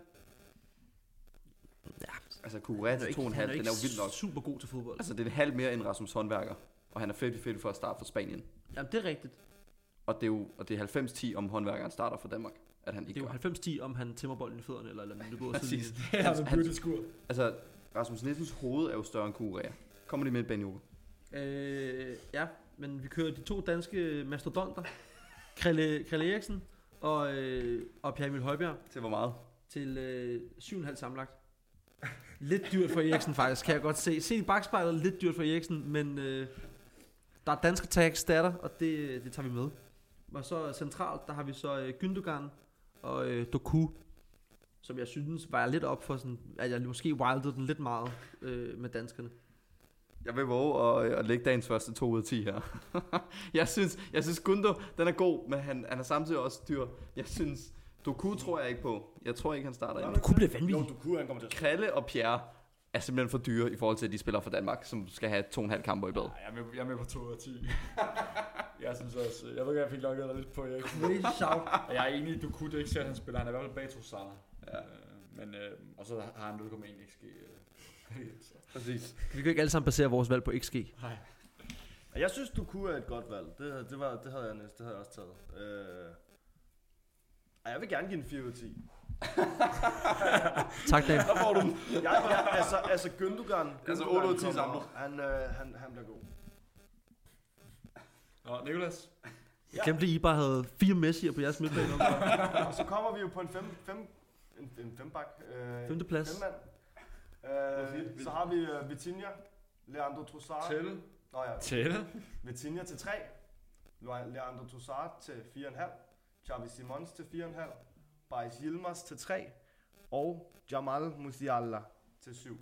Ja, Altså Cucurella til to komma fem, den er jo vildt nok. super god til fodbold. Altså det er en halv mere end Rasmus Håndværker. Og han er fedt fedt for at starte for Spanien. Jamen, det er rigtigt. Og det er jo og det er halvfems ti om Håndværkeren starter for Danmark. At han Det ikke er jo gør. halvfems ti, om han tæmmer bolden i fødderne, eller, eller det går Præcis. til det er altså Han- en skur. Altså Rasmus Nielsens hoved er jo større end Cucurella. Kommer de med et Benjo? øh, ja, men vi kører de to danske mastodonter. Krille, Krille Eriksen og, øh, og Pierre Emil Højbjerg Til hvor meget? til øh, syv komma fem sammenlagt. Lidt dyrt for Eriksen faktisk, kan jeg godt se. Se i bagspejlet, lidt dyrt for Eriksen, men øh, der er danske tags statter, og det, det tager vi med. Og så centralt, der har vi så øh, Gündogan og øh, Doku, som jeg synes var lidt op for sådan, at jeg måske wildede den lidt meget øh, med danskerne. Jeg vil våge at, at lægge dagens første to ud af ti her. jeg synes, jeg synes Gundo, den er god, men han, han er samtidig også dyr. Jeg synes, Doku tror jeg ikke på. Jeg tror ikke, han starter Nå, ind. Du kunne blive Jo, vanvittig. du kunne, han kommer til at spille. Krille og Pierre er simpelthen for dyre i forhold til, at de spiller for Danmark, som skal have to og en halv kamper i bad. Ja, jeg, er med, jeg er med på to ud af ti. Jeg synes også, jeg ved ikke, jeg fik lukket dig lidt på, Erik. Crazy shout. Og jeg er enig i, du kunne det ikke se, at han spiller. Han er i hvert fald bag Trossard. Ja. Øh, men, øh, og så har han nul komma en X G. Øh. Så. Præcis. Vi kan ikke alle sammen basere vores valg på X G. Nej. Jeg synes, du kunne er et godt valg. Det, det, var, det, havde, jeg næsten, det havde jeg også taget. Øh... Ej, jeg vil gerne give en fire ud af ti. Tak, Dan. Der får du den. Jeg, jeg, altså, altså Gündogan, Altså Gündogan otte ud af ti kommer- samlet. Han, øh, han, han bliver god. Og Nicolas? Jeg glemte, at I bare havde fire Messi'er på jeres midtbane. Og så kommer vi jo på en fem, fem, en, en fembak. Øh, Femte plads. Femmand. Øh, så har vi uh, Vitinha, Leandro Trossard. Til. Nå ja, Til. Vitinha til tre. Leandro Trossard til fire komma fem. Xavi Simons til fire komma fem. Bajs Yilmaz til tre. Og Jamal Musiala til syv.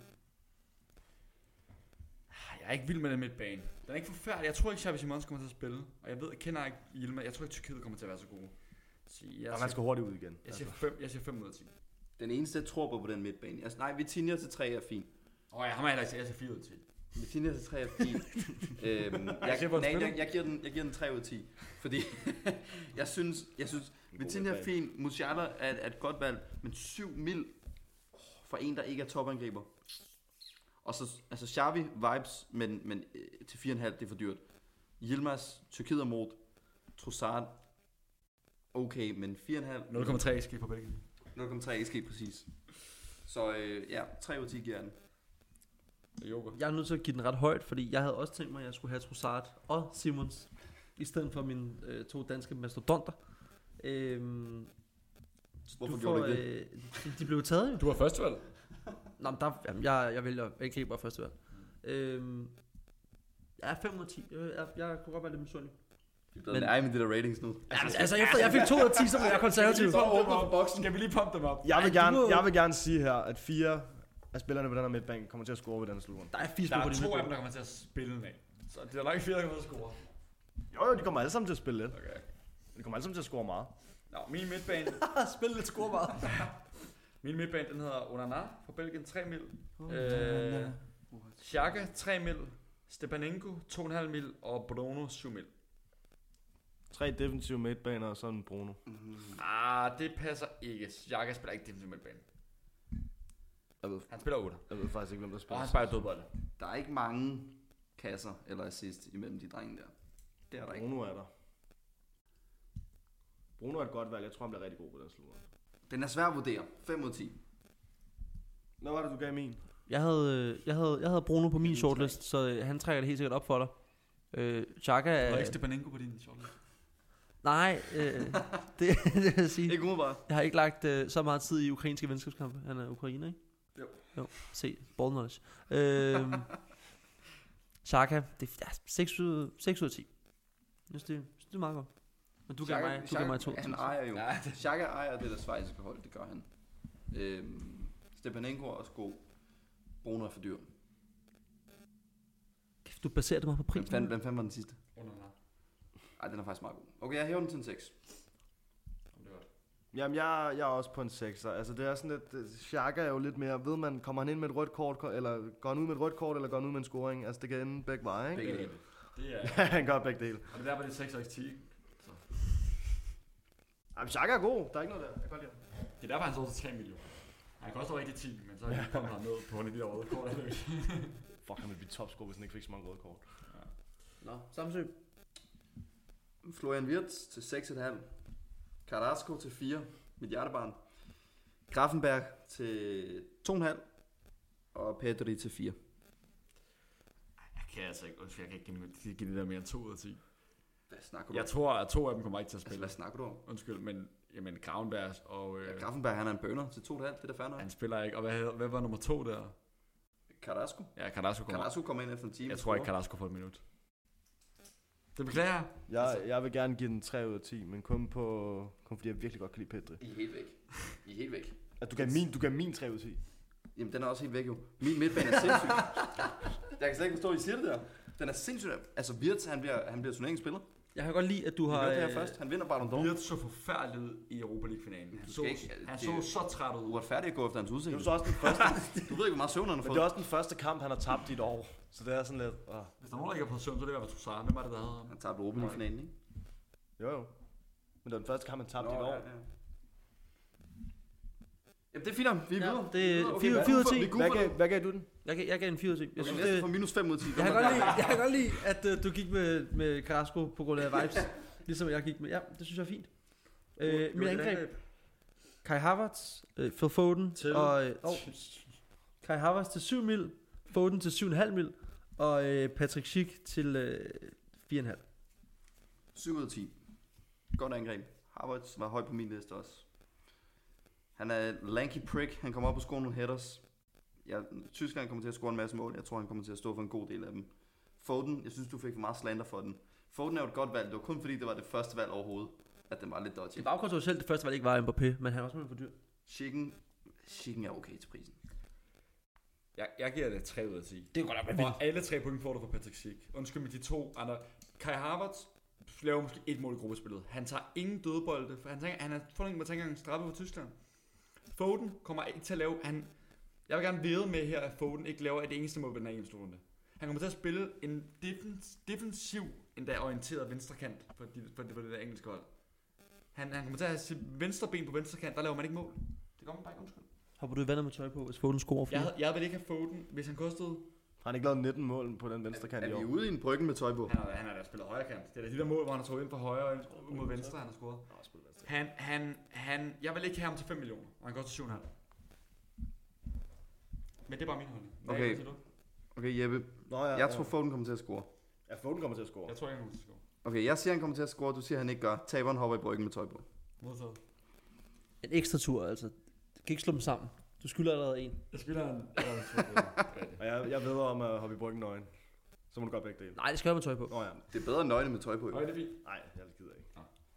Jeg er ikke vild med den midtbane. Den er ikke forfærdelig. Jeg tror ikke, Xavi Simons kommer til at spille. Og jeg ved, jeg kender ikke Yilmaz. Jeg tror ikke, Tyrkiet kommer til at være så gode. Så jeg, Og han skal hurtigt ud igen. jeg siger fem, jeg siger fem ud af ti. Den eneste, jeg tror på på den midtbane. Altså, nej, Vitinha til tre er fint. Åh, jeg har mig heller ikke, jeg siger fire ud af ti. Vitinha til tre er fint. øhm, jeg, se, hvor den nej, spiller. jeg, jeg, giver den, jeg giver den tre ud af ti. Fordi jeg synes, jeg synes Vitinha er fint. Musiala er, er et godt valg. Men syv mil oh, for en, der ikke er topangriber. Og så, altså Xavi vibes, men, men øh, til fire komma fem, det er for dyrt. Yilmaz, Tyrkiet og mod. Trossard, okay, men fire komma fem. nul komma tre X G på begge. nul komma tre X G præcis. Så øh, ja, tre ud af ti giver jeg den. Joker. Jeg er nødt til at give den ret højt, fordi jeg havde også tænkt mig, at jeg skulle have Trossard og Simons, i stedet for mine øh, to danske mastodonter. Øhm, Hvorfor gjorde du ikke øh, de, de blev taget jo. Du har første valg. Nå, men der, jamen, jeg, jeg vælger angriber første valg. Øhm, jeg er fem ud af ti. Jeg, jeg, jeg kunne godt være lidt misundelig. Men er med de der ratings nu. Altså, altså efter jeg fik to ud af ti, så var jeg konservativ. Så åbner for boksen. Skal vi lige pumpe dem op? Jeg vil, Ej, du gerne, må- jeg vil gerne sige her, at fire af spillerne på den her midtbane kommer til at score ved den slutrunde. Der er fisk Der på er din to af dem, midtbane. der kommer til at spille den af. Så det er nok ikke fire, der kommer til at score. Jo, jo, de kommer alle sammen til at spille lidt. Okay. De kommer alle sammen til at score meget. Nå, min midtbane. Spil lidt score meget. Min midtbane, den hedder Onana fra Belgien, tre mil. Øh, Xhaka, tre mil. Stepanenko, to komma fem mil. Og Bruno, syv mil. Tre defensive midtbaner og sådan Bruno. Ah, det passer ikke. Xhaka spiller ikke defensiv midtbane. Jeg ved, Han spiller otte. Jeg ved faktisk ikke, hvem der spiller. Og han spiller dødbold. der er ikke mange kasser eller assist imellem de drenge der. Det er der ikke. Bruno er der. Bruno er et godt valg. Jeg tror, han bliver rigtig god på den slutrunde. Den er svær at vurdere. fem ud af ti. Hvad var det, du gav min? Jeg havde, øh, jeg havde, jeg havde Bruno på min shortlist, så øh, han trækker det helt sikkert op for dig. Øh, Xhaka Du er... har ikke Stepanenko på din shortlist. Nej, øh, det, det vil jeg sige. Ikke umiddelbart. Jeg har ikke lagt øh, så meget tid i ukrainske venskabskampe. Han er ukrainer, ikke? Jo. Jo, se, ball knowledge. Øh, Xhaka, det er ja, seks ud af ti. Jeg synes, det, jeg synes, det er meget godt. Men du gav mig, du gav mig to. Han ejer jo. Ja, Xhaka ejer det der schweiziske hold, det gør han. Øhm, Stepanenko er også god. Bruno er for dyr. Kæft, du baserer det meget på Hvem prisen. fanden, hvem fanden var den sidste? Onana. Ej, den er faktisk meget god. Okay, jeg hæver den til en seks. Det er godt. Jamen, jeg, jeg er også på en sekser. Altså, det er sådan lidt... øh, Xhaka er jo lidt mere... Ved man, kommer han ind med et rødt kort, eller går han ud med et rødt kort, eller går han ud med en scoring? Altså, det kan ende begge veje, ikke? Begge dele. Det er... Ja, han gør begge dele. Og det er derfor, det er seks og ikke ti. ikke? Jamen, Xhaka er god. Der er ikke noget der. Jeg kan godt lide ham. Det er derfor, han står til tre millioner. Han koster rigtig ti, men så er han kommet ned på en af de der røde kort. Fuck, han ville blive topscorer, hvis han ikke fik så mange røde kort. Nå, Samsø. Florian Wirtz til seks komma fem. Carrasco til fire. Mit hjertebarn. Grafenberg til to komma fem. Og Pedri til fire. Jeg kan altså ikke, undskyld, jeg kan ikke give, give det der mere end to ud af ti. Hvad snakker du Jeg om? tror, at to af dem kommer ikke til at Altså, spille. hvad snakker du om? Undskyld, men jamen, Gravenberg og... Øh, Ja, Grafenberg, han er en bønner til to komma fem. Det er da fair nok. han spiller ikke. Og hvad, hedder- hvad var nummer to der? Carrasco. Ja, Carrasco kommer. Carrasco kommer ind efter en time. Jeg tror ikke, Carrasco får et minut. Det beklager jeg. Jeg, jeg vil gerne give den tre ud af ti, men kun, på, kun fordi jeg virkelig godt kan lide Pedri. I er helt væk. I er helt væk. At du gav min, du gav min tre ud af ti. Jamen, den er også helt væk jo. Min midtbane er sindssyg. Jeg kan slet ikke forstå, at I siger det der. Den er sindssygt. Altså, Wirtz, han bliver, han bliver turneringsspiller. Jeg kan godt lide, at du Vi har... hørte det her øh, først. Han vinder Ballon d'Or. Bird så forfærdeligt ud i Europa League-finalen. Han Du så, skal ikke- han det så er jo- så træt ud. Uretfærdigt at gå efter hans Det er udseende. jo så også den første, Du ved ikke, hvor meget søvn han har men fået. det er også den første kamp, han har tabt i et år. Så det er sådan lidt... Uh. Hvis der er nogen, der ikke har fået søvn, så er det i hvert fald Trossard. Hvem var det, der havde ham? Han tabte Europa League-finalen, ikke? Jo, jo. Men det var den første kamp, han tabte i et år. Jamen, det er fint, vi er Ja, videre. det er Okay, fire- hvad- fire ud af hvorfor- ti. vi Hvad googler gav, det. hvad gav du den? Jeg, gav- jeg gav en fire ud af ti. Jeg Jeg synes, synes, det, for minus fem ud af ti. jeg kan godt lide, jeg kan godt lide, at uh, du gik med, med Carrasco på grund af vibes. Ligesom jeg gik med. Ja, det synes jeg er fint. Øh, mit angreb. Kai Havertz, øh, Phil Foden Til. og... Øh, oh, Kai Havertz til syv mil. Foden til syv komma fem mil. Og øh, Patrick Schick til øh, fire komma fem. syv ud af ti. Godt angreb. Havertz var høj på min liste også. Han er lanky prick. Han kommer op og scorer nogle headers. Ja, Tyskland kommer til at score en masse mål. Jeg tror, han kommer til at stå for en god del af dem. Foden, jeg synes, du fik for meget slander for den. Foden er jo et godt valg. Det var kun fordi, det var det første valg overhovedet, at den var lidt dodgy. Det var jo kontroversielt, det første valg ikke var Mbappé, men han er også med for dyr. Chicken, Chicken er okay til prisen. Jeg, jeg giver det tre ud af ti. Det er godt nok Og alle tre point får du fra Patrick Schick. Undskyld med de to andre. Kai Havertz laver måske et mål i gruppespillet. Han tager ingen dødbolde, for han, tænker, han er fundet med at tænke en straffe for Tyskland. Foden kommer ikke til at lave... Han, jeg vil gerne vide med her, at Foden ikke laver et eneste mål ved den her eneste. Han kommer til at spille en defens, defensiv, endda orienteret venstrekant for, de, for, det, for det der engelske hold. Han, han kommer til at have sit venstre ben på venstre kant, der laver man ikke mål. Det kommer man bare ikke, undskyld. Hopper du i vandet med tøj på, hvis Foden scorer Jeg, flere? havde- jeg vil ikke have Foden, hvis han kostede... Har han ikke lavet nitten mål på den venstre kant Er i vi år? ude i en bryggen med tøj på? Han har, han har da spillet højre kant. Det er da de der mål, hvor han har trukket ind fra højre og ind mod venstre, han har scoret. Nå, spil venstre. Han, han, han, jeg vil ikke have ham til fem millioner, og han koster syv komma fem. Men det er bare min holdning. Hvad Okay. siger du? Okay, Jeppe. Nå, ja, Jeg tror, Foden kommer til at score. Ja, Foden kommer til at score. Jeg tror ikke, han kommer til at score. Okay, jeg siger, han kommer til at score. Du siger, han ikke gør. Taberen hopper i bryggen med tøj på. Modtaget. En ekstra tur, altså. Du kan ikke slå dem sammen. Du skylder allerede en. Jeg spiller en... Og jeg, jeg ved om at hoppe i bryggen nøgen. Så må du godt begge dele. Nej, det skal være med tøj på. Nå ja. Det er bedre end nøgne med tøj på. Jo. Høj, det er fint. Nej, jeg gider ikke.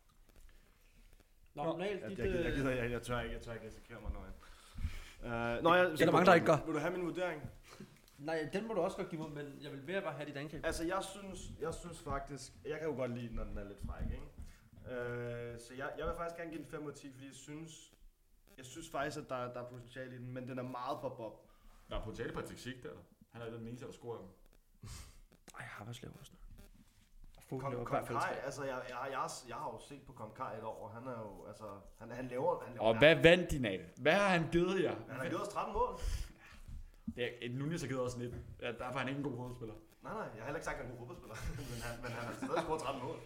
Nå, normalt, Jeg, dit, jeg, jeg, jeg, øh, gider, jeg, jeg tør ikke, jeg tør ikke risikere mig nøgen. Uh, nå, jeg, Det er der mange, der ikke gør. Vil du have min vurdering? Nej, den må du også godt give mig, men jeg vil mere bare have dit angreb. Altså, jeg synes, jeg synes faktisk... Jeg kan jo godt lide, når den er lidt fræk, ikke? Uh, så jeg, jeg vil faktisk gerne give den fem ud af ti, fordi jeg synes... Jeg synes faktisk, at der, der er potentiale i den, men den er meget bob-bob. Der er potentiale på Patrick Schick der. Han er den eneste, der scorer dem. Ej, Havertz laver også noget. Foden Kom, laver i kom hvert fald Kai, tre. altså jeg, jeg, jeg, har- jeg har jo set på Kom Kai et år, og han er jo, altså, han, han laver, han laver Og hvad vandt de af? Hvad har han givet jer? Han har givet os tretten mål. Det er, Nunez har givet os nitten. Ja, derfor er han ikke en god fodboldspiller. Nej, nej, jeg har heller ikke sagt, at han er en god fodboldspiller, men, han, men han har stadig scoret tretten mål.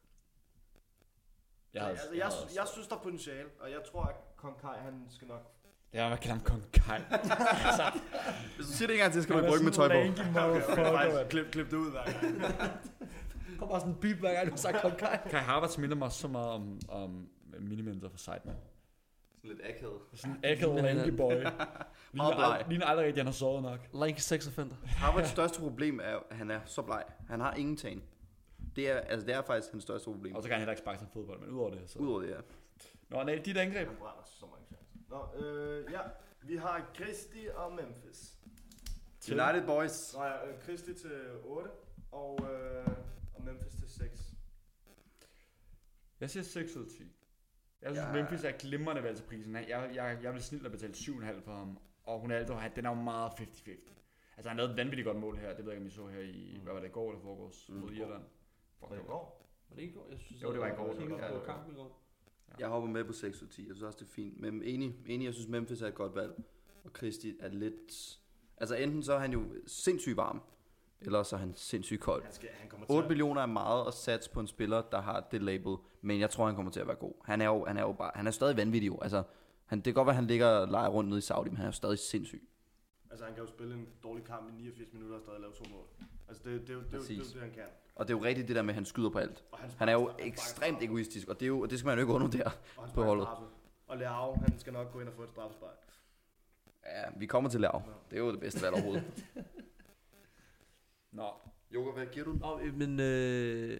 Jeg, Jeg, havde, altså, jeg, jeg, jeg, jeg, jeg synes, der er potentiale, og jeg tror, at Kong Kai, han skal nok... jeg vil kalde ham Kong Kai. Hvis du siger det ikke engang til, skal du i bryggen med tøj på. Faktisk, klip, klip det ud hver gang. Der kommer også en beep, hver gang du har sagt Kong Kai. Kai Havertz minder mig så meget om, om minimentor fra Sideman. Sådan lidt akavet. Sådan en akavet lanky boy. Meget bleg. Ligner, ligner aldrig rigtig, han har sovet nok. Lanky seksogfender. Havertz største problem er, at han er så bleg. Han har ingen tan. Det er, altså, det er faktisk hans største problem. Og så kan han heller ikke sparke sig fodbold, men udover det, så... Udover det, ja. Nå, nej, dit angreb. Han brænder så mange chancer. Nå, øh, ja. Vi har Christi og Memphis. United Boys. Nå ja, øh, Christi til otte, og, øh, og Memphis til seks. Jeg siger seks ud af ti. Jeg synes, Ja. Memphis er glimrende valg til prisen. Jeg, jeg, jeg vil snilt at betale syv komma fem for ham. Og Ronaldo, han, den er jo meget halvtreds halvtreds. Altså, han lavede et vanvittigt godt mål her. Det ved jeg ikke, om I så her i... Hvad var det, i går eller foregårs? Mm. Mod Irland. Fuck, Var det det i var- går? Var det ikke i går? Jeg synes, Jo, det var i går, Jeg det kiggede var- på ja, det var- kampen i går. Jeg hopper med på seks ud af ti. Jeg synes også, det er fint. Men enig, enig, jeg synes, Memphis er et godt valg. Og Christi er lidt... Altså, enten så er han jo sindssygt varm, eller så er han sindssygt kold. Han, skal, han kommer til otte at... millioner er meget at satse på en spiller, der har det label, men jeg tror, han kommer til at være god. Han er jo, han er jo bare, han er stadig vanvittig jo. Altså, han, det kan godt være, han ligger og leger rundt nede i Saudi, men han er jo stadig sindssyg. Altså, han kan jo spille en dårlig kamp i niogfirs minutter og stadig lave to mål. Altså, det, det, det, det, det, det, Præcis. det, det, han kan. Og det er jo rigtigt det der med, at han skyder på alt. Og Han er sparker- jo han sparker ekstremt straffe. egoistisk, og det, er jo, og det skal man jo ikke undervurdere. Og han på sparker holdet. straffe. Og Leao, han skal nok gå ind og få et straffespark. Ja, vi kommer til Lav. Det er jo det bedste valg overhovedet. Nå, Joker, hvad giver du den? Nå, øh, men... Øh,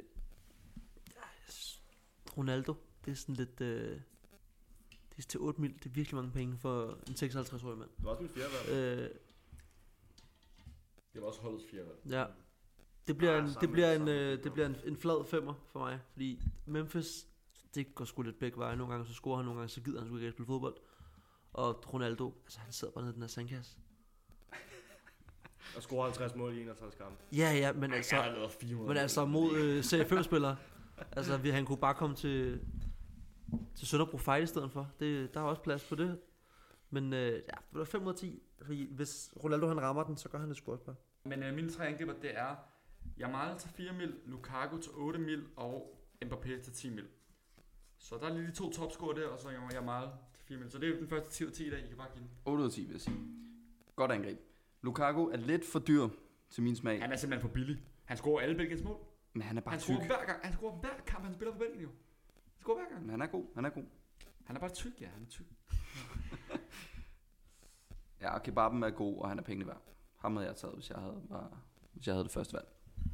Ronaldo, det er sådan lidt... Øh, det er til otte mil. Det er virkelig mange penge for en seksoghalvtreds-årig mand. Det var også mit fjerde valg. Øh, det var også holdets fire valg. ja. Det bliver, Ah, en, det samme- bliver, en, samme. øh, det bliver en, en flad femmer for mig, fordi Memphis, det går sgu lidt begge veje. Nogle gange så scorer han, nogle gange så gider han sgu ikke at spille fodbold. Og Ronaldo, altså han sidder bare nede i den her sandkasse. Og score halvtreds mål i enogtres kampe. Ja, ja, men altså, Jeg har lavet fire måneder. men altså mod øh, Serie fem-spillere, altså vi, han kunne bare komme til, til Sønderbro Fight i stedet for. Det, der er også plads på det. Men øh, ja, det var fem ud af ti, fordi hvis Ronaldo han rammer den, så gør han det sgu også bare. Men øh, mine tre angriber, det er Jamal til fire mil, Lukaku til otte mil og Mbappé til ti mil. Så der er lige de to topscorer der, og så Jamal til fire mil. Så det er den første ti ud af ti i dag, I kan bare give den. otte ud af ti, vil jeg sige. Godt angreb. Lukaku er lidt for dyr til min smag, Han er simpelthen for billig. Han scorer alle Belgiens mål. men han er bare Han tyk. scorer hver gang. Han scorer hver kamp, han spiller for Belgien jo. Han scorer hver gang. Men han er god, han er god. Han er bare tyk, ja. Han er tyk. Ja, og kebaben er god, og han er pengene værd. Ham havde jeg taget, hvis jeg havde, var, hvis jeg havde det første valg.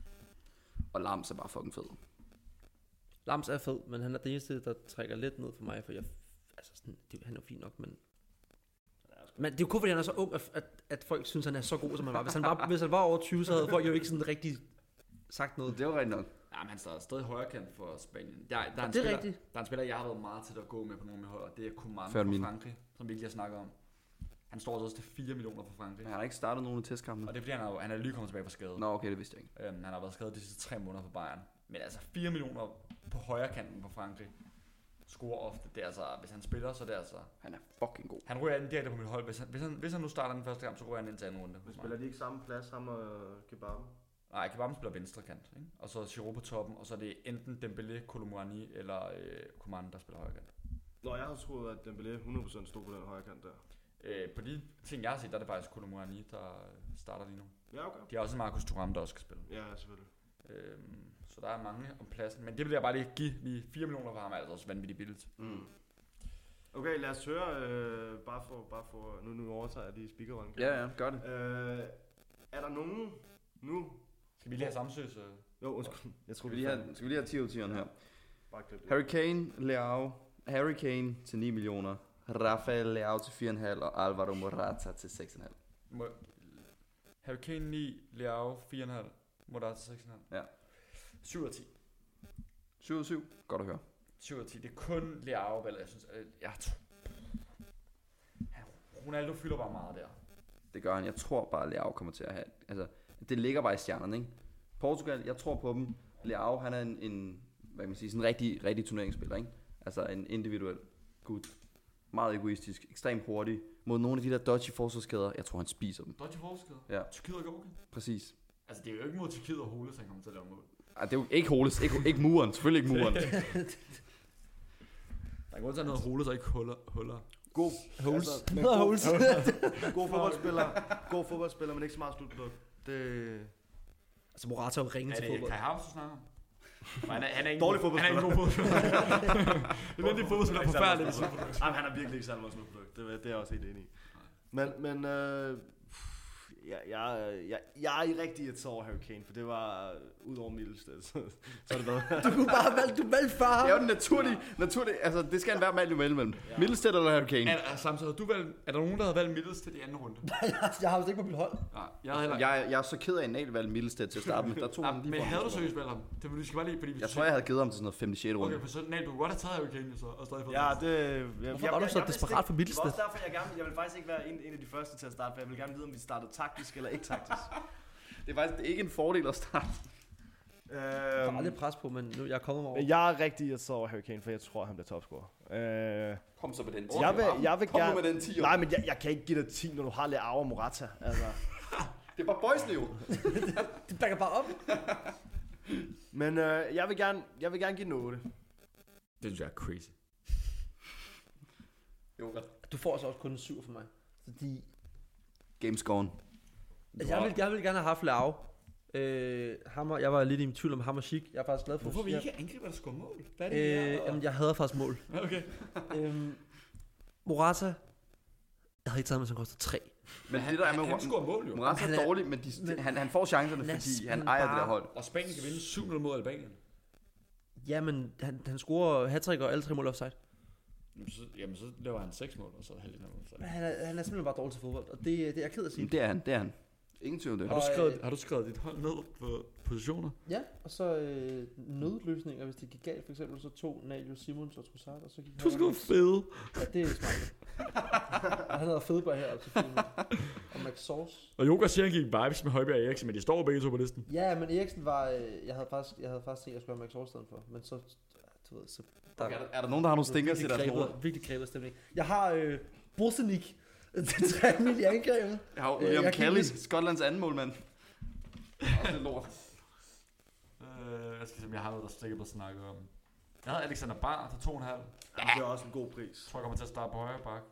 Og Lams er bare fucking fed. Lams er fed, men han er det eneste, der trækker lidt ned for mig, for jeg, altså sådan, det, han er jo fint nok, men men det er jo kun fordi han er så ung, at, at, at folk synes han er så god som han var. Hvis han var, hvis han var over tyve, så havde folk jo ikke sådan rigtig sagt noget. Det var rigtigt nok. Ja, men han står stadig højre kant for Spanien. Der, der, er en Det er spiller, rigtigt. der er en spiller, jeg har været meget til at gå med på nogle med hold, og det er Coman Før fra min. Frankrig, som vi ikke lige har snakket om. Han står også til fire millioner for Frankrig. Men han har ikke startet nogen af testkampene. Og det er fordi, han er, han er lige kommet tilbage fra skade. Nå, okay, det vidste jeg ikke. Øhm, han har været skadet de sidste tre måneder for Bayern. Men altså fire millioner på højre kanten for Frankrig. Scorer ofte. Det er altså, hvis han spiller, så er det altså... Han er fucking god. Han ryger ind direkte på mit hold. Hvis han, hvis han, hvis han nu starter den første kamp, så ryger han ind til anden runde. Men spiller de ikke samme plads, ham og Kebaben? Nej, Kebab spiller venstre kant. Ikke? Og så Giroud på toppen. Og så er det enten Dembélé, Koulibaly eller øh, Coman, der spiller højre kant. Nå, jeg havde troet, at Dembélé hundrede procent stod på den højre kant der. Øh, på de ting, jeg har set, der er det faktisk Koulibaly, der starter lige nu. Ja, okay. De har også en Marcus Thuram, der også skal spille. Ja, selvfølgelig. Øhm, så der er mange om pladsen. Men det vil jeg bare lige give. Lige fire millioner for ham er altså også vanvittigt billigt. Mm. Okay, lad os høre, øh, bare for, bare for, nu, nu overtager jeg lige speakerrollen. Ja, ja, gør det. Øh, er der nogen nu? Skal vi lige have samsøs? Øh? Jo, undskyld. Jeg tror, Skal vi lige have, skal vi lige have ti ud af ti'eren her? Bare klip det. Harry Kane, Leao, Harry Kane til ni millioner, Rafael Leao til fire komma fem og Alvaro Morata til seks komma fem. Må, Harry Kane ni, Leao fire komma fem, Morata seks komma fem. Ja. syv ud af ti. syv ud af syv. Godt at høre. syv ud af ti. Det er kun Leao, vel? Jeg synes, øh, jeg tror... Han- Ronaldo fylder bare meget der. Det gør han. Jeg tror bare, at Leao kommer til at have... Altså, det ligger bare i stjernerne, ikke? Portugal, jeg tror på dem. Leao, han er en, en hvad kan man sige, sådan en rigtig, rigtig turneringsspiller, ikke? Altså en individuel gut. Meget egoistisk, ekstremt hurtig. Mod nogle af de der dodgy forsvarskæder, jeg tror, han spiser dem. Dodgy forskade. Ja. Tyrkiet og Georgien. Præcis. Altså, det er jo ikke mod Tyrkiet og Holes, han kommer til at lave mål. Ej, det er jo ikke Holes, ikke, ikke muren, selvfølgelig ikke muren. Der er grund til, at noget Holes og ikke huller. huller. God, Holes. altså, men Noget god, Holes. god fodboldspiller, god fodboldspiller, men ikke så meget slutprodukt. Det... Altså Morata er jo ringe Er til det fodbold. Kai Havertz, du snakker om? Nej, han er, han er ikke Dårlig Han er ikke en god fodboldspiller. Det er lidt fodboldspiller Ikke forfærdeligt. særlig meget slutprodukt. Jamen, han er virkelig ikke særlig meget slutprodukt. Det, er- det er jeg også helt enig i. Men, men øh, jeg, jeg, jeg, jeg er ikke rigtig irriteret over Harry Kane, for det var ud over Middelsted, så, så er det noget. Du kunne bare valgt, du valgte far. Det er jo den naturlige, naturlige, altså det skal en være mand imellem. Ja. Middlestedt eller Harry Kane? Er, er, samtidig, du valgt, er der nogen, der havde valgt Middels til de anden runde? Jeg har jo ikke på mit hold. Nej, jeg havde heller Jeg, jeg er så ked af en Nal valgte Middlestedt til at starte med. Der tog han Nej, lige men for havde du ham. seriøst valgt ham? Det vil du skal bare lige, fordi vi Jeg tror, jeg havde givet ham til sådan noget femte sjette runde. Okay, for så, nej, du kunne godt have taget Harry Kane så, og stadig fået Ja, Middels. det... Jeg, Hvorfor var du så desperat for Middelsted? Det var også derfor, jeg gerne... Jeg vil faktisk ikke være en, en af de første til at starte, for jeg vil gerne vide, om vi startede taktisk eller ikke taktisk. Det er faktisk det er ikke en fordel at starte. Der var øhm, lidt pres på, men nu jeg er kommet mig over. men jeg er rigtig irriteret over Harry Kane, for jeg tror, han bliver topscorer. Øh, Kom så med den jeg vil, jeg vil Kom nu gerne... med den ti. Nej, men jeg, jeg kan ikke give dig ti, når du har Leao og Morata. Altså. Det var boysene jo. Det bakker bare op. Men øh, jeg, vil gerne, jeg vil gerne give den otte. Det synes jeg er crazy. Jo, Du får altså også kun en syv for mig. Fordi Game's gone. altså, jeg, vil, jeg vil gerne have haft Leao. Øh, Hammer, jeg var lidt i tvivl om Hammer Chic. Jeg er faktisk glad for. Hvorfor vi jeg, ikke angriber, der scorer mål? Hvad er det, øh, vi er? jamen, jeg hader faktisk mål. Okay. øhm, Morata, jeg havde ikke taget med, som koster tre. Men Han, det der er han, med han scorer mål jo. Morata Han er er- dårlig, men de, men- han, han får chancerne, fordi Næsten han ejer det der bare- hold. Og Spanien kan vinde syv nul mod Albanien. Jamen, han, han scorer hat-trick og alle tre mål offside. Jamen så, jamen, så laver han seks mål, og så halvdelen af mål. Men han er, han er simpelthen bare dårlig til fodbold, og det, det er jeg ked af at sige. Det er han, det er han. Ingen tvivl om det. Har du, Og, skrevet, øh, har du skrevet dit hold ned på positioner? Ja, og så øh, nødløsninger, hvis det gik galt. For eksempel så tog Nalius Simons og Trossard, og så gik Du skal fede. Ja, det er smart. Og han hedder Fedberg her, altså fint. Og Max Sauce. Og Joker siger, han gik vibes med Højbjerg og Eriksen, men de står begge to på listen. Ja, men Eriksen var... Øh, jeg havde faktisk, jeg havde faktisk tænkt, at jeg skulle have Max Sauce stedet for. Men så... Du ved, så... Der, Okay, er, der, er der nogen, der har nogle stinkers til deres grebet, hold? virkelig grebet stemning. Jeg har øh, Bosenik til tre mil i angrebet. Jeg har Øh, William jeg kan Kelly, ikke- Skotlands anden målmand. Også lidt lort. Øh, jeg skal se, om jeg har noget, der stikker på at snakke om. Jeg havde Alexander Bar til to komma fem. Jamen, det er også en god pris. Jeg tror, jeg kommer til at starte på højre bak.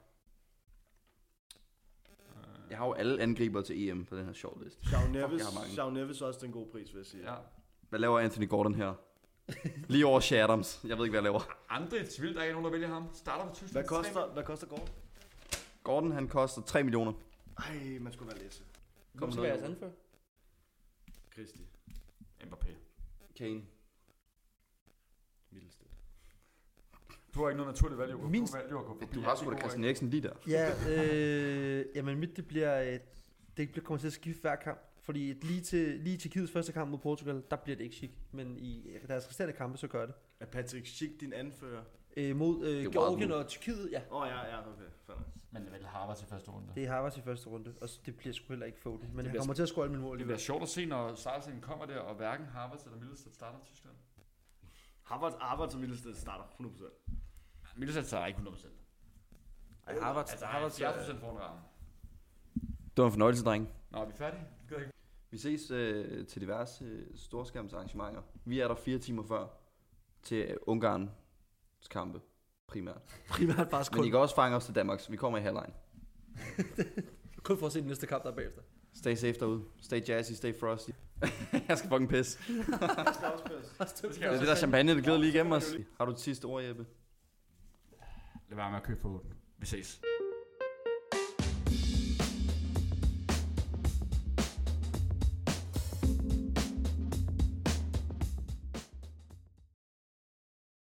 Jeg har jo alle angriber til E M på den her shortlist. Shawn Neves, jeg har mange. Shawn Neves er også en god pris, vil jeg sige. Ja. Hvad laver Anthony Gordon her? Lige over Shadams. Jeg ved ikke, hvad jeg laver. Andre et vildt, der er ikke nogen, der vælger ham. Starter på Tyskland. Hvad koster, hvad koster Gordon? Gordon, han koster tre millioner. Ej, man skulle være læse. Kom så være jeres anfører. Kristi. Mbappé. Kane. Middelstedt. Du har ikke noget naturligt valg, Joker. Min- Du valgte jo at gå forbi. Du har sgu da Christian Eriksen lige der. Ja, øh, jamen mit det bliver, øh, det bliver kommer til at skifte hver kamp. Fordi lige til lige til Kids første kamp mod Portugal, der bliver det ikke chic. Men i deres resterende kampe, så gør det. Er Patrick Schick din anfører? Øh, mod øh, wild Georgien move. og Tyrkiet, ja. Åh oh, ja, ja, okay. Fair. Men det er vel Harvard til første runde. Det er Harvards i første runde, og det bliver sgu heller ikke Foden. Men han bliver kommer til at score alle mine mål Det alligevel. bliver sjovt at se, når startseningen kommer der, og hverken Harvard eller Middlestedt starter i Tyskland. Harvard, Harvard som Middelstedt starter hundrede procent. Middlestedt starter ikke hundrede procent. Ej, Harvards, Altså, Harvards, halvfjerds procent foran rammen. Det var en fornøjelse, dreng. Nå, er vi færdige? Vi gider ikke. Vi ses øh, til diverse øh, storskærmsarrangementer. Vi er der fire timer før til øh, Ungarns kampe, primært. primært faktisk Men I kun, kan også fange os til Danmark, så vi kommer i halvlejen. kun for at se den næste kamp, der er bagefter. Stay safe derude. Stay jazzy, stay frosty. Jeg skal fucking pisse. Jeg skal også pisse. Det er det der champagne, der glider lige igennem os. Har du et sidste ord, Jeppe? Lad være med at købe på den. Vi ses.